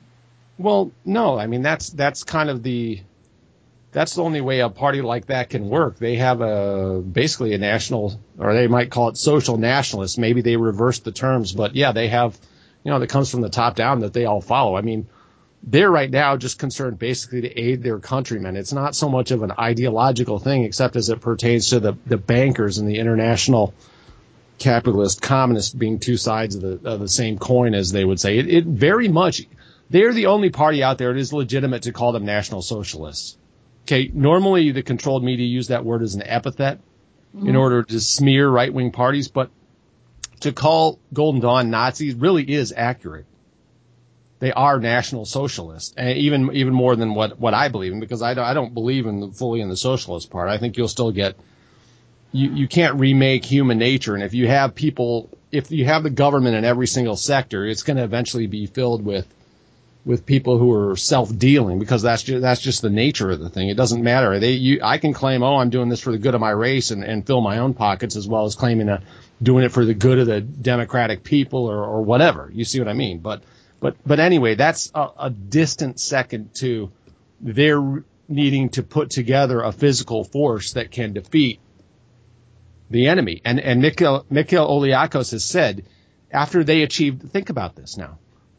Well, no. I mean, that's that's kind of the that's the only way a party like that can work. They have a basically a national, or they might call it social nationalists. Maybe they reverse the terms, but yeah, they have, you know, that comes from the top down that they all follow. I mean, they're right now just concerned basically to aid their countrymen. It's not so much of an ideological thing, except as it pertains to the, the bankers and the international capitalist communist being two sides of the of the same coin, as they would say. It, it very much, they're the only party out there it is legitimate to call them National Socialists. Okay, normally the controlled media use that word as an epithet mm-hmm. in order to smear right-wing parties, but to call Golden Dawn Nazis really is accurate. They are National Socialists, and even even more than what, what I believe in, because I don't, I don't believe in the, fully in the socialist part. I think you'll still get you, you can't remake human nature, and if you have people, if you have the government in every single sector, it's going to eventually be filled with with people who are self-dealing, because that's just, that's just the nature of the thing. It doesn't matter. They you, I can claim, oh, I'm doing this for the good of my race and, and fill my own pockets, as well as claiming a, doing it for the good of the democratic people or, or whatever. You see what I mean? But But but anyway, that's a, a distant second to their needing to put together a physical force that can defeat the enemy. And and Mikhail, Mikhail Oliakos has said, after they achieved, think about this now,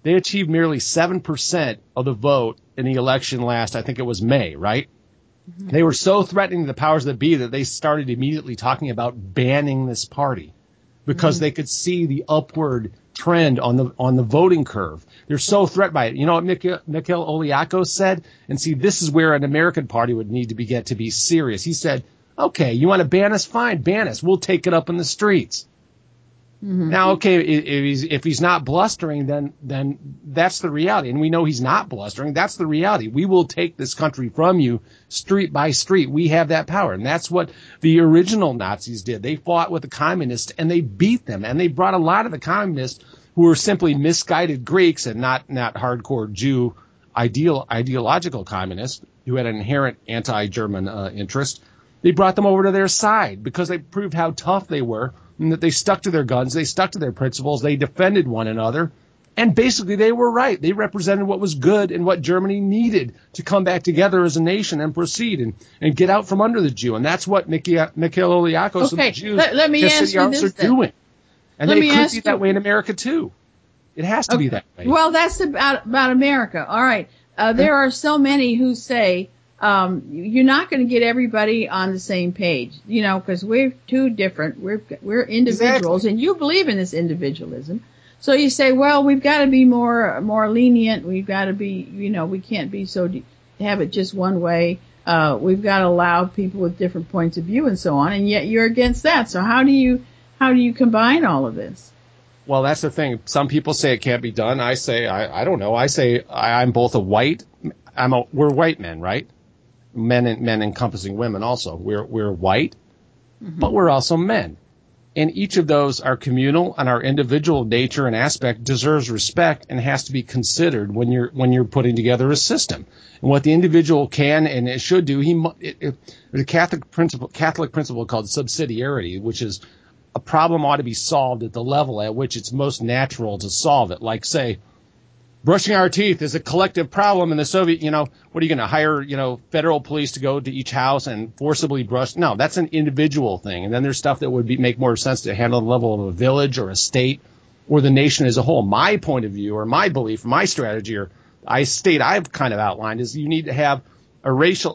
They achieved merely seven percent of the vote in the election last, I think it was May, right? Mm-hmm. They were so threatening to the powers that be that they started immediately talking about banning this party because mm-hmm. they could see the upward trend on the on the voting curve. They're so threatened by it. You know what Mikhail, Mikhail Oliakos said? And see, this is where an American party would need to be get to be serious. He said, okay, you want to ban us? Fine, ban us. We'll take it up in the streets. Mm-hmm. Now, okay, if he's, if he's not blustering, then then that's the reality. And we know he's not blustering. That's the reality. We will take this country from you street by street. We have that power. And that's what the original Nazis did. They fought with the communists and they beat them. And they brought a lot of the communists who were simply misguided Greeks and not, not hardcore Jew ideal, ideological communists who had an inherent anti-German uh, interest. They brought them over to their side because they proved how tough they were. And that they stuck to their guns, they stuck to their principles, they defended one another, and basically they were right. They represented what was good and what Germany needed to come back together as a nation and proceed and, and get out from under the Jew. And that's what Mikhail Oliakos okay, and the Jews let, let me ask you this, are then. doing. And let they me could ask be you, that way in America too. It has to okay, be that way. Well, that's about, about America. All right. Uh, there are so many who say, Um, you're not going to get everybody on the same page, you know, because we're too different. We're we're individuals, exactly. And you believe in this individualism. So you say, well, we've got to be more more lenient. We've got to be, you know, we can't be so de- have it just one way. Uh, we've got to allow people with different points of view and so on. And yet you're against that. So how do you how do you combine all of this? Well, that's the thing. Some people say it can't be done. I say I, I don't know. I say I, I'm both a white. I'm a we're white men, right? Men and men encompassing women also. We're we're white, mm-hmm. but we're also men. And each of those, our communal and our individual nature and aspect, deserves respect and has to be considered when you're when you're putting together a system. And what the individual can and it should do, he it, it, there's a Catholic principle Catholic principle called subsidiarity, which is a problem ought to be solved at the level at which it's most natural to solve it. Like, say, brushing our teeth is a collective problem in the Soviet, you know, what are you going to hire, you know, federal police to go to each house and forcibly brush? No, that's an individual thing. And then there's stuff that would be, make more sense to handle the level of a village or a state or the nation as a whole. My point of view or my belief, my strategy or I state I've kind of outlined is you need to have a racial,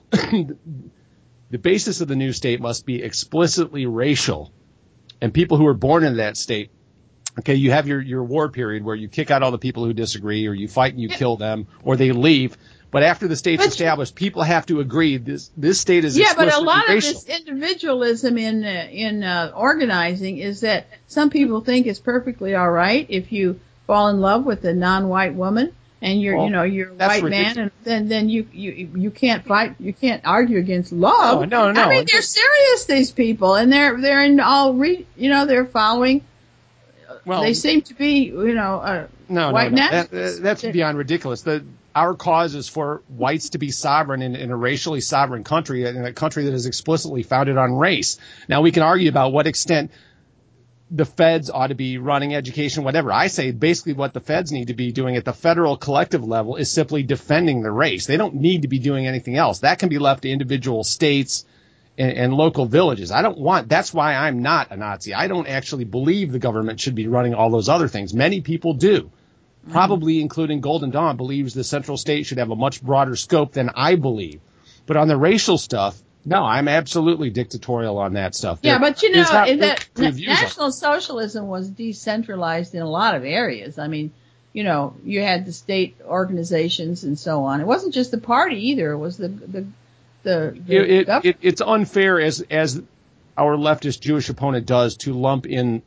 the basis of the new state must be explicitly racial. And people who are born into that state, okay, you have your, your war period where you kick out all the people who disagree or you fight and you yeah. kill them or they leave. But after the state's but, established, people have to agree this this state is yeah, explicitly but a lot racial. of this individualism in uh, in uh, organizing is that some people think it's perfectly all right if you fall in love with a non-white woman and you're well, you know you're a white ridiculous. man and then then you you you can't fight you can't argue against love. No, no, no. I mean they're serious, these people, and they're they're in all re, you know they're following. Well, they seem to be, you know, uh, no, white no, no. nationalists. That, that's beyond ridiculous. The, our cause is for whites to be sovereign in, in a racially sovereign country, in a country that is explicitly founded on race. Now, we can argue about what extent the feds ought to be running education, whatever. I say basically what the feds need to be doing at the federal collective level is simply defending the race. They don't need to be doing anything else. That can be left to individual states and, and local villages. I don't want, that's why I'm not a Nazi. I don't actually believe the government should be running all those other things. Many people do. Probably mm-hmm. including Golden Dawn believes the central state should have a much broader scope than I believe. But on the racial stuff, no, I'm absolutely dictatorial on that stuff. Yeah, there, but you know, in that na- National Socialism was decentralized in a lot of areas. I mean, you know, you had the state organizations and so on. It wasn't just the party either. It was the the the, the it, it, it, it's unfair as as our leftist Jewish opponent does to lump in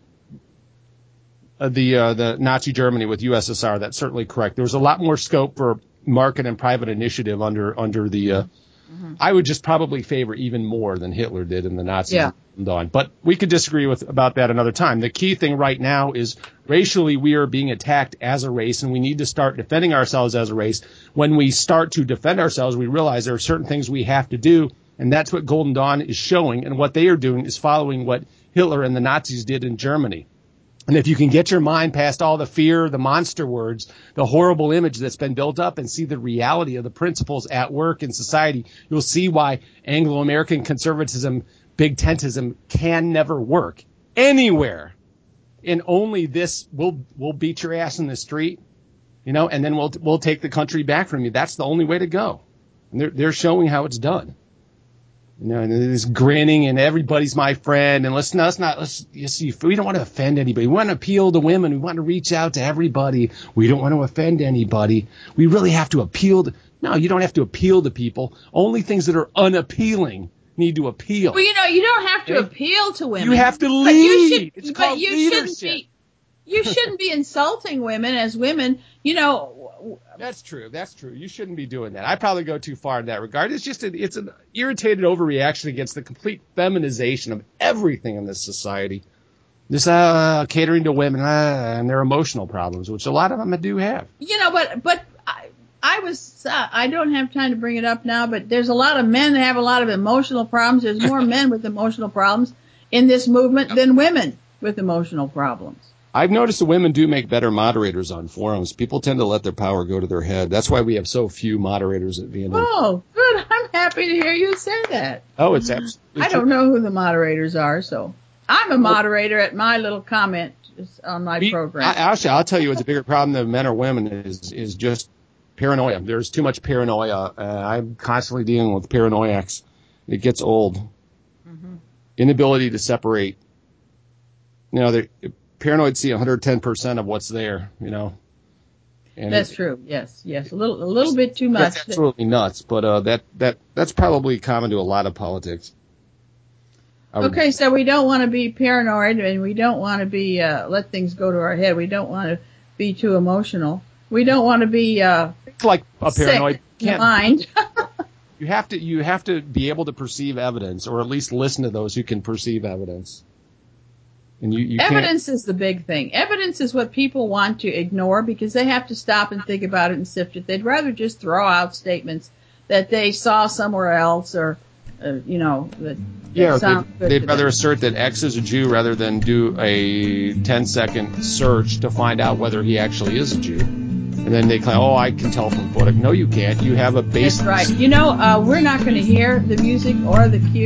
uh, the uh, the Nazi Germany with U S S R. That's certainly correct. There was a lot more scope for market and private initiative under under the. Uh, mm-hmm. I would just probably favor even more than Hitler did in the Nazi yeah. dawn. But we could disagree with about that another time. The key thing right now is racially we are being attacked as a race, and we need to start defending ourselves as a race. When we start to defend ourselves, we realize there are certain things we have to do, and that's what Golden Dawn is showing. And what they are doing is following what Hitler and the Nazis did in Germany. And if you can get your mind past all the fear, the monster words, the horrible image that's been built up and see the reality of the principles at work in society, you'll see why Anglo-American conservatism, big tentism can never work anywhere. And only this will will beat your ass in the street. you know, and then we'll we'll take the country back from you. That's the only way to go. And they're they're showing how it's done. You know, and this grinning and everybody's my friend. And let's not, let's not, let's, you see, we don't want to offend anybody. We want to appeal to women. We want to reach out to everybody. We don't want to offend anybody. We really have to appeal to, no, you don't have to appeal to people. Only things that are unappealing need to appeal. Well, you know, you don't have to Okay? appeal to women. You have to But you lead. should, It's but called you leadership. Shouldn't be, you shouldn't be insulting women as women. You know, That's true. That's true. You shouldn't be doing that. I probably go too far in that regard. It's just a, it's an irritated overreaction against the complete feminization of everything in this society. This uh, catering to women uh, and their emotional problems, which a lot of them do have. you know, but but I, I was uh, I don't have time to bring it up now, but there's a lot of men that have a lot of emotional problems. There's more men with emotional problems in this movement than women with emotional problems. I've noticed that women do make better moderators on forums. People tend to let their power go to their head. That's why we have so few moderators at V N M. Oh, good. I'm happy to hear you say that. Oh, it's absolutely I true. don't know who the moderators are, so I'm a moderator at my little comment on my We- program. I, actually, I'll tell you what's a bigger problem than men or women is is just paranoia. There's too much paranoia. Uh, I'm constantly dealing with paranoiacs. It gets old. Mm-hmm. Inability to separate. You know, the paranoid see one hundred ten percent of what's there, you know. And That's it- true. Yes, yes, a little, a little bit too much. That's absolutely nuts, but uh, that, that that's probably common to a lot of politics. I would- Okay, so we don't want to be paranoid, and we don't want to be uh, let things go to our head. We don't want to be too emotional. We don't want to be uh, It's like a paranoid. sick in the Can't, mind. you have to you have to be able to perceive evidence, or at least listen to those who can perceive evidence. And you, you can't. Evidence is the big thing. Evidence is what people want to ignore because they have to stop and think about it and sift it. They'd rather just throw out statements that they saw somewhere else, or uh, you know, that, that Yeah, sound they'd, good they'd to rather them. assert that X is a Jew rather than do a ten second search to find out whether he actually is a Jew. And then they claim, oh, I can tell from photo. No, you can't. You have a basis. That's right. You know, uh, we're not going to hear the music or the cue.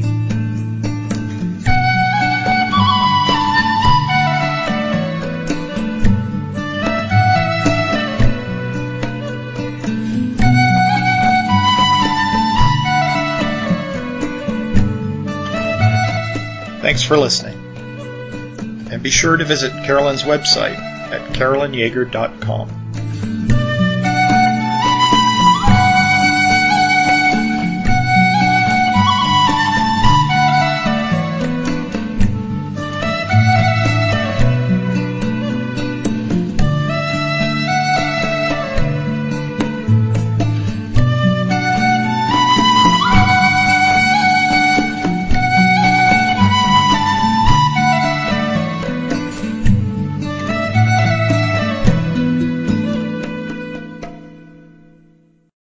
Thanks for listening. And be sure to visit Carolyn's website at carolyn yager dot com.